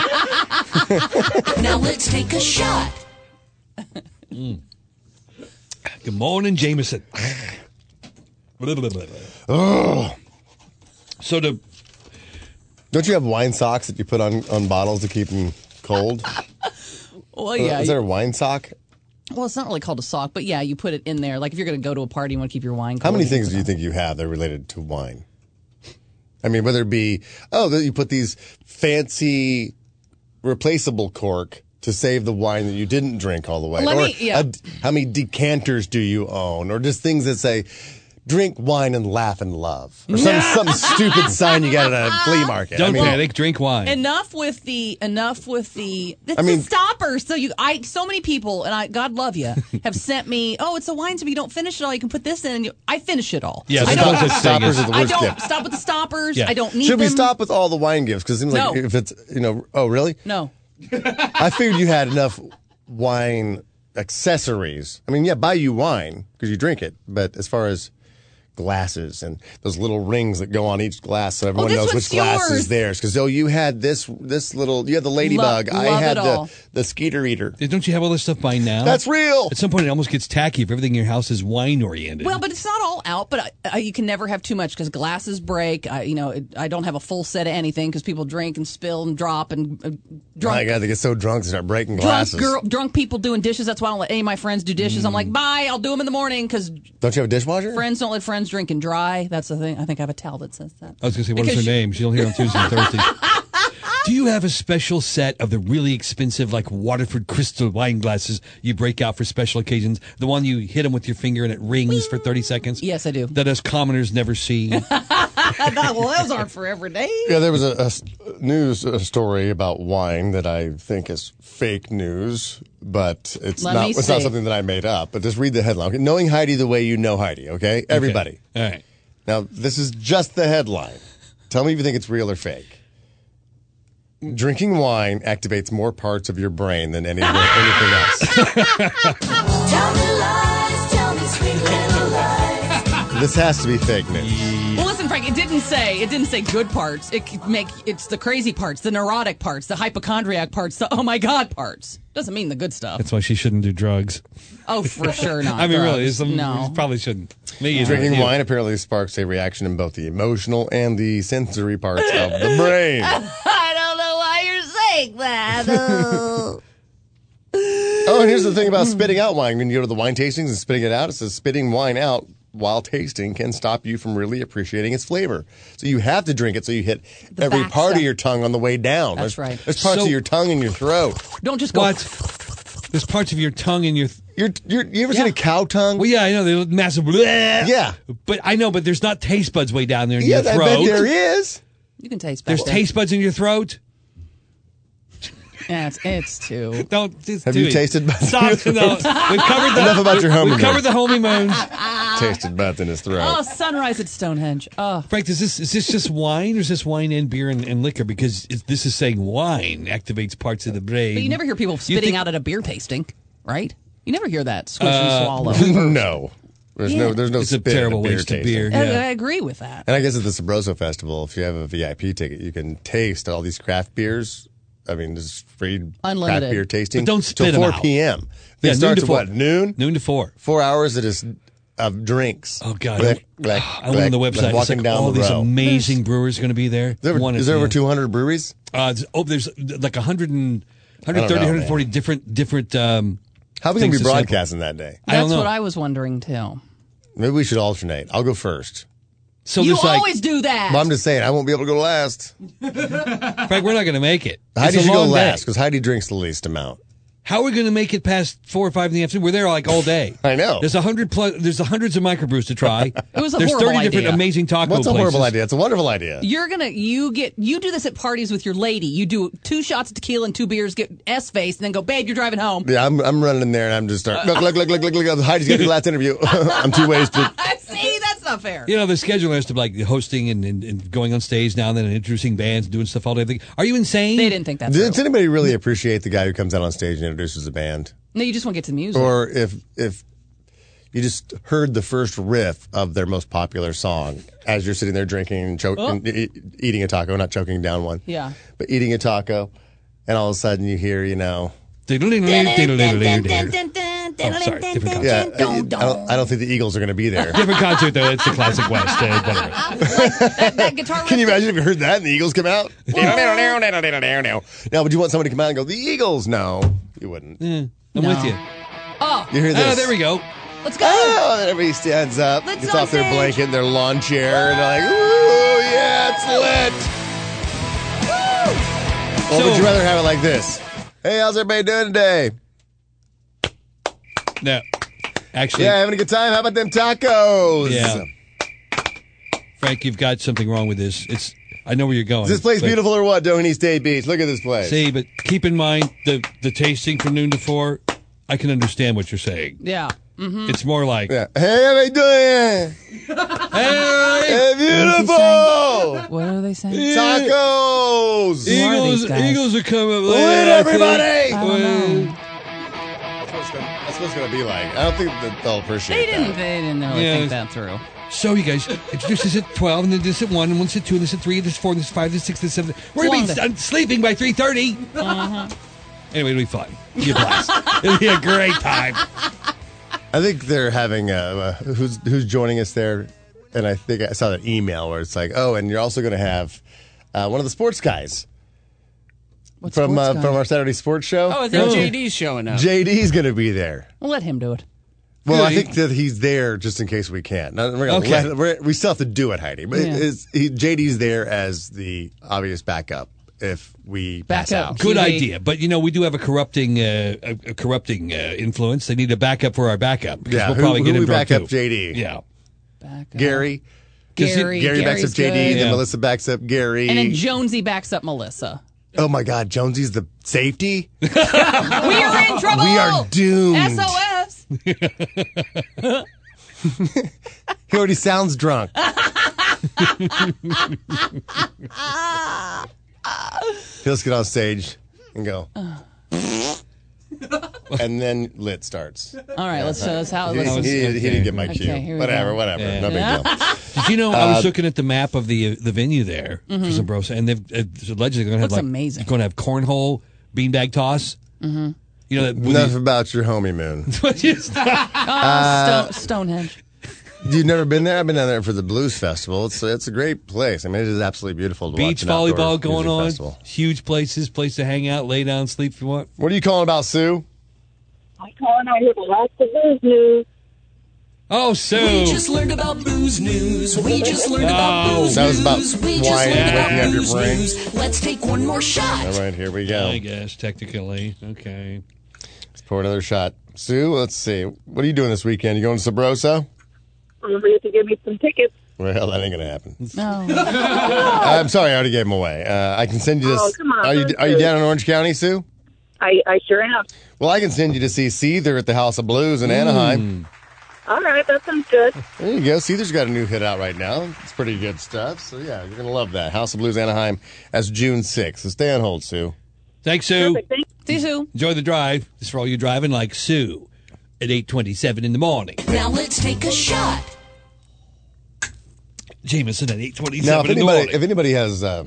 Now let's take a shot. Mm. Good morning, Jameson. Oh. So the Don't you have wine socks that you put on, on bottles to keep them cold? Well, yeah. Uh, is there a wine sock? Well, it's not really called a sock, but yeah, you put it in there. Like if you're going to go to a party, you want to keep your wine cold. How many you things put do you think you have that are related to wine? I mean, whether it be, oh, that you put these fancy replaceable cork to save the wine that you didn't drink all the way. Let or me- yeah. a- how many decanters do you own? Or just things that say, drink wine and laugh and love. Or some, some stupid sign you got at a flea market. Don't I mean, panic, drink wine. Enough with the enough with the it's I mean- the stoppers. So you, I, so many people, and I, God love you, have sent me. Oh, it's a wine. So if you don't finish it all, you can put this in. And you, I finish it all. Yeah, I the don't. closest thing stoppers is- are the I worst don't gift. stop with the stoppers. Yeah. I don't need Should we them. stop with all the wine gifts? Because it seems like No. if it's, you know, oh, really? No. I figured you had enough wine accessories. I mean, yeah, buy you wine because you drink it. But as far as glasses and those little rings that go on each glass so everyone this knows one's which glass yours. is theirs. Because, oh, you had this this little, you had the ladybug. Lo- I love had it all. the, the skeeter eater. Don't you have all this stuff by now? That's real. At some point, it almost gets tacky if everything in your house is wine oriented. Well, but it's not all out. But I, I, you can never have too much because glasses break. I, you know, it, I don't have a full set of anything because people drink and spill and drop and uh, drunk. My God, they get so drunk they start breaking Drunk glasses. girl, drunk people doing dishes. That's why I don't let any of my friends do dishes. I'm Mm. like, bye. I'll do them in the morning because Don't you have a dishwasher? friends don't let friends drink and dry. That's the thing. I think I have a towel that says that. I was going to say, what is Because her name? She'll hear on Tuesdays and Thursdays. Do you have a special set of the really expensive, like Waterford crystal wine glasses you break out for special occasions? The one you hit them with your finger and it rings for thirty seconds? Yes, I do. That us commoners never see. Well, those aren't for every day. Yeah, there was a, a s- news uh story about wine that I think is fake news, but it's Let not. me It's not see. something that I made up. But just read the headline. Okay? Knowing Heidi the way you know Heidi. Okay, everybody. All right. Now this is just the headline. Tell me if you think it's real or fake. Drinking wine activates more parts of your brain than any, anything else. Tell me lies, tell me sweet little lies. This has to be fake news. Well, listen, Frank. It didn't say. It didn't say good parts. It could make. It's the crazy parts, the neurotic parts, the hypochondriac parts, the oh my god parts. Doesn't mean the good stuff. That's why she shouldn't do drugs. Oh, for sure not. I mean, really, drugs. some, no. probably shouldn't. Me either. Drinking You. wine apparently sparks a reaction in both the emotional and the sensory parts of the brain. I don't know why you're saying that. Oh. Oh, and here's the thing about spitting out wine. When you go to the wine tastings and spitting it out, it says spitting wine out while tasting can stop you from really appreciating its flavor. So you have to drink it so you hit The every back part stuff. of your tongue on the way down. That's there's, right. There's parts So- of your tongue in your throat. Don't just go. What? There's parts of your tongue in your. Th- You're, you're, you ever seen a cow tongue? well, yeah, I know. They're massive. Bleh. Yeah. But I know, but there's not taste buds way down there in Yeah, your I throat. bet there is. You can taste. There's back there. taste buds in your throat. Yeah, it's, it's too. Don't. Just Have do you it. tasted buds? Stop. No. We've covered the. Enough about your homie We've covered the homie moons. Tasted butts in his throat. Oh, sunrise at Stonehenge. Oh, Frank, is this is this just wine or is this wine and beer and, and liquor? Because it's, this is saying wine activates parts of the brain. but you never hear people You spitting think- out at a beer tasting, right? You never hear that squish Uh, and swallow. no. There's Yeah. no there's no It's a spit terrible in a beer waste of tasting. beer. I, Yeah. I agree with that. And I guess at the Sabroso Festival, if you have a V I P ticket, you can taste all these craft beers. I mean, there's free Unlimited. craft beer tasting. But don't spit till 'em four out. p.m. Yeah, It noon starts to at four. what, noon? Noon to four. Four hours of just of drinks. Oh God! Black, black, I went on the black, website. It's walking like down all the these row. amazing brewers going to be there. Is there, One is at there the over end. two hundred breweries? Uh, it's- oh, there's like a hundred and I don't thirty, know, one forty different different. Um, How are we going to things be to sample. broadcasting that day? I don't That's know. what I was wondering too. Maybe we should alternate. I'll go first. So you there's like, always do that. Well, I'm just saying, I won't be able to go last. Frank, we're not going to make it. Heidi It's a should go long last day. because Heidi drinks the least amount. How are we going to make it past four or five in the afternoon? We're there like all day. I know. There's a hundred plus. There's a hundreds of microbrews to try. It was a There's horrible thirty different idea. amazing taco What's a places. horrible idea? It's a wonderful idea. You're gonna you get you do this at parties with your lady. You do two shots of tequila and two beers, get S face, and then go, babe, you're driving home. Yeah, I'm I'm running in there and I'm just start. Look, look, look, look, look, look. Heidi's getting the last interview. I'm too wasted. See, that's not fair. You know, the schedule has to be like hosting and, and, and going on stage now and then and introducing bands and doing stuff all day. Are you insane? They didn't think that. Does anybody really appreciate the guy who comes out on stage and introduces a band? No, you just want to get to the music. Or if if you just heard the first riff of their most popular song as you're sitting there drinking and choking, Oh. e- eating a taco, not choking down one, Yeah. but eating a taco, and all of a sudden you hear, you know, Oh, sorry, different concert. yeah, I, I don't, I don't think the Eagles are going to be there. Different concert though. It's the Classic West. Uh, anyway. that, that guitar Can you imagine if you heard that and the Eagles come out? Now, would you want somebody to come out and go, the Eagles? No, you wouldn't. Yeah, I'm No. with you. Oh, You hear this? Oh, there we go. let's go. Oh, and everybody stands up, Let's gets on off their stage. blanket and their lawn chair, and they're like, ooh, yeah, it's lit. Or So- would you rather have it like this? Hey, how's everybody doing today? No, actually, Yeah, having a good time? How about them tacos? Yeah. Frank, you've got something wrong with this. It's. I know where you're going. Is this place but- beautiful or what, Doheny State Beach? Look at this place. See, but keep in mind the the tasting from noon to four. I can understand what you're saying. Yeah. Mm-hmm. It's more like, Yeah. Hey, how you doing? hey, Hey, beautiful! What are they saying? Tacos! Who are Eagles, these guys? Eagles are coming. Wait, later. everybody! I don't know. That's what it's gonna- that's what it's going to be like. I don't think that they'll appreciate They didn't. that. They didn't really Yeah. think that through. So you guys introduce this at twelve, and then this at one, and once at two, and this at three, and this at four, and this at five, this at six, this at seven. We're It's gonna long be day. done sleeping by three thirty. Uh-huh. Anyway, it'll be fun. You'll be a blast. It'll be a great time. I think they're having uh, uh, who's who's joining us there, and I think I saw that email where it's like, oh, and you're also going to have uh, one of the sports guys What from sports uh, guy? from our Saturday sports show. Oh, I think J D's showing up. J D's going to be there. We'll let him do it. Well, I Good. think that he's there just in case we can't. Now, we're gonna Okay. let- we're, we still have to do it, Heidi. But Yeah. it's, he, J D's there as the obvious backup if we pass Backup. out. Good Q B. idea, but you know we do have a corrupting, uh, a, a corrupting uh, influence. They need a backup for our backup. because Yeah, we'll who, probably who get him we drunk back up too. J D? Yeah, Back up. Gary. Gary. Gary backs up Gary's J D, good. then Yeah. Melissa backs up Gary. And then Jonesy backs up Melissa. oh my God, Jonesy's the safety? We are in trouble. We are doomed. S O S. He already sounds drunk. He'll just get on stage and go. And then lit starts. All right, let's show us how. He, Let's, he, he didn't get my Okay, cue. here we Whatever, go. whatever. Yeah. No big deal. Did you know I was Uh, looking at the map of the uh, the venue there for Zambrosa, and they've uh, allegedly going to have Looks like amazing. going to have cornhole, beanbag toss. Mm-hmm. You know that. with Enough the- about your homie moon. Oh, Stone, Stonehenge. You've never been there? I've been down there for the blues festival. It's it's a great place. I mean, it is absolutely beautiful to Beach watch. an outdoor volleyball going music on. festival. Huge places, place to hang out, lay down, sleep if you want. What are you calling about, Sue? I'm calling out here for lots of blues news. Oh, Sue. We just learned about booze news. We just learned about Oh. booze That was about news. We just wine learned about waking up your booze brain. news. Let's take one more shot. All right, here we go. I guess technically, okay. Let's pour another shot. Sue, let's see. What are you doing this weekend? You going to Sabroso? Remember, you have to give me some tickets. Well, that ain't gonna happen. No. I'm sorry, I already gave them away. Uh, I can send you this. Oh, come on, Are you don't are you do it. down in Orange County, Sue? I, I sure am. Well, I can send you to see Seether at the House of Blues in Anaheim. All right, that sounds good. There you go. Seether's got a new hit out right now. It's pretty good stuff. So yeah, you're gonna love that. House of Blues Anaheim. That's June sixth. So stay on hold, Sue. Thanks, Sue. Perfect. Thank See you, Sue. Enjoy the drive. This is for all you driving like Sue at eight twenty-seven in the morning. Now let's take a shot. Jameson at eight Now, twenty-seven if in the anybody morning. if anybody has uh,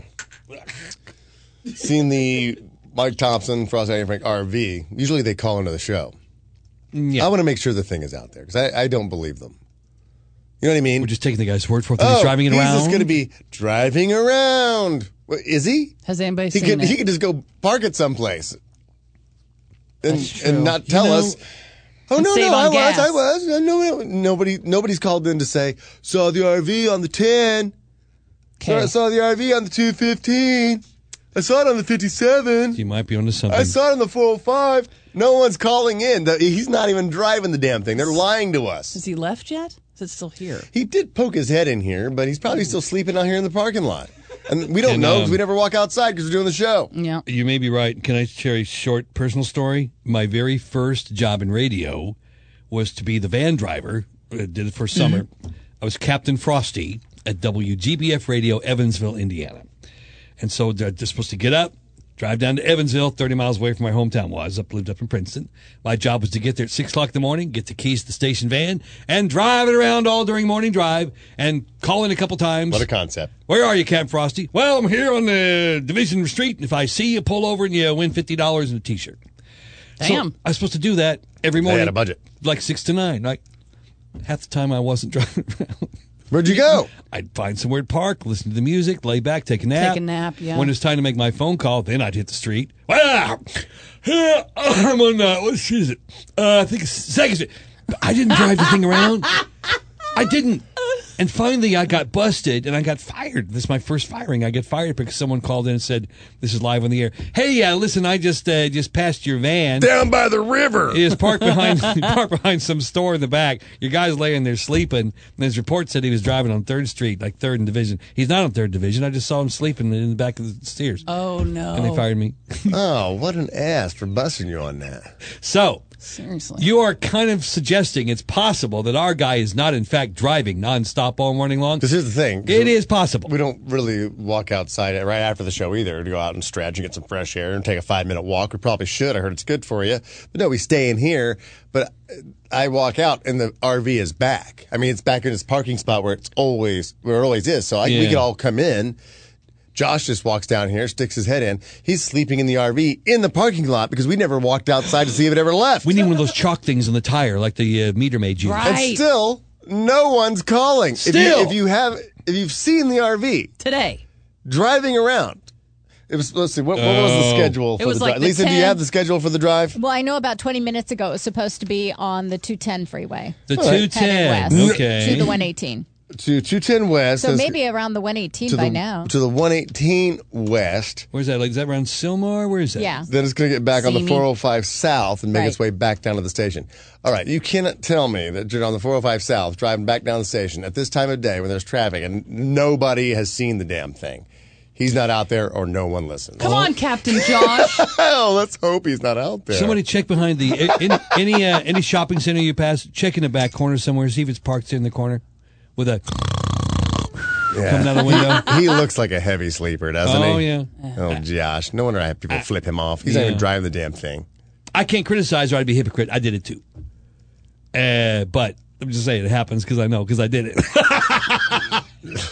seen the Mike Thompson Frost Annie Frank R V, usually they call into the show. Yeah. I want to make sure the thing is out there because I, I don't believe them. You know what I mean? We're just taking the guy's word for it. that oh, he's driving it he's around. just going to be driving around. What, is he? Has anybody He seen could it? he could just go park it someplace. and, That's true. and not tell You know- us. Oh And no, save no, on I gas. was, I was. I know nobody, nobody's called in to say saw the R V on the ten. Saw, Okay. saw the R V on the two fifteen. I saw it on the fifty-seven. You might be onto something. I saw it on the four oh five. No one's calling in. The- He's not even driving the damn thing. They're lying to us. Has he left yet? Is it still here? He did poke his head in here, but he's probably still sleeping out here in the parking lot. And we don't And, know because um, we never walk outside because we're doing the show. Yeah. You may be right. Can I share a short personal story? My very first job in radio was to be the van driver. I did it for summer. Mm-hmm. I was Captain Frosty at W G B F Radio, Evansville, Indiana. And so they're they're supposed to get up, drive down to Evansville, thirty miles away from my hometown was. Up, lived up in Princeton. My job was to get there at six o'clock in the morning, get the keys to the station van, and drive it around all during morning drive, and call in a couple times. What a concept. Where are you, Captain Frosty? Well, I'm here on the Division Street, and if I see you, pull over and you win fifty dollars in a T-shirt. Damn. So I was supposed to do that every They morning. had a budget. Like six to nine. Like, half the time I wasn't driving around. Where'd you go? I'd find somewhere to park, listen to the music, lay back, take a nap. Take a nap, yeah. When it was time to make my phone call, then I'd hit the street. Well, here, I'm on, uh, what is it? Uh, I think it's Second Street. But I didn't drive the thing around. I didn't. And finally, I got busted, and I got fired. This is my first firing. I get fired because someone called in and said, "This is live on the air. Hey, uh, listen, I just uh, just passed your van Down by the river. He is parked behind parked behind some store in the back. Your guy's laying there sleeping. And his report said he was driving on Third Street, like Third and Division. He's not on Third Division. I just saw him sleeping in the back of the stairs. Oh, no. And they fired me. Oh, what an ass for busting you on that. So Seriously. you are kind of suggesting it's possible that our guy is not, in fact, driving nonstop all morning long. Because here's the thing. It is possible. We don't really walk outside right after the show either to go out and stretch and get some fresh air and take a five minute walk. We probably should. I heard it's good for you. But no, we stay in here. But I walk out and the R V is back. I mean, it's back in its parking spot where it's always where it always is. So I, we Yeah. could all come in. Josh just walks down here, sticks his head in. He's sleeping in the R V in the parking lot because we never walked outside to see if it ever left. We need one of those chalk things on the tire, like the uh, meter maid used. And still, no one's calling. Still. If you, if you have, if you've seen the R V Today. driving around, it was. Let's see. What, what was the Oh. schedule It for was the like drive? the Lisa, do you ten have the schedule for the drive? Well, I know about twenty minutes ago it was supposed to be on the two ten freeway. The All right. two ten. Heading west Okay. to the one eighteen. To two ten West. So that's- maybe around the one eighteen to by the, now. to the one eighteen West. Where's that? Like, is that around Sylmar? Where is that? Yeah. Then it's going to get back on the Simi. four oh five South and make its Right. way back down to the station. All right, you cannot tell me that you're on the four oh five South driving back down the station at this time of day when there's traffic and nobody has seen the damn thing. He's not out there or no one listens. Come on, Captain Josh. Hell, let's hope he's not out there. Somebody check behind the in, any uh, any shopping center you pass. Check in the back corner somewhere. See if it's parked in the corner with a Yeah. coming out the window. He looks like a heavy sleeper, doesn't Oh he? yeah. Oh, Josh. No wonder I have people flip him off. He's not Yeah. even driving the damn thing. I can't criticize or I'd be a hypocrite. I did it too. Uh, but I'm just saying it happens because I know because I did it.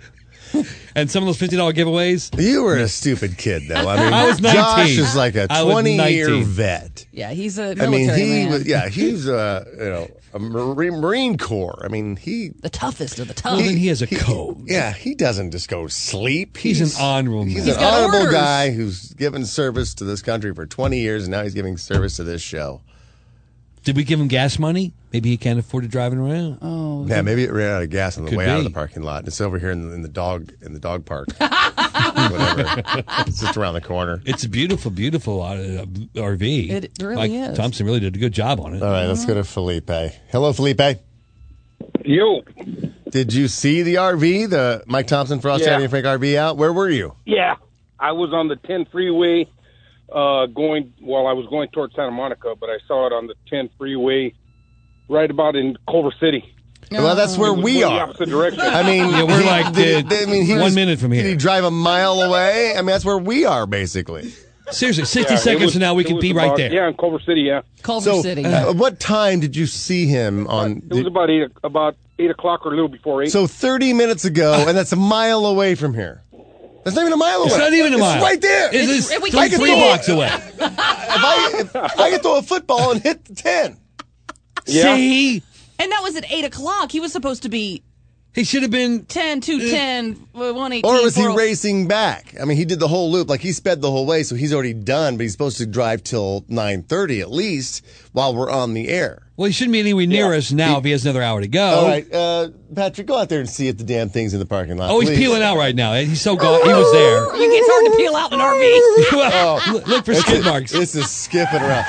And some of those fifty dollar giveaways. You were a stupid kid, though. I mean, I was Josh nineteen. is like a I was twenty-year nineteen. vet. Yeah, he's a I mean, military he man. was, yeah, he's a, you know, a Marine, Marine Corps. I mean, he, the toughest of the Well, tough. then he has a code. yeah, he doesn't just go sleep. He's an honorable man. He's He's an got honorable orders. guy who's given service to this country for twenty years, and now he's giving service to this show. Did we give him gas money? Maybe he can't afford to driving around. Oh, Yeah, maybe it ran out of gas on the Could way out of be. the parking lot. It's over here in the, in the dog in the dog park. Whatever. It's just around the corner. It's a beautiful, beautiful uh, R V. It really Mike is. Thompson really did a good job on it. All right, let's go to Felipe. Hello, Felipe. Yo. Did you see the R V, the Mike Thompson Frost Yeah. Daddy and Frank R V out? Where were you? Yeah, I was on the ten freeway uh, going, well, I was going towards Santa Monica, but I saw it on the ten freeway right about in Culver City. Well, that's where It was we going the are. opposite direction. I mean, Yeah, we're he- like, did- uh, did- I mean, he one was- minute from Did here. he drive a mile away? I mean, that's where we are, basically. Seriously, sixty Yeah, it seconds was- from now, we it could was be about- right there. Yeah, in Culver City, yeah. Culver So, City. uh, what time did you see him on? It was about eight, about eight o'clock or a little before eight. So thirty minutes ago, and that's a mile away from here. That's not even a mile away. It's not even a mile. It's right there. It's, It's- it's we three, can three see it. blocks away. If I if I could throw a football and hit the ten. Yeah. See? And that was at eight o'clock. He was supposed to be He should have been ten, two ten, one eighteen. Or was he four oh- racing back? I mean, he did the whole loop. Like, he sped the whole way, so he's already done, but he's supposed to drive till nine thirty at least while we're on the air. Well, he shouldn't be anywhere near us now if he has another hour to go. All right, uh, Patrick, go out there and see if the damn thing's in the parking lot. Oh, he's please. peeling out right now. He's so gone. He was there. You- It's hard to peel out an R V. Oh, look- look for skid marks. This is skipping around.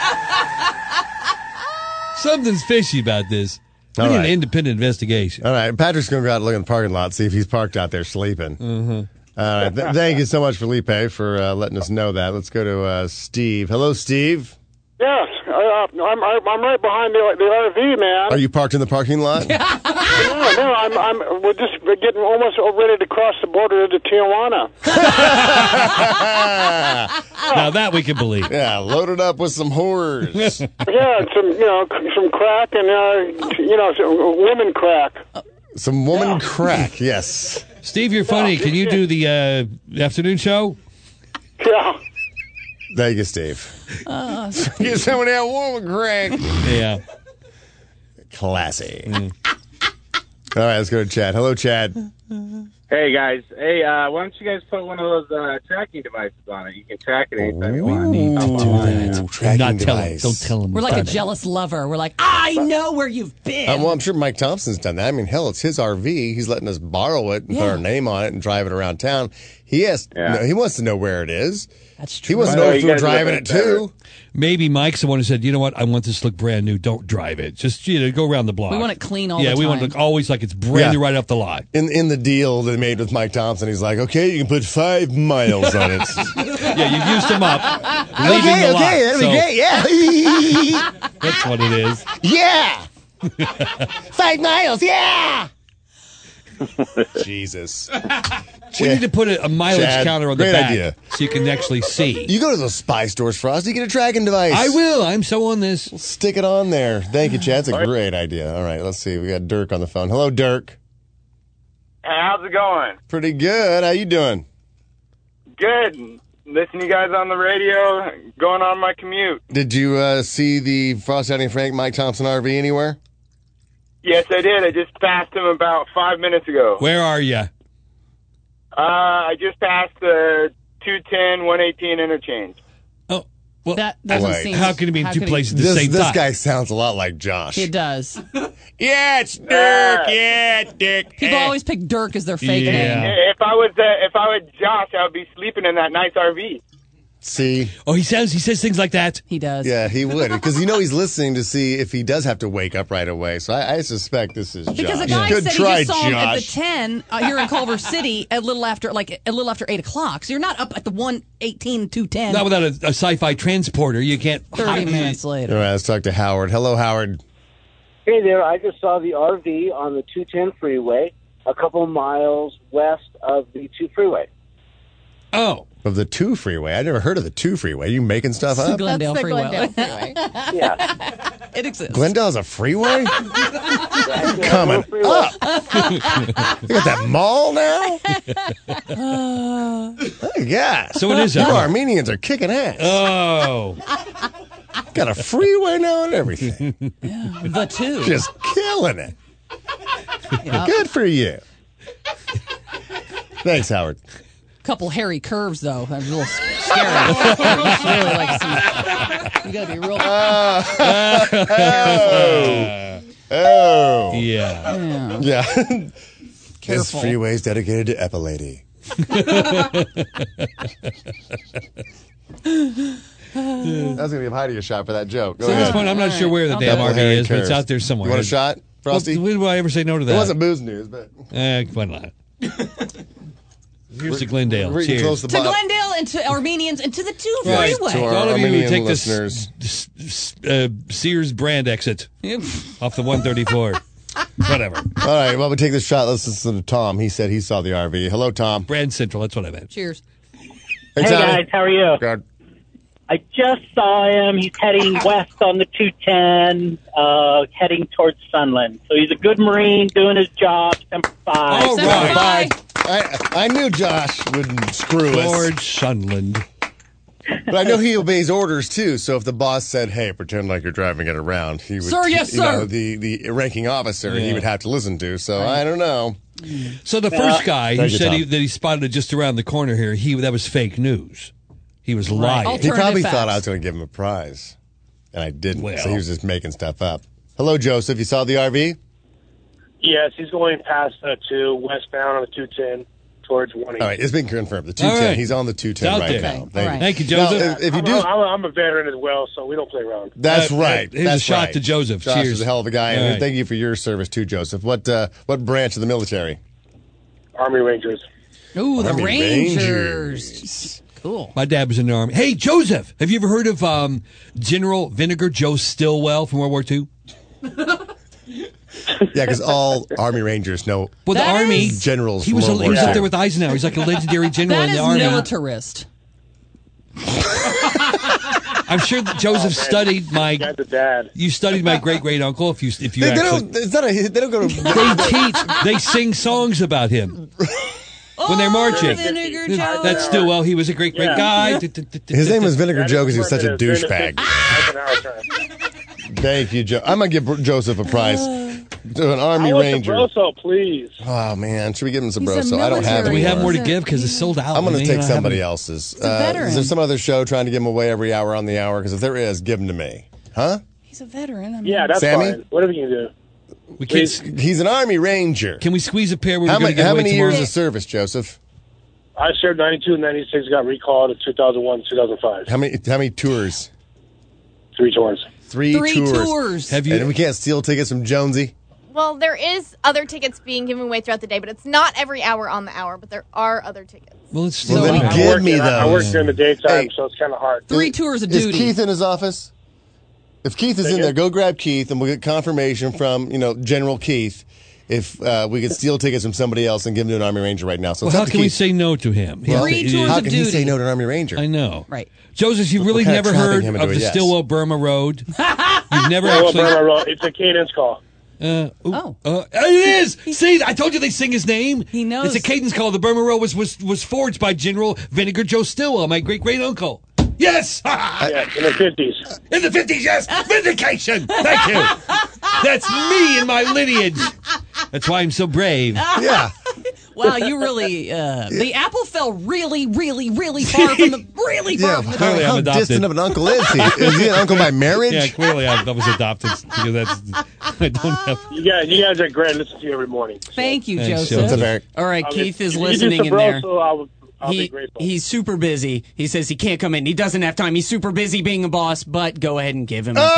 Something's fishy about this. We All need right. an independent investigation. All right, Patrick's going to go out and look in the parking lot, see if he's parked out there sleeping. Mm-hmm. All right, th- thank you so much, Felipe, for uh, letting us know that. Let's go to uh, Steve. Hello, Steve. Yes, uh, I'm I'm right behind the the R V, man. Are you parked in the parking lot? no, no, I'm I'm we're just getting almost ready to cross the border to Tijuana. Now that we can believe. Yeah, loaded up with some whores. Yeah, and some you know some crack and uh, you know some women crack. Some woman crack, yes. Steve, you're funny. Can you do the uh, afternoon show? Yeah. Thank you, Steve. Uh, Get some of that woman crack. Yeah. Classy. Mm. All right, let's go to Chad. Hello, Chad. Hey guys, hey, uh, why don't you guys put one of those uh, tracking devices on it? You can track it anytime you want. Need to do that. Tracking Not tell him. device. Don't tell him. We're like a Done it. jealous lover. We're like, I know where you've been. Uh, well, I'm sure Mike Thompson's done that. I mean, hell, it's his R V. He's letting us borrow it and Yeah. put our name on it and drive it around town. He has, Yeah. no, he wants to know where it is. That's He true. wants to I know know if you we're guys driving look it better. too. Maybe Mike's the one who said, you know what, I want this to look brand new. Don't drive it. Just, you know, go around the block. We want it clean all yeah, the we want it time. to look always like it's brand Yeah. new right off the lot. In in the deal they made with Mike Thompson, he's like, okay, you can put five miles on it. Yeah, you've used them up. Leaving okay, the lot. okay, that'll So, be great. Yeah. That's what it is. Yeah. Five miles. Yeah. Jesus. We need to put a, a mileage Chad, counter on the great back idea. so you can actually see. You go to those spy stores, Frosty, get a tracking device. I will. I'm so on this. Stick it on there. Thank you, Chad. It's a great idea. All right, let's see. We got Dirk on the phone. Hello, Dirk. Hey, how's it going? Pretty good. How you doing? Good. Listening to you guys on the radio, going on my commute. Did you uh, see the Frosty and Frank Mike Thompson R V anywhere? Yes, I did. I just passed him about five minutes ago. Where are you? Uh, I just passed the two ten, one eighteen interchange. Oh, well, That doesn't Wait. seem. how can it be in how two could he- places at the This, same this time? guy sounds a lot like Josh. It does. Yeah, it's Dirk. Yeah, Dick. People always pick Dirk as their fake Yeah. name. If I was uh, if I was Josh, I would be sleeping in that nice R V. See? Oh, he says he says things like that. He does. Yeah, he would. Because you know he's listening to see if he does have to wake up right away. So I, I suspect this is Josh. Because the guy Good said try, he just saw him at the Josh. ten uh, here in Culver City a little after, like a little after eight o'clock. So you're not up at the one eighteen, two ten. Not without a, a sci-fi transporter. You can't. Thirty minutes All later. right, let's talk to Howard. Hello, Howard. Hey there, I just saw the R V on the two ten freeway a couple miles west of the two freeway. Oh. Of the two freeway. I never heard of the two freeway. You making stuff It's the up? Glendale That's the Freeway. Glendale Freeway. Yeah. It exists. Glendale's a freeway? Coming freeway. up. You got that mall now? Oh, yeah. So it is You up. Armenians are kicking ass. Oh. Got a freeway now and everything. The two. Just killing it. Yep. Good for you. Thanks, Howard. Couple hairy curves though. That's a little scary. It's really like some, you gotta be real. Oh. Oh. Yeah. Yeah. Yeah. This Careful. freeway is dedicated to Epilady. That's going to be a Heidi shot for that joke. Go So at this ahead. point, I'm not sure where the damn Double R V hairy is, but it's curves. out there somewhere. You want a shot, Frosty? Well, when will I ever say no to that? It wasn't booze news, but Eh, why not? Here's to Glendale. we're Cheers. close to To the bottom. Glendale and to Armenians and to the two Right, freeway. to our All of you who Armenian take this, listeners. this, this, uh, Sears brand exit off the one thirty-four. Whatever. All right, well, we take this shot. Let's listen to Tom. He said he saw the R V. Hello, Tom. Brand Central, that's what I meant. Cheers. Hey, Tommy. guys, how are you? Good. I just saw him. He's heading west on the two ten, uh, heading towards Sunland. So he's a good Marine doing his job. Semper Fi. All Semper right. Fi. I, I knew Josh wouldn't screw us. George Sunland. But I know he obeys orders too. So if the boss said, "Hey, pretend like you're driving it around," he would, Sir, yes, you sir. know, the the ranking officer, Yeah. he would have to listen to. So I don't know. So the first guy who Thank you, said he, Tom. that he spotted it just around the corner here, he that was fake news. He was lying. He Alternative probably facts. thought I was going to give him a prize, and I didn't. Well. So he was just making stuff up. Hello, Joseph. You saw the R V? Yes, he's going past uh, two westbound on the two ten towards one eighty. All right, it's been confirmed. The two All ten. right. He's on the two ten It's out right there. now. Okay. All right. Thank you, Now, Joseph. if, if you I'm, do, a, I'm, a, I'm a veteran as well, so we don't play around. that's Uh, right. here's a That's shot right. to Joseph. Josh Cheers. is a hell of a guy, All and right. thank you for your service too, Joseph. What uh, what branch of the military? Army Rangers. Ooh, the Army Rangers. Rangers. Cool. My dad was in the army. Hey, Joseph, have you ever heard of um, General Vinegar Joe Stilwell from World War Two? Yeah, because all Army Rangers know. Well, the That army is- generals. He was from a, World he was War up Two. there with Eisenhower. He's like a legendary general That in is the army. militarist. I'm sure that Joseph studied my. That's a dad. You studied my great great uncle. If you if you They, they actually don't. It's not a. They don't go to. they teach they sing songs about him when they're marching. Vinegar Joe. That's Stilwell. He was a great great Yeah. guy. His name was Vinegar That Joe is because he was such a during the- during the douchebag. Eisenhower time. Thank you, Joe. I'm gonna give Joseph a prize. To an Army I want Ranger. the Broso, please. Oh man, should we give him some He's a Broso? I don't have military- any. We have more to He's a- give because it's sold out. I'm going I to mean, take I somebody haven't- else's. a Uh, veteran. is there some other show trying to give him away every hour on the hour? Because if there is, give him to me. Huh? He's a veteran. I mean, Yeah, that's Sammy? fine. Whatever you can do. We can't, He's an Army Ranger. can we squeeze a pair? We're How, going many, to give how away many tomorrow. years of service, Joseph? I served ninety-two and ninety-six, got recalled in two thousand one, two thousand five. How many? How many tours? Three tours. Three, Three tours. Have you? And we can't steal tickets from Jonesy. Well, there is other tickets being given away throughout the day, but it's not every hour on the hour, but there are other tickets. Well, it's Well, still then there. give I work, me in- I, I work those. during the daytime, Hey. so it's kind of hard. Three tours of Is duty. Keith in his office? If Keith is in there, go grab Keith, and we'll get confirmation from you know General Keith if uh, we could steal tickets from somebody else and give them to an Army Ranger right now. So Well, it's how up to can we Keith. say no to him? Well, Three tours how of can he duty. say no to an Army Ranger? I know. Right. Joseph, you've We're really kinda never trapping heard him of into the a yes. Stilwell Burma Road? You've never Well, actually. Burma Road, it's a cadence call. Uh, ooh, Oh. uh, it is. See, I told you they sing his name. He knows. It's a cadence call. The Burma Road was was was forged by General Vinegar Joe Stilwell, my great great uncle. Yes, Yeah, in the fifties. in the fifties. Yes, vindication. Thank you. That's me and my lineage. That's why I'm so brave. Yeah. Wow, you really. Uh, the apple fell really, really, really far from the. Really far Yeah. from the. Clearly How, I'm how adopted. distant of an uncle is he? Is he an uncle by marriage? Yeah, clearly I I was adopted because that's I don't have. You guys, you guys are great. I listen to you every morning. Thank you, Thanks, Joseph. Joseph. Eric. All right, I'll Keith be- is if you do listening some in there. Broso, I'll, I'll He, be grateful. he's super busy. He says he can't come in. He doesn't have time. He's super busy being a boss, but go ahead and give him a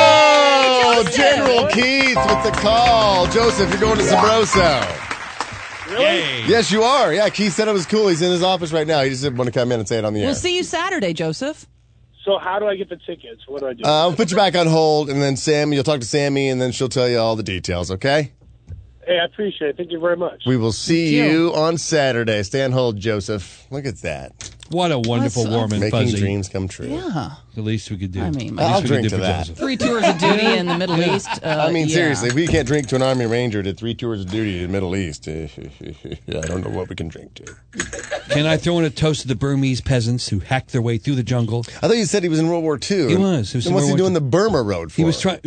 Oh, General Keith with the call. Joseph, you're going to Sabroso. Really? Yes, you are. Yeah, Keith said it was cool. He's in his office right now. He just didn't want to come in and say it on the air. We'll see you Saturday, Joseph. So how do I get the tickets? What do I do? Uh, I'll put you back on hold, and then Sam, you'll talk to Sammy, and then she'll tell you all the details, okay? Hey, I appreciate it. Thank you very much. We will see Thank you. you. on Saturday. Stay on hold, Joseph. Look at that. What a wonderful, That's- warm and Making fuzzy. dreams come true. Yeah. The least we could do. I mean, The least I'll we could drink do to for that. Joseph. Three tours of duty in the Middle East. Uh, I mean, yeah. seriously, if we can't drink to an Army Ranger, did three tours of duty in the Middle East. I don't know what we can drink to. Can I throw in a toast to the Burmese peasants who hacked their way through the jungle? I thought you said he was in World War Two. He was. He was Then in what's he World War doing Two. the Burma Road for? He was trying.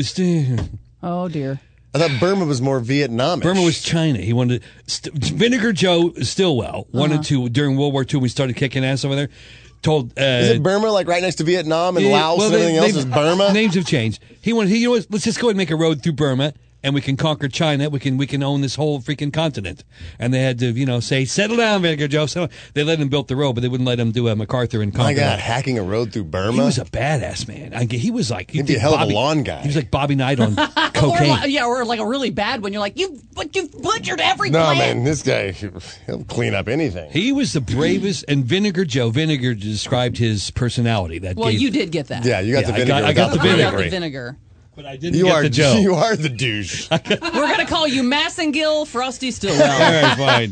Oh dear. I thought Burma was more Vietnamish. Burma was China. He wanted St- Vinegar Joe Stilwell wanted Uh-huh. to during World War Two. We started kicking ass over there. Told uh, Is it Burma, like right next to Vietnam and yeah, Laos well, and they- everything else they've- is Burma? Names have changed. He wanted. He, you know what? Let's just go ahead and make a road through Burma, and we can conquer China. We can we can own this whole freaking continent. And they had to, you know, say, settle down, Vinegar Joe. So they let him build the road, but they wouldn't let him do a MacArthur and conquer. My God, it. hacking a road through Burma? He was a badass man. I, he was like He'd be a hell of a lawn guy. He was like Bobby Knight on Or cocaine. like, yeah, or like a really bad one. You're like, you've but you've butchered every No, plan. man, this guy, he'll clean up anything. He was the bravest, and Vinegar Joe. Vinegar described his personality. That Well, gave, you did get that. Yeah, you got Yeah, the I vinegar. got- I without got the I vinegar. got the vinegar. but I didn't You get are, the Joe. you are the douche. We're gonna call you Massengill Frosty All Stillwell. right, fine.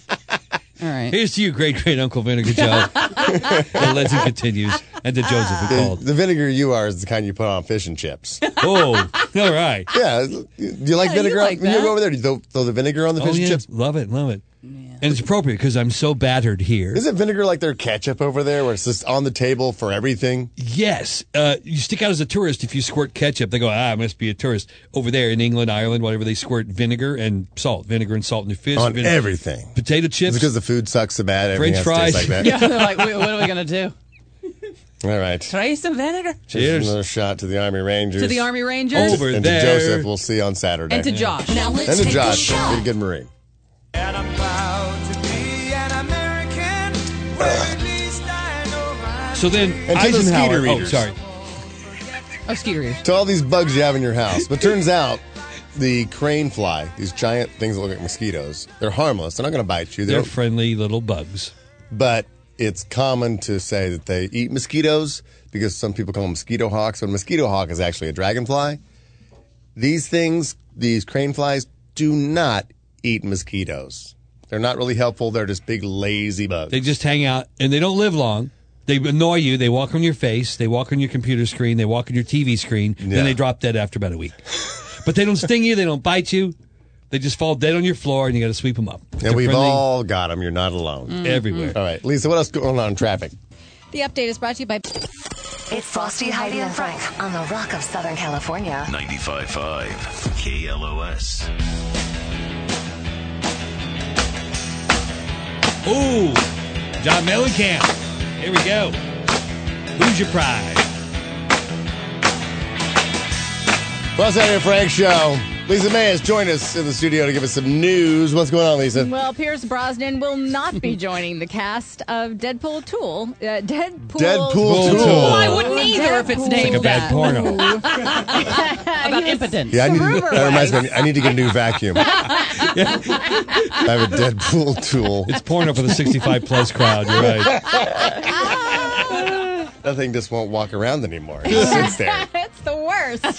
All right. Here's to you, great great Uncle Vinegar Joe. The legend continues, and to Joseph who The, called. the vinegar you are is the kind you put on fish and chips. Oh, all right. Yeah, do you like Yeah, you vinegar? like when you that. go over there, do you throw, throw the vinegar on the Oh fish yeah, and chips? love it, love it. And it's appropriate because I'm so battered here. Isn't vinegar like their ketchup over there where it's just on the table for everything? Yes. Uh, you stick out as a tourist if you squirt ketchup. They go, ah, I must be a tourist. Over there in England, Ireland, whatever, they squirt vinegar and salt. Vinegar and salt in your fish. On vin- everything. Potato It's chips. because the food sucks so bad. everything French has to fries. taste Like that. Yeah, they're like, "Wait, what are we going to do? All right. Try some vinegar? Cheers. Another shot to the Army Rangers. To the Army Rangers. Over and there. to Joseph, we'll see on Saturday. And to Josh. Now let's And to take a Josh. shot. Be a good Marine. And I'm proud to be an American. Where at least I know my So then And to the Eisenhower. skeeter Oh, eaters. sorry. Oh, skeeter eaters. To all these bugs you have in your house. But turns out the crane fly, these giant things that look like mosquitoes, they're harmless. They're not going to bite you. They They're don't- friendly little bugs. But it's common to say that they eat mosquitoes because some people call them mosquito hawks. But a mosquito hawk is actually a dragonfly. These things, these crane flies, do not eat mosquitoes. They're not really helpful. They're just big, lazy bugs. They just hang out, and they don't live long. They annoy you. They walk on your face. They walk on your computer screen. They walk on your T V screen. Yeah. Then they drop dead after about a week. But they don't sting you. They don't bite you. They just fall dead on your floor, and you got to sweep them up. and They're we've friendly all got them. You're not alone. everywhere. All right. Lisa, what else going on in traffic? The update is brought to you by. It's Frosty, Heidi, and Frank on the Rock of Southern California. ninety-five point five K L O S. Ooh, John Mellencamp. Here we go. Who's your prize? Well, it's Saturday Frank Show. Lisa May has joined us in the studio to give us some news. What's going on, Lisa? Well, Pierce Brosnan will not be joining the cast of Deadpool Tool. Uh, Deadpool. Deadpool Tool. Tool. Well, I wouldn't either if it's Deadpool. named Like a bad that. porno. About impotence. Yeah, I need, Rumor that reminds me. I need to get a new vacuum. I have a Deadpool Tool. It's porno for the sixty-five plus crowd. You're right. That thing just won't walk around anymore. It just sits there. It's the worst.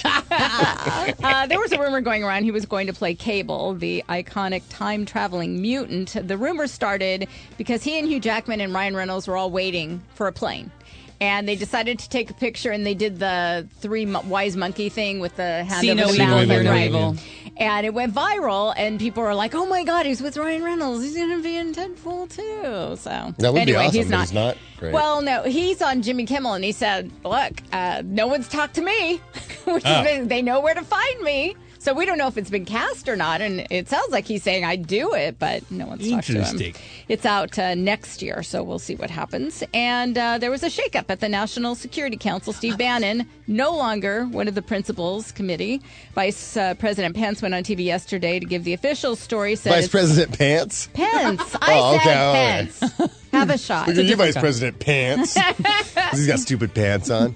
uh, there was a rumor going around he was going to play Cable, the iconic time-traveling mutant. The rumor started because he and Hugh Jackman and Ryan Reynolds were all waiting for a plane. And they decided to take a picture, and they did the three mo- wise monkey thing with the hand See over no the evil, mouth. hear no Right. evil. And it went viral, and people were like, "Oh my God, he's with Ryan Reynolds. He's going to be in Deadpool too." So That would anyway, be awesome, he's but not. he's not. Great. Well, no, he's on Jimmy Kimmel, and he said, "Look, uh, no one's talked to me. Which Oh. is, they know where to find me." So we don't know if it's been cast or not, and it sounds like he's saying I'd do it, but no one's talked to him. Interesting. It's out uh, next year, so we'll see what happens. And uh, there was a shakeup at the National Security Council. Steve Bannon, no longer one of the principals committee. Vice uh, President Pence went on T V yesterday to give the official story. Said Vice it's- President Pants? Pence. I Oh, said okay, all right. Pence. Have a shot. Look at you, Vice President Pants. 'Cause he's got stupid pants on.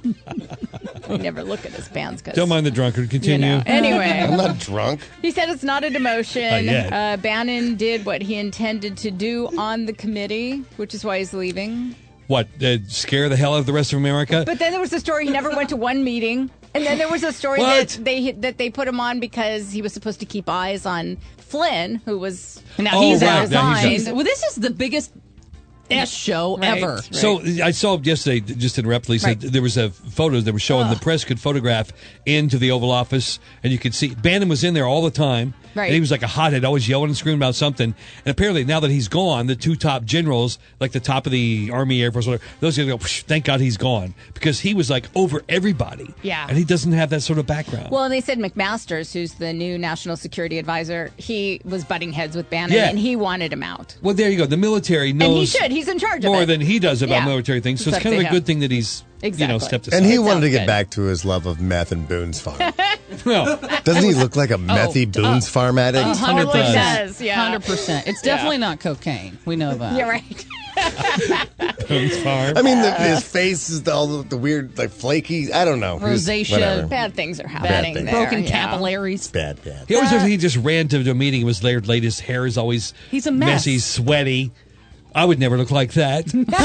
We never look at his pants because Don't mind the drunkard. Continue. You know. Anyway. I'm not drunk. He said it's not a demotion. Not yet. Uh, Bannon did what he intended to do on the committee, which is why he's leaving. What? Uh, scare the hell out of the rest of America? But then there was a story he never went to one meeting, and then there was a story What? that they that they put him on because he was supposed to keep eyes on Flynn, who was Now Oh, he's right. out. Now he's He's- well, this is the biggest S show Right. ever. So I saw yesterday, just to interrupt, Lisa, Right. there was a photo that was showing the press could photograph into the Oval Office, and you could see Bannon was in there all the time. Right. And he was like a hothead, always yelling and screaming about something. And apparently, now that he's gone, the two top generals, like the top of the Army, Air Force, whatever, those guys go, "Psh, thank God he's gone. Because he was like over everybody. Yeah. And he doesn't have that sort of background. Well, and they said McMaster's, who's the new national security advisor, he was butting heads with Bannon, Yeah. and he wanted him out. Well, there you go. The military knows And he should. He's in charge of more it. than he does about Yeah. military things. So It's it's up kind of to a him. good thing that he's you know Exactly. stepped aside. And he It wanted to sounds get good. back to his love of meth and Boone's Farm. Well, Doesn't he look like a methy Oh, Boone's Farm addict? A hundred Totally percent. does, yeah. Hundred percent. It's definitely not cocaine. We know that. You're right. Boone's Farm. I mean, the, his face is all the, the weird, like flaky. I don't know. He's- Rosacea. whatever. Bad things are Bad happening things. there. Broken yeah. capillaries. Bad, bad. He always said he just ran to the meeting and was layered late. His hair is always He's a mess. messy, sweaty. I would never look like that.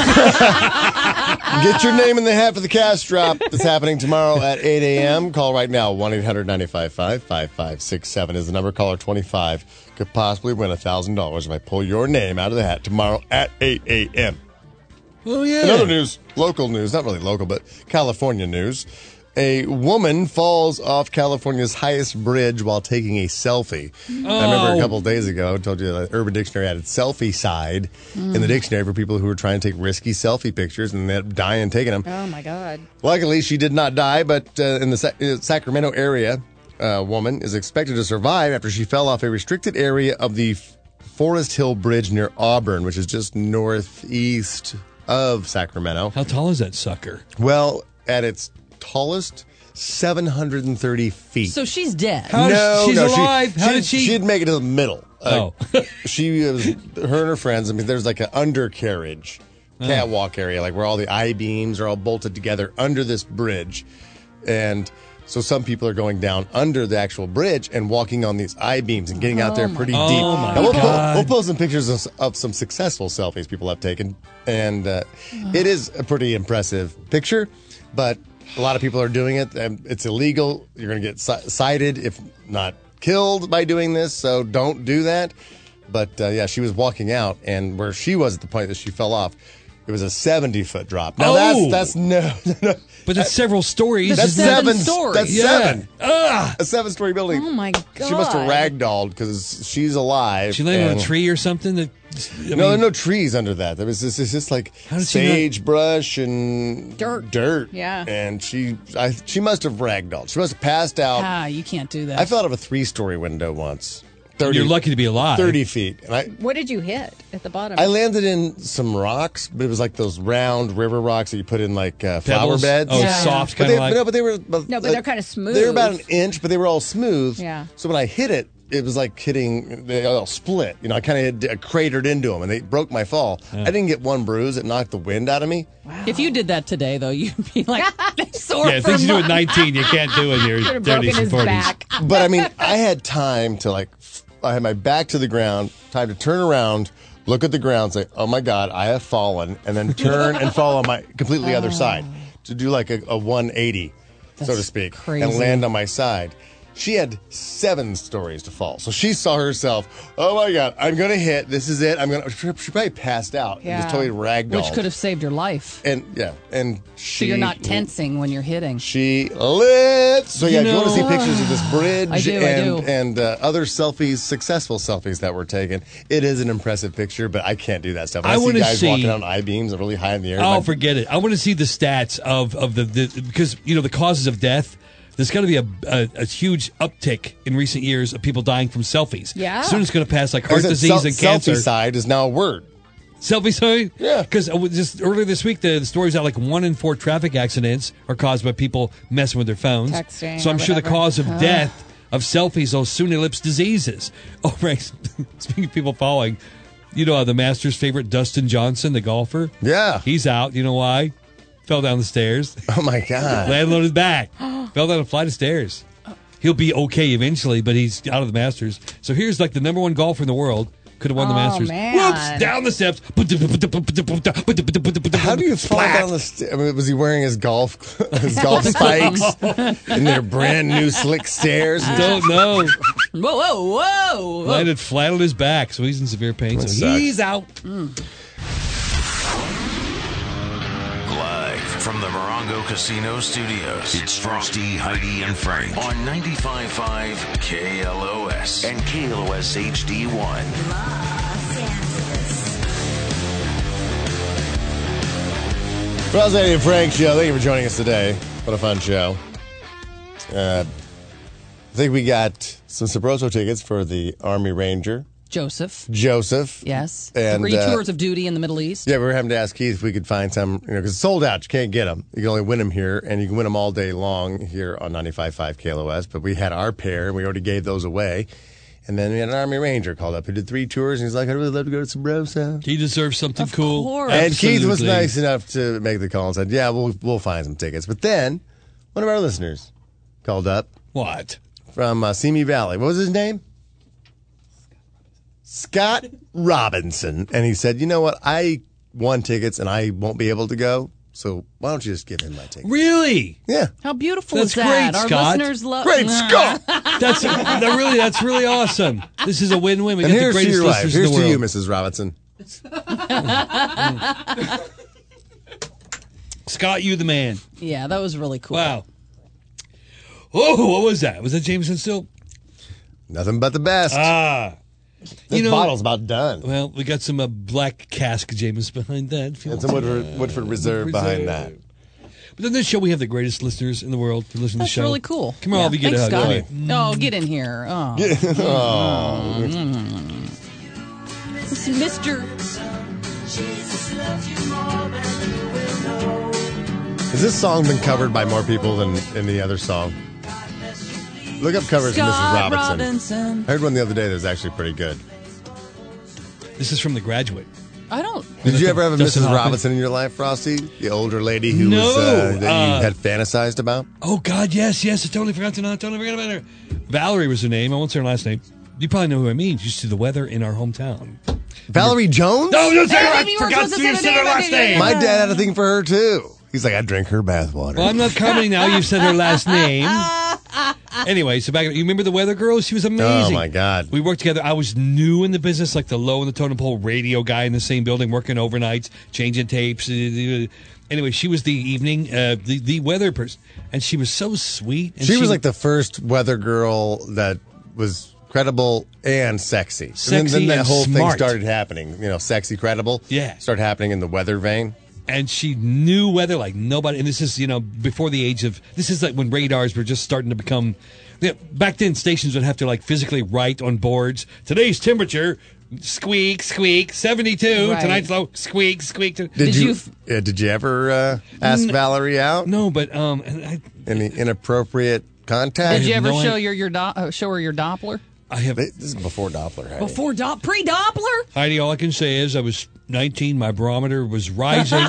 Get your name in the hat for the cash drop that's happening tomorrow at eight a.m. Call right now. one eight hundred nine five five five five six seven is the number. Caller twenty-five could possibly win one thousand dollars if I pull your name out of the hat tomorrow at eight a.m. Oh, yeah. In other news, local news, not really local, but California news. A woman falls off California's highest bridge while taking a selfie. Oh. I remember a couple of days ago, I told you that Urban Dictionary added selfie side Mm. in the dictionary for people who were trying to take risky selfie pictures and they're dying taking them. Oh, my God. Luckily, she did not die, but uh, in the Sa- uh, Sacramento area, a woman is expected to survive after she fell off a restricted area of the F- Forest Hill Bridge near Auburn, which is just northeast of Sacramento. How tall is that sucker? Well, at its tallest, seven hundred thirty feet. So she's dead. How no, does- she's no, alive? She, How she, did she- She'd make it to the middle. Oh. Uh, she was, her and her friends, I mean, there's like an undercarriage, catwalk area, like where all the I-beams are all bolted together under this bridge. And so some people are going down under the actual bridge and walking on these I-beams and getting out there pretty Oh, deep. my Now, we'll, God. We'll, we'll post some pictures of, of some successful selfies people have taken. And uh, it is a pretty impressive picture, but a lot of people are doing it. And it's illegal. You're going to get ci- cited, if not killed, by doing this. So don't do that. But uh, yeah, she was walking out, and where she was at the point that she fell off, it was a seventy-foot drop. Now Oh. that's that's no, no. But that's several stories. That's seven seven. stories. That's Yeah. seven. A seven-story building. Oh, my God. She must have ragdolled because she's alive. She landed on and- a tree or something? That, I no, mean, there are no trees under that. There was this. It's just like How did she not- sagebrush and Dirt. Dirt. Yeah. And she, I, she must have ragdolled. She must have passed out. Ah, you can't do that. I fell out of a three-story window once. thirty, You're lucky to be alive. Thirty feet, and I. What did you hit at the bottom? I landed in some rocks, but it was like those round river rocks that you put in like uh, flower Pebbles? beds. Oh, Yeah. soft, But kind they, of like. no, but they were. But, No, but they're kinda smooth. They were about an inch, but they were all smooth. Yeah. So when I hit it, it was like hitting. They all split. You know, I kind of cratered into them, and they broke my fall. I didn't get one bruise. It knocked the wind out of me. If you did that today, though, you'd be like sore Yeah, for things you do at months. nineteen, you can't do in your Could've thirties broken and his forties. back. But I mean, I had time to like. f- I had my back to the ground. Time to turn around, look at the ground, say, "Oh my God, I have fallen," and then turn and fall on my completely other side to do like a, a one eighty, so to That's speak, crazy. and land on my side. She had seven stories to fall, so she saw herself. Oh my God, I'm gonna hit. This is it. I'm gonna. She probably passed out. Yeah. And just totally ragdolled. Which could have saved your life. And yeah, and she. So you're not tensing when you're hitting. She lit. So yeah, You if you want to see know- pictures of this bridge I do, I and do. and uh, other selfies, successful selfies that were taken, it is an impressive picture. But I can't do that stuff. When I, I see wanna guys see- walking on I beams and really high in the air. Oh, my- forget it. I want to see the stats of, of the, the because you know the causes of death. There's going to be a, a, a huge uptick in recent years of people dying from selfies. Yeah. Soon it's going to pass like I heart said disease sel- and cancer. Selfie side is now a word. Selfie side? Yeah. Because just earlier this week, the, the stories out like one in four traffic accidents are caused by people messing with their phones. Texting So I'm or sure the whatever. cause of Ugh. death of selfies, those SUNY lips diseases. Oh, right. Speaking of people falling, you know uh, the Masters' favorite, Dustin Johnson, the golfer? Yeah. He's out. You know why? Fell down the stairs. Oh my God. Landed on his back. Fell down a flight of stairs. He'll be okay eventually, but he's out of the Masters. So here's like the number one golfer in the world. Could have won the Oh, Masters. man. Whoops! Down the steps. How do you fall down the stairs? I mean, was he wearing his golf his golf spikes and their brand new slick stairs? Don't know. Whoa, whoa, whoa! Landed flat on his back, so he's in severe pain. That So sucks. he's out. Live from the Morongo Casino Studios, it's Frosty, Heidi, and Frank on ninety-five point five K L O S and K L O S H D one. Frosty and Frank show. Thank you for joining us today. What a fun show. Uh, I think we got some Sabroso tickets for the Army Ranger, Joseph. Joseph. Yes. And, Three uh, tours of duty in the Middle East. Yeah, we were having to ask Keith if we could find some, you know, because it's sold out. You can't get them. You can only win them here, and you can win them all day long here on ninety-five point five K L O S. But we had our pair, and we already gave those away. And then we had an Army Ranger called up who did three tours, and he's like, I'd really love to go to Sabroso. He deserves something cool. course. And Keith was Absolutely. nice enough to make the call and said, yeah, we'll, we'll find some tickets. But then one of our listeners called up What? from uh, Simi Valley. What was his name? Scott Robinson. And he said, you know what? I won tickets, and I won't be able to go. So why don't you just give him my ticket? Really? Yeah. How beautiful That's is that? great, Our Scott. listeners love. Great Scott! That's that really that's really awesome. This is a win-win. We And got the here's to greatest your wife. listeners Here's in the to world. you, Missus Robinson. Scott, you the man. Yeah, that was really cool. Wow. Oh, what was that? Was that Jameson still? Nothing but the best. Ah. This You know- bottle's about done. Well, we got some uh, black cask Jameson behind that. If you And want some some, Woodford, uh, Woodford Reserve behind that. But on this show, we have the greatest listeners in the world to listen That's to the show. really cool. Come on, Yeah. all of you get Thanks, a hug. Scotty. Come here. Oh, get in here. Oh. Get- oh. Mm. It's Mister Has this song been covered by more people than any other song? Look up covers of Missus Scott Robinson. Robinson. I heard one the other day that was actually pretty good. This is from The Graduate. I don't. Did you ever have a Dustin Missus Hoffman? Robinson in your life, Frosty? The older lady who No, was uh, that uh, you had fantasized about? Oh, God, yes, yes. I totally forgot to not. Totally forgot about her. Valerie was her name. I won't say her last name. You probably know who I mean. She used to do the weather in our hometown. Valerie Jones? No, don't say her. Hey, I maybe you were forgot supposed to to say say her the last name. name. My dad had a thing for her, too. He's like, I drink her bathwater. Well, I'm not commenting now. You've said her last name. Anyway, so back. You remember the Weather Girl? She was amazing. Oh, my God. We worked together. I was new in the business, like the low in the totem pole radio guy in the same building, working overnights, changing tapes. Anyway, she was the evening, uh, the the weather person, and she was so sweet. And She was like the first weather girl that was credible and sexy. and then, Sexy then that and whole thing smart. started happening. You know, sexy, credible. Yeah. Started happening in the weather vein. and she knew weather like nobody. And this is, you know, before the age of, this is like when radars were just starting to become, you know, back then stations would have to like physically write on boards, today's temperature, squeak, squeak, seventy-two, Right. tonight's low, squeak, squeak. Did, Did you, you- uh, did you ever uh, ask N- Valerie out? No, but um, and I, Any inappropriate contact? Did you have ever no show idea. your your do- uh, show her your Doppler? I have. This is before Doppler. Heidi. Before do- pre Doppler? Heidi, all I can say is I was nineteen, my barometer was rising.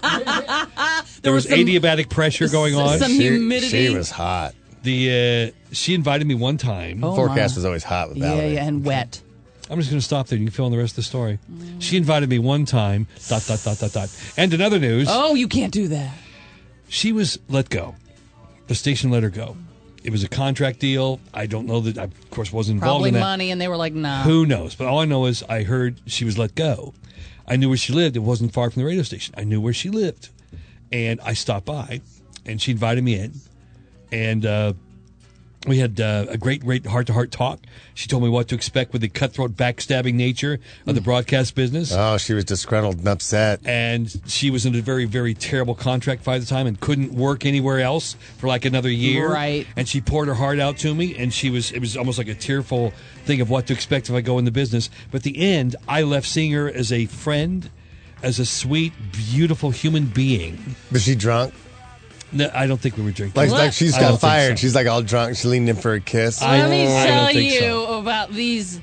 there was, was some- adiabatic pressure going on. some She- humidity. She was hot. The uh, she invited me one time. Oh, Forecast my. was always hot with Yeah, Valerie. yeah, and wet. I'm just going to stop there. You can fill in the rest of the story. She invited me one time. Dot dot dot dot dot. And in other news, Oh, you can't do that. she was let go. The station let her go. It was a contract deal. I don't know that. I, of course, wasn't involved Probably in that. money, and they were like, nah. Who knows? But all I know is I heard she was let go. I knew where she lived. It wasn't far from the radio station. I knew where she lived. And I stopped by, and she invited me in. And uh, we had uh, a great, great heart-to-heart talk. She told me what to expect with the cutthroat, backstabbing nature of the broadcast business. Oh, she was disgruntled and upset. And she was in a very, very terrible contract by the time and couldn't work anywhere else for like another year. Right. And she poured her heart out to me, and she was, it was almost like a tearful thing of what to expect if I go in the business. But at the end, I left seeing her as a friend, as a sweet, beautiful human being. Was she drunk? No, I don't think we were drinking. Like, like she's I don't got think fired. so. She's like all drunk. She leaned in for a kiss. I- Let me I don't tell think you so. about these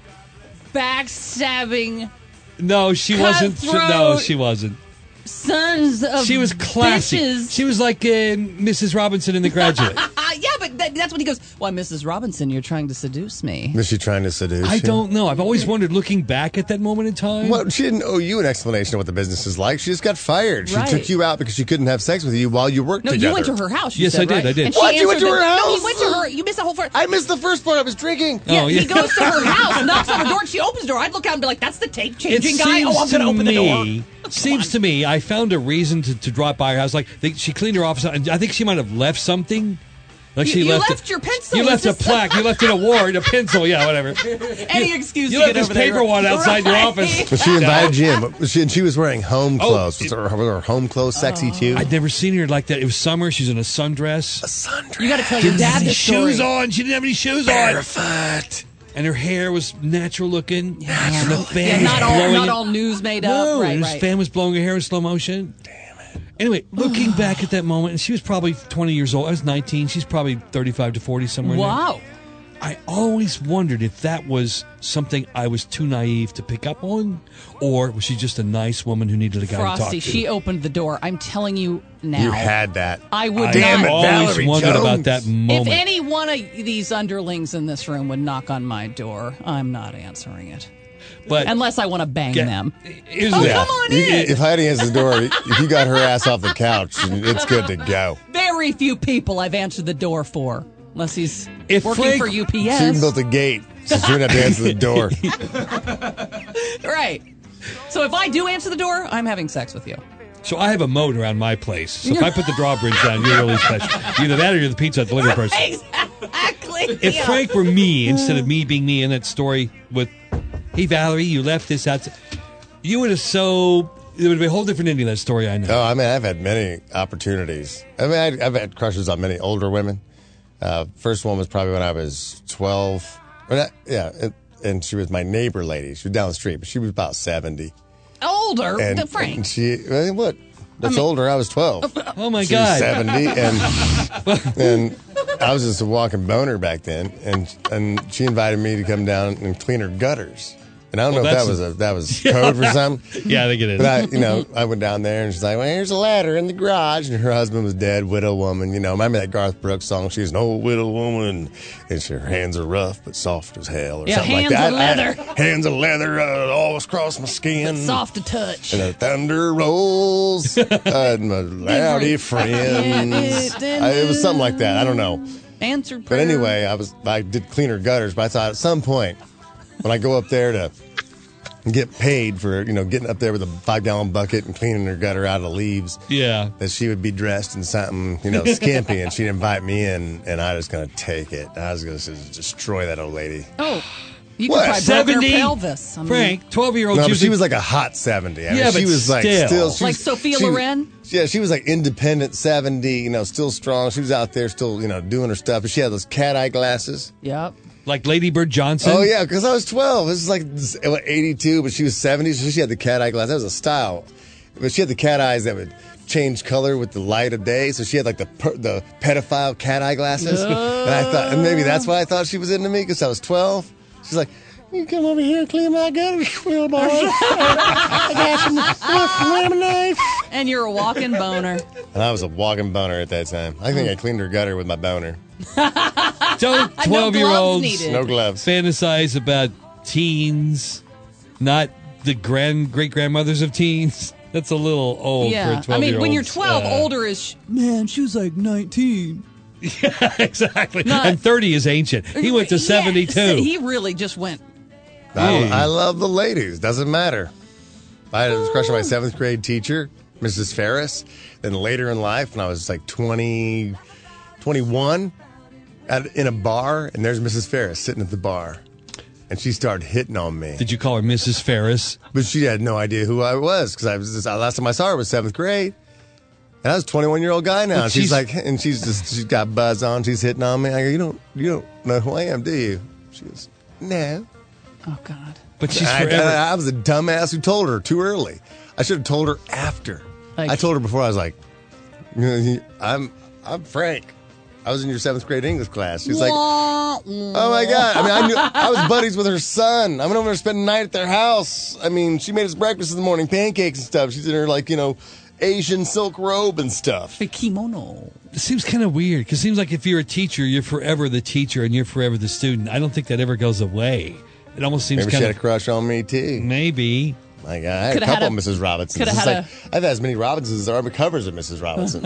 backstabbing No, she wasn't. No, Cutthroat. she wasn't. sons of She was classy. bitches. She was like uh, Missus Robinson in The Graduate. Ah, yeah, but that, that's when he goes, why, Missus Robinson, you're trying to seduce me. Was she trying to seduce I you? don't know. I've always wondered, looking back at that moment in time. Well, she didn't owe you an explanation of what the business is like. She just got fired. She Right. took you out because she couldn't have sex with you while you worked No, together. you went to her house. You Yes, said, I did, right? I did. And she What? You went answered to her the- No, house? he went to her. You missed the whole part. I missed the first part. I was drinking. Yeah, Oh, he yeah. goes to her house, knocks on the door, and she opens the door. I'd look out and be like, "That's the tape It changing guy." seems Oh, I'm going to to open the door. me, seems to me, I found a reason to, to drop by her house. Like they, she cleaned her office out, and I think she might have left something. Like You- she you left, left a- your pencil. You left It's a just- plaque. You left an award, a pencil. Yeah, whatever. Any you, excuse You to left get this over there. paper one outside your Right. office. But she invited you in. Was she, and she was wearing home Oh, clothes. Was her, her home clothes sexy too? I'd never seen her like that. It was summer. She's in a sundress. A sundress. You got to tell your Didn't dad have any the story. shoes on. She didn't have any shoes Barefoot. on. And her hair was natural looking. Yeah, And the fan yeah, was not all, blowing not it. all news made No, up. Right, and his right. fan was blowing her hair in slow motion. Damn it. Anyway, looking back at that moment, and she was probably twenty years old. I was nineteen. She's probably thirty-five to forty, somewhere in there. Wow. I always wondered if that was something I was too naive to pick up on, or was she just a nice woman who needed a guy to talk Frosty, to? she opened the door. I'm telling you now. You had that. I would Damn not. it, always Valerie wondered Jones. about that moment. If any one of these underlings in this room would knock on my door, I'm not answering it. but Unless I want to bang Get- them. Here's Oh, the- come on You- in. If Heidi answers the door, if you got her ass off the couch, it's good to go. Very few people I've answered the door for, unless he's If working Frank- for U P She even S. built a gate, so she wouldn't have to answer the door. Right. So if I do answer the door, I'm having sex with you. So I have a moat around my place. So if I put the drawbridge down, you're really special. Either that or you're the pizza delivery person. Exactly. if Frank were me, instead of me being me in that story with, hey, Valerie, you left this out, you would have so, it would be a whole different ending, that story, I know. Oh, I mean, I've had many opportunities. I mean, I, I've had crushes on many older women. Uh, first one was probably when I was twelve. Or not, yeah, it, and she was my neighbor lady. She was down the street, but she was about seventy. Older And, than Frank. and she, I mean, what? That's I mean, older. I was twelve. Oh, my she God. Was seventy, and and I was just a walking boner back then, and and she invited me to come down and clean her gutters. And I don't Well, know if that's that was a- a that was code for something. Yeah, I think it is. But I, you know, I went down there and she's like, "Well, here's a ladder in the garage." And her husband was dead, widow woman. You know, remember that Garth Brooks song? She's an old widow woman, and she, her hands are rough but soft as hell, or Yeah, something hands like that. of leather. I- hands of leather, uh, always cross my skin. Soft to touch. And the thunder rolls, and my loudy friends. I, it was something like that. I don't know. Answer But prayer. anyway, I was I did clean her gutters, but I thought at some point when I go up there to get paid for, you know, getting up there with a five gallon bucket and cleaning her gutter out of the leaves, yeah, that she would be dressed in something, you know, skimpy, and she'd invite me in, and I was going to take it. I was going to destroy that old lady. Oh, you What? could probably broken her seventy? pelvis. I mean, Frank, twelve-year-old. No, but she was like a hot seventy. I Yeah, mean, she but was like still. still, she Like was- Sophia she- Loren? Yeah, she was like independent seventy, you know, still strong. She was out there still, you know, doing her stuff. But she had those cat eye glasses. Yep. Like Lady Bird Johnson? Oh, yeah, because I was twelve. This is like this- what, eighty-two, but she was seventy, so she had the cat eye glasses. That was a style. But she had the cat eyes that would change color with the light of day, so she had like the per, the pedophile cat eye glasses. And I thought, and maybe that's why I thought she was into me, because I was twelve. She's like, "You come over here and clean my gutters, well, boy. I got some lemonade." And you're a walking boner. And I was a walking boner at that time. I think I cleaned her gutter with my boner. Don't twelve-year-olds needed. No gloves. fantasize about teens, not the grand great grandmothers of teens. That's a little old for a Yeah. I twelve-year-old. mean, when you're twelve, Uh, older is, sh- man, she was like nineteen. Yeah, exactly. Not- and thirty is ancient. He went to Yeah, seventy-two. He really just went. I, I love the ladies. Doesn't matter. I had a crush on my seventh grade teacher, Missus Ferris. Then later in life, when I was like twenty, twenty-one, at, in a bar, and there's Missus Ferris sitting at the bar. And she started hitting on me. Did you call her Missus Ferris? But she had no idea who I was, because I was just, last time I saw her was seventh grade. And I was a twenty-one-year-old guy now. But And she's, she's- like, and she's just, she's got buzz on. She's hitting on me. I go, you don't, you don't know who I am, do you? She goes, no. Oh, God. But she's I, forever. I, I was a dumbass who told her too early. I should have told her after. Like- I told her before. I was like, you know, I'm, I'm Frank. I was in your seventh grade English class. She was like, oh my God. I mean, I knew I was buddies with her son. I went over there to spend the night at their house. I mean, she made us breakfast in the morning, pancakes and stuff. She's in her, like, you know, Asian silk robe and stuff. The kimono. It seems kind of weird because it seems like if you're a teacher, you're forever the teacher and you're forever the student. I don't think that ever goes away. It almost seems Maybe she kind had of a crush on me, too. maybe. My God, I had Coulda a couple had a- of Missus Robinsons. coulda It's had like, I've had as many Robinsons as there are covers of Missus Robinson.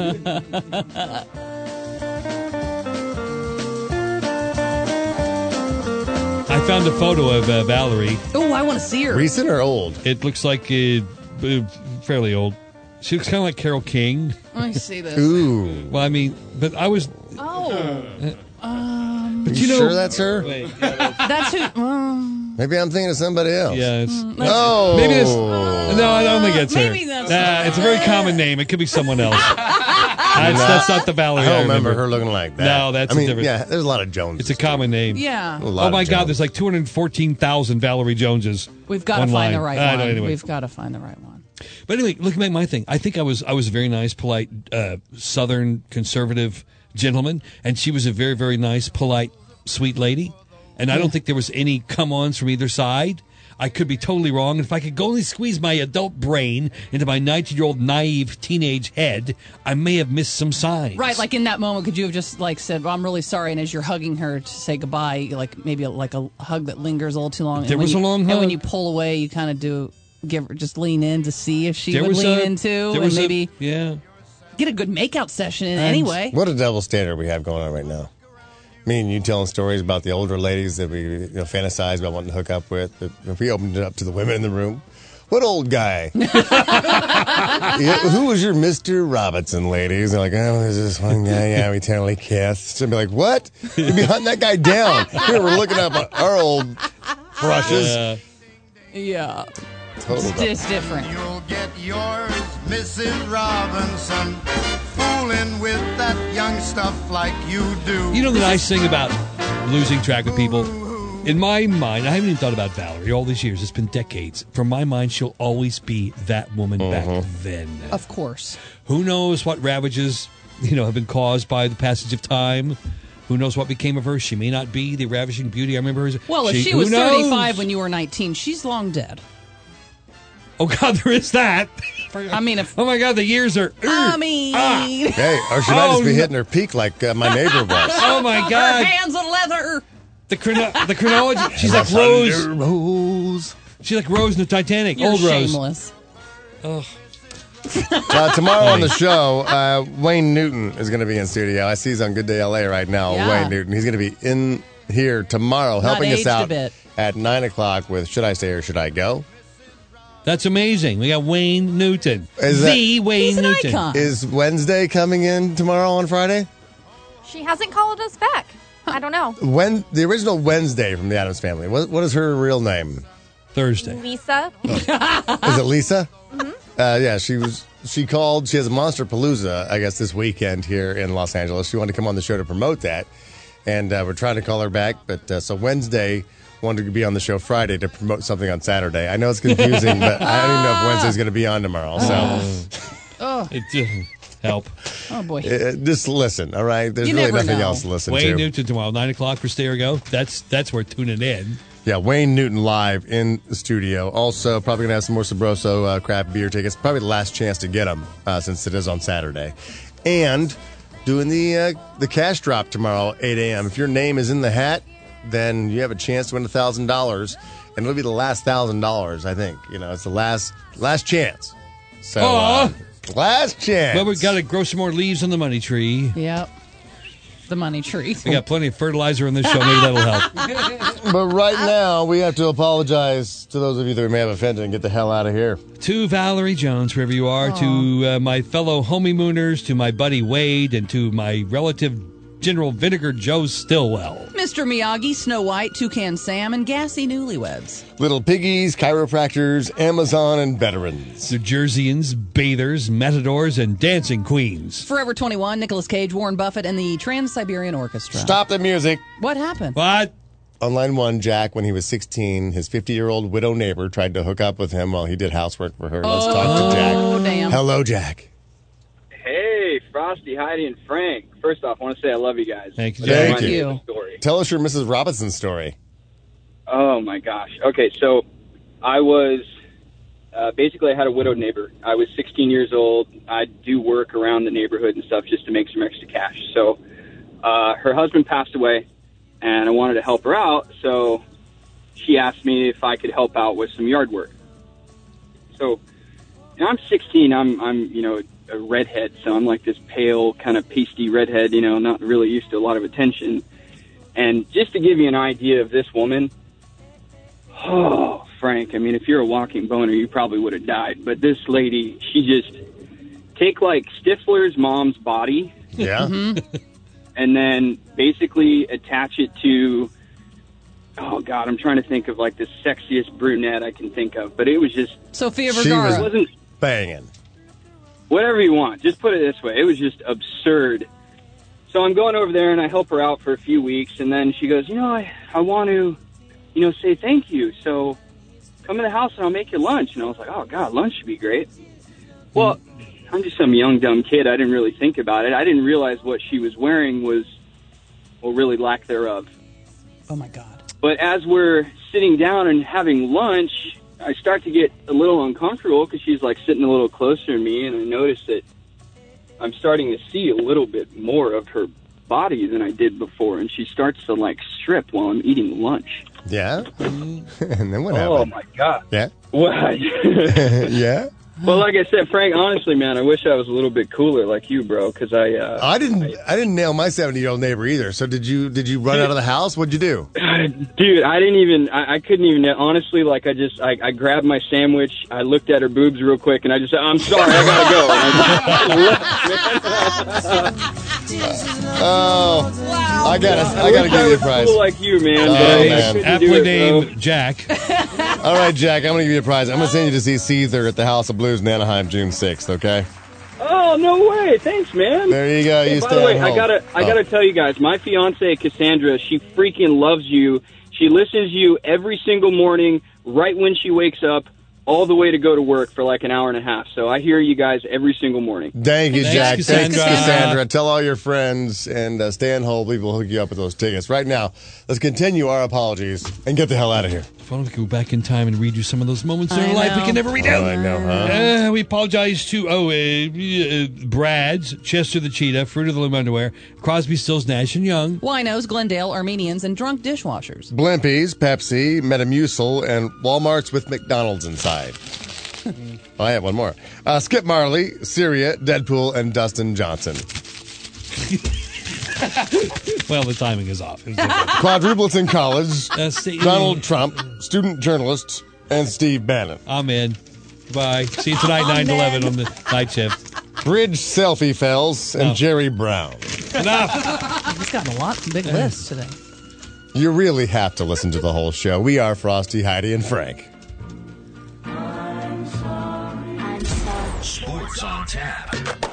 I found a photo of uh, Valerie. Oh, I want to see her. Recent or old? It looks like uh, uh, fairly old. She looks kind of like Carole King. I see this. Ooh. Well, I mean, but I was. Oh. Um, But you, you know, sure that's her? Wait, yeah, that's who. Um, Maybe I'm thinking of somebody else. yeah, it's. Oh. Maybe it's. No, I don't think it's her. Maybe that's- Nah, it's a very common name. It could be someone else. That's, that's not the Valerie. I I don't remember her looking like that. No, that's I mean, a different. yeah, there's a lot of Joneses. It's a common name. yeah. A lot Oh of my God! Jones. There's like two hundred fourteen thousand Valerie Joneses. We've got to online. find the right I one. know, anyway. We've got to find the right one. But anyway, looking at my thing, I think I was I was a very nice, polite, uh, Southern conservative gentleman, and she was a very, very nice, polite, sweet lady. And I don't think there was any come-ons from either side. I could be totally wrong. If I could only squeeze my adult brain into my nineteen-year-old naive teenage head, I may have missed some signs. Right, like in that moment, could you have just like said, well, "I'm really sorry," and as you're hugging her to say goodbye, like maybe a, like a hug that lingers a little too long. There and when was you, a long And hug. when you pull away, you kind of do give her just lean in to see if she There would was lean a- into, there and was a- maybe yeah. get a good makeout session in anyway. What a double standard we have going on right now. Me and you telling stories about the older ladies that we, you know, fantasize about wanting to hook up with. If if we opened it up to the women in the room, What old guy? Yeah, who was your Mister Robinson, ladies? They're like, oh, there's this one guy. Yeah, we totally kissed. And be like, what? We'd be hunting that guy down. Here we're looking up our old brushes. Yeah. Yeah. Total It's just different. You'll get yours, Missus Robinson, fooling with that young stuff like you do. You know the nice thing about losing track of people? In my mind, I haven't even thought about Valerie all these years. It's been decades. From my mind, she'll always be that woman back then. Of course. Who knows what ravages, you know, have been caused by the passage of time? Who knows what became of her? She may not be the ravishing beauty I remember her. Well, if she, who was knows? thirty-five when you were nineteen, she's long dead. Oh, God, there is that. I mean, if... Oh, my God, the years are... I mean... Ah. Hey, or she might Oh, just be no. hitting her peak like uh, my neighbor was. Oh, my Her God. hands of leather. The, chrono- the chronology. She's like Rose. Rose. She's like Rose in the Titanic. You're Old Rose. shameless. Oh. Uh, tomorrow on the show, uh, Wayne Newton is going to be in studio. I see he's on Good Day L A right now. Yeah. Wayne Newton. He's going to be in here tomorrow, Not helping us aged a out bit. at nine o'clock with Should I Stay or Should I Go? That's amazing. We got Wayne Newton. Is the that- Wayne He's an Newton. icon. Is Wednesday coming in tomorrow on Friday? She hasn't called us back. I don't know. When the original Wednesday from the Addams Family. What, what is her real name? Thursday. Lisa. Is it Lisa? Mm-hmm. Uh, yeah, she was. She called. She has a Monster Palooza, I guess, this weekend here in Los Angeles. She wanted to come on the show to promote that, and uh, we're trying to call her back. But uh, so Wednesday, wanted to be on the show Friday to promote something on Saturday. I know it's confusing, but I don't even know if Wednesday's going to be on tomorrow. So Oh, It doesn't help. oh boy. uh, just listen, all right? There's You really never nothing know. else to listen Wayne to. Newton tomorrow, nine o'clock for Stay or Go. That's that's where tuning in. Yeah, Wayne Newton live in the studio. Also, probably going to have some more Sabroso uh, craft beer tickets. Probably the last chance to get them uh, since it is on Saturday. And doing the uh, the cash drop tomorrow, eight a.m. If your name is in the hat, then you have a chance to win one thousand dollars. And it'll be the last one thousand dollars, I think. You know, it's the last last chance. So, uh, last chance. Well, we've got to grow some more leaves on the money tree. Yep. The money tree. We got plenty of fertilizer on this show. Maybe that'll help. But right now, we have to apologize to those of you that we may have offended and get the hell out of here. To Valerie Jones, wherever you are, to uh, my fellow homie-mooners, to my buddy Wade, and to my relative General Vinegar Joe Stillwell. Mister Miyagi, Snow White, Toucan Sam, and gassy newlyweds. Little piggies, chiropractors, Amazon, and veterans. New Jerseyans, bathers, matadors, and dancing queens. Forever twenty-one, Nicolas Cage, Warren Buffett, and the Trans-Siberian Orchestra. Stop the music. What happened? What? On line one, Jack, when he was sixteen, his fifty-year-old widow neighbor tried to hook up with him while he did housework for her. Let's talk to Jack. Oh, damn. Hello, Jack. Hey, Frosty, Heidi, and Frank. First off, I want to say I love you guys. Thank you, That's Thank my you. favorite Story. Tell us your Missus Robinson story. Oh, my gosh. Okay, so I was uh, basically I had a widowed neighbor. I was sixteen years old. I do work around the neighborhood and stuff just to make some extra cash. So uh, her husband passed away, and I wanted to help her out. So she asked me if I could help out with some yard work. So you know, I'm sixteen. I'm, I'm, you know, a redhead, so I'm like this pale, kind of pasty redhead, you know, not really used to a lot of attention. And just to give you an idea of this woman, oh, Frank, I mean, if you're a walking boner, you probably would have died. But this lady, she just take like Stifler's mom's body, Yeah. and then basically attach it to, oh God, I'm trying to think of like the sexiest brunette I can think of. But it was just Sophia She Vergara. it was wasn't banging. whatever you want. Just put it this way. It was just absurd. So I'm going over there and I help her out for a few weeks, and then she goes, you know, I, I want to, you know, say thank you. So come in the house and I'll make you lunch. And I was like, oh God, lunch should be great. Well, I'm just some young, dumb kid. I didn't really think about it. I didn't realize what she was wearing was, well, really lack thereof. Oh, my God. But as we're sitting down and having lunch, I start to get a little uncomfortable because she's like sitting a little closer to me, and I notice that I'm starting to see a little bit more of her body than I did before, and she starts to like strip while I'm eating lunch. Yeah. And then what Oh happened? my God! Yeah. What? Yeah. Well, like I said, Frank, honestly, man, I wish I was a little bit cooler like you, bro, because I, uh, I didn't. I, I didn't nail my seventy-year-old neighbor either. So did you? Did you run Dude. out of the house? What'd you do? Dude, I didn't even, I, I couldn't even, honestly, like, I just, I, I grabbed my sandwich, I looked at her boobs real quick, and I just said, I'm sorry, I gotta go. And I just left. Oh, wow. I gotta, I, I gotta wish give I you a was prize. cool like you, man. Oh, but I, man. I couldn't Aptly do it, named bro. Jack. All right, Jack, I'm gonna give you a prize. I'm gonna send you to see Caesar at the House of Blues in Anaheim, June sixth. Okay? Oh, no way. Thanks, man. There you go. Hey, You by stay the way, at I home. gotta, I Oh. gotta tell you guys, my fiance Cassandra, she freaking loves you. She listens to you every single morning, right when she wakes up, all the way to go to work for like an hour and a half. So I hear you guys every single morning. Thank you, Thanks, Jack. Cassandra. Thanks, Cassandra. Tell all your friends and uh, stay on hold. We will hook you up with those tickets. Right now, let's continue our apologies and get the hell out of here. If only we could go back in time and read you some of those moments in I our life we know. can never read out. Oh, I know, huh? Uh, we apologize to, oh, uh, uh, Brad's, Chester the Cheetah, Fruit of the Loom Underwear, Crosby, Stills, Nash and Young. Winos, Glendale, Armenians, and drunk dishwashers. Blimpies, Pepsi, Metamucil, and Walmarts with McDonald's inside. Oh, I have one more. Uh, Skip Marley, Syria, Deadpool, and Dustin Johnson. Well, the timing is off. It's Quadruplets in college, Uh, see- Donald Trump, student journalists, and Steve Bannon. Amen. Bye. See you tonight, nine to eleven on the night shift. Bridge Selfie Fells, and Oh. Jerry Brown. Enough. He's got a lot, big list today. You really have to listen to the whole show. We are Frosty, Heidi, and Frank. Sports on tap.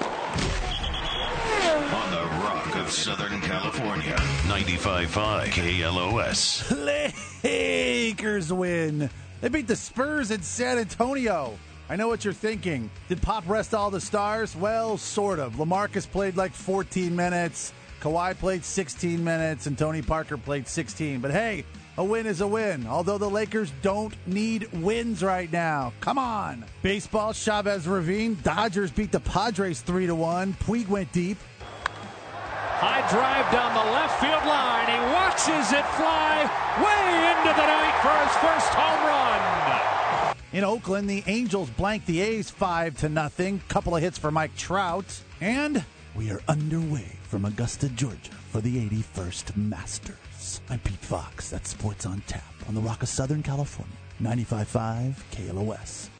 On the Rock of Southern California. ninety-five point five K L O S. Lakers win. They beat the Spurs in San Antonio. I know what you're thinking. Did Pop rest all the stars? Well, sort of. LaMarcus played like fourteen minutes. Kawhi played sixteen minutes, and Tony Parker played sixteen. But hey, a win is a win, although the Lakers don't need wins right now. Come on. Baseball, Chavez Ravine. Dodgers beat the Padres three to one. Puig went deep. High drive down the left field line. He watches it fly way into the night for his first home run. In Oakland, the Angels blanked the A's five to nothing. Couple of hits for Mike Trout. And we are underway from Augusta, Georgia for the eighty-first Masters. I'm Pete Fox. That's Sports on Tap on the Rock of Southern California. ninety-five point five K L O S.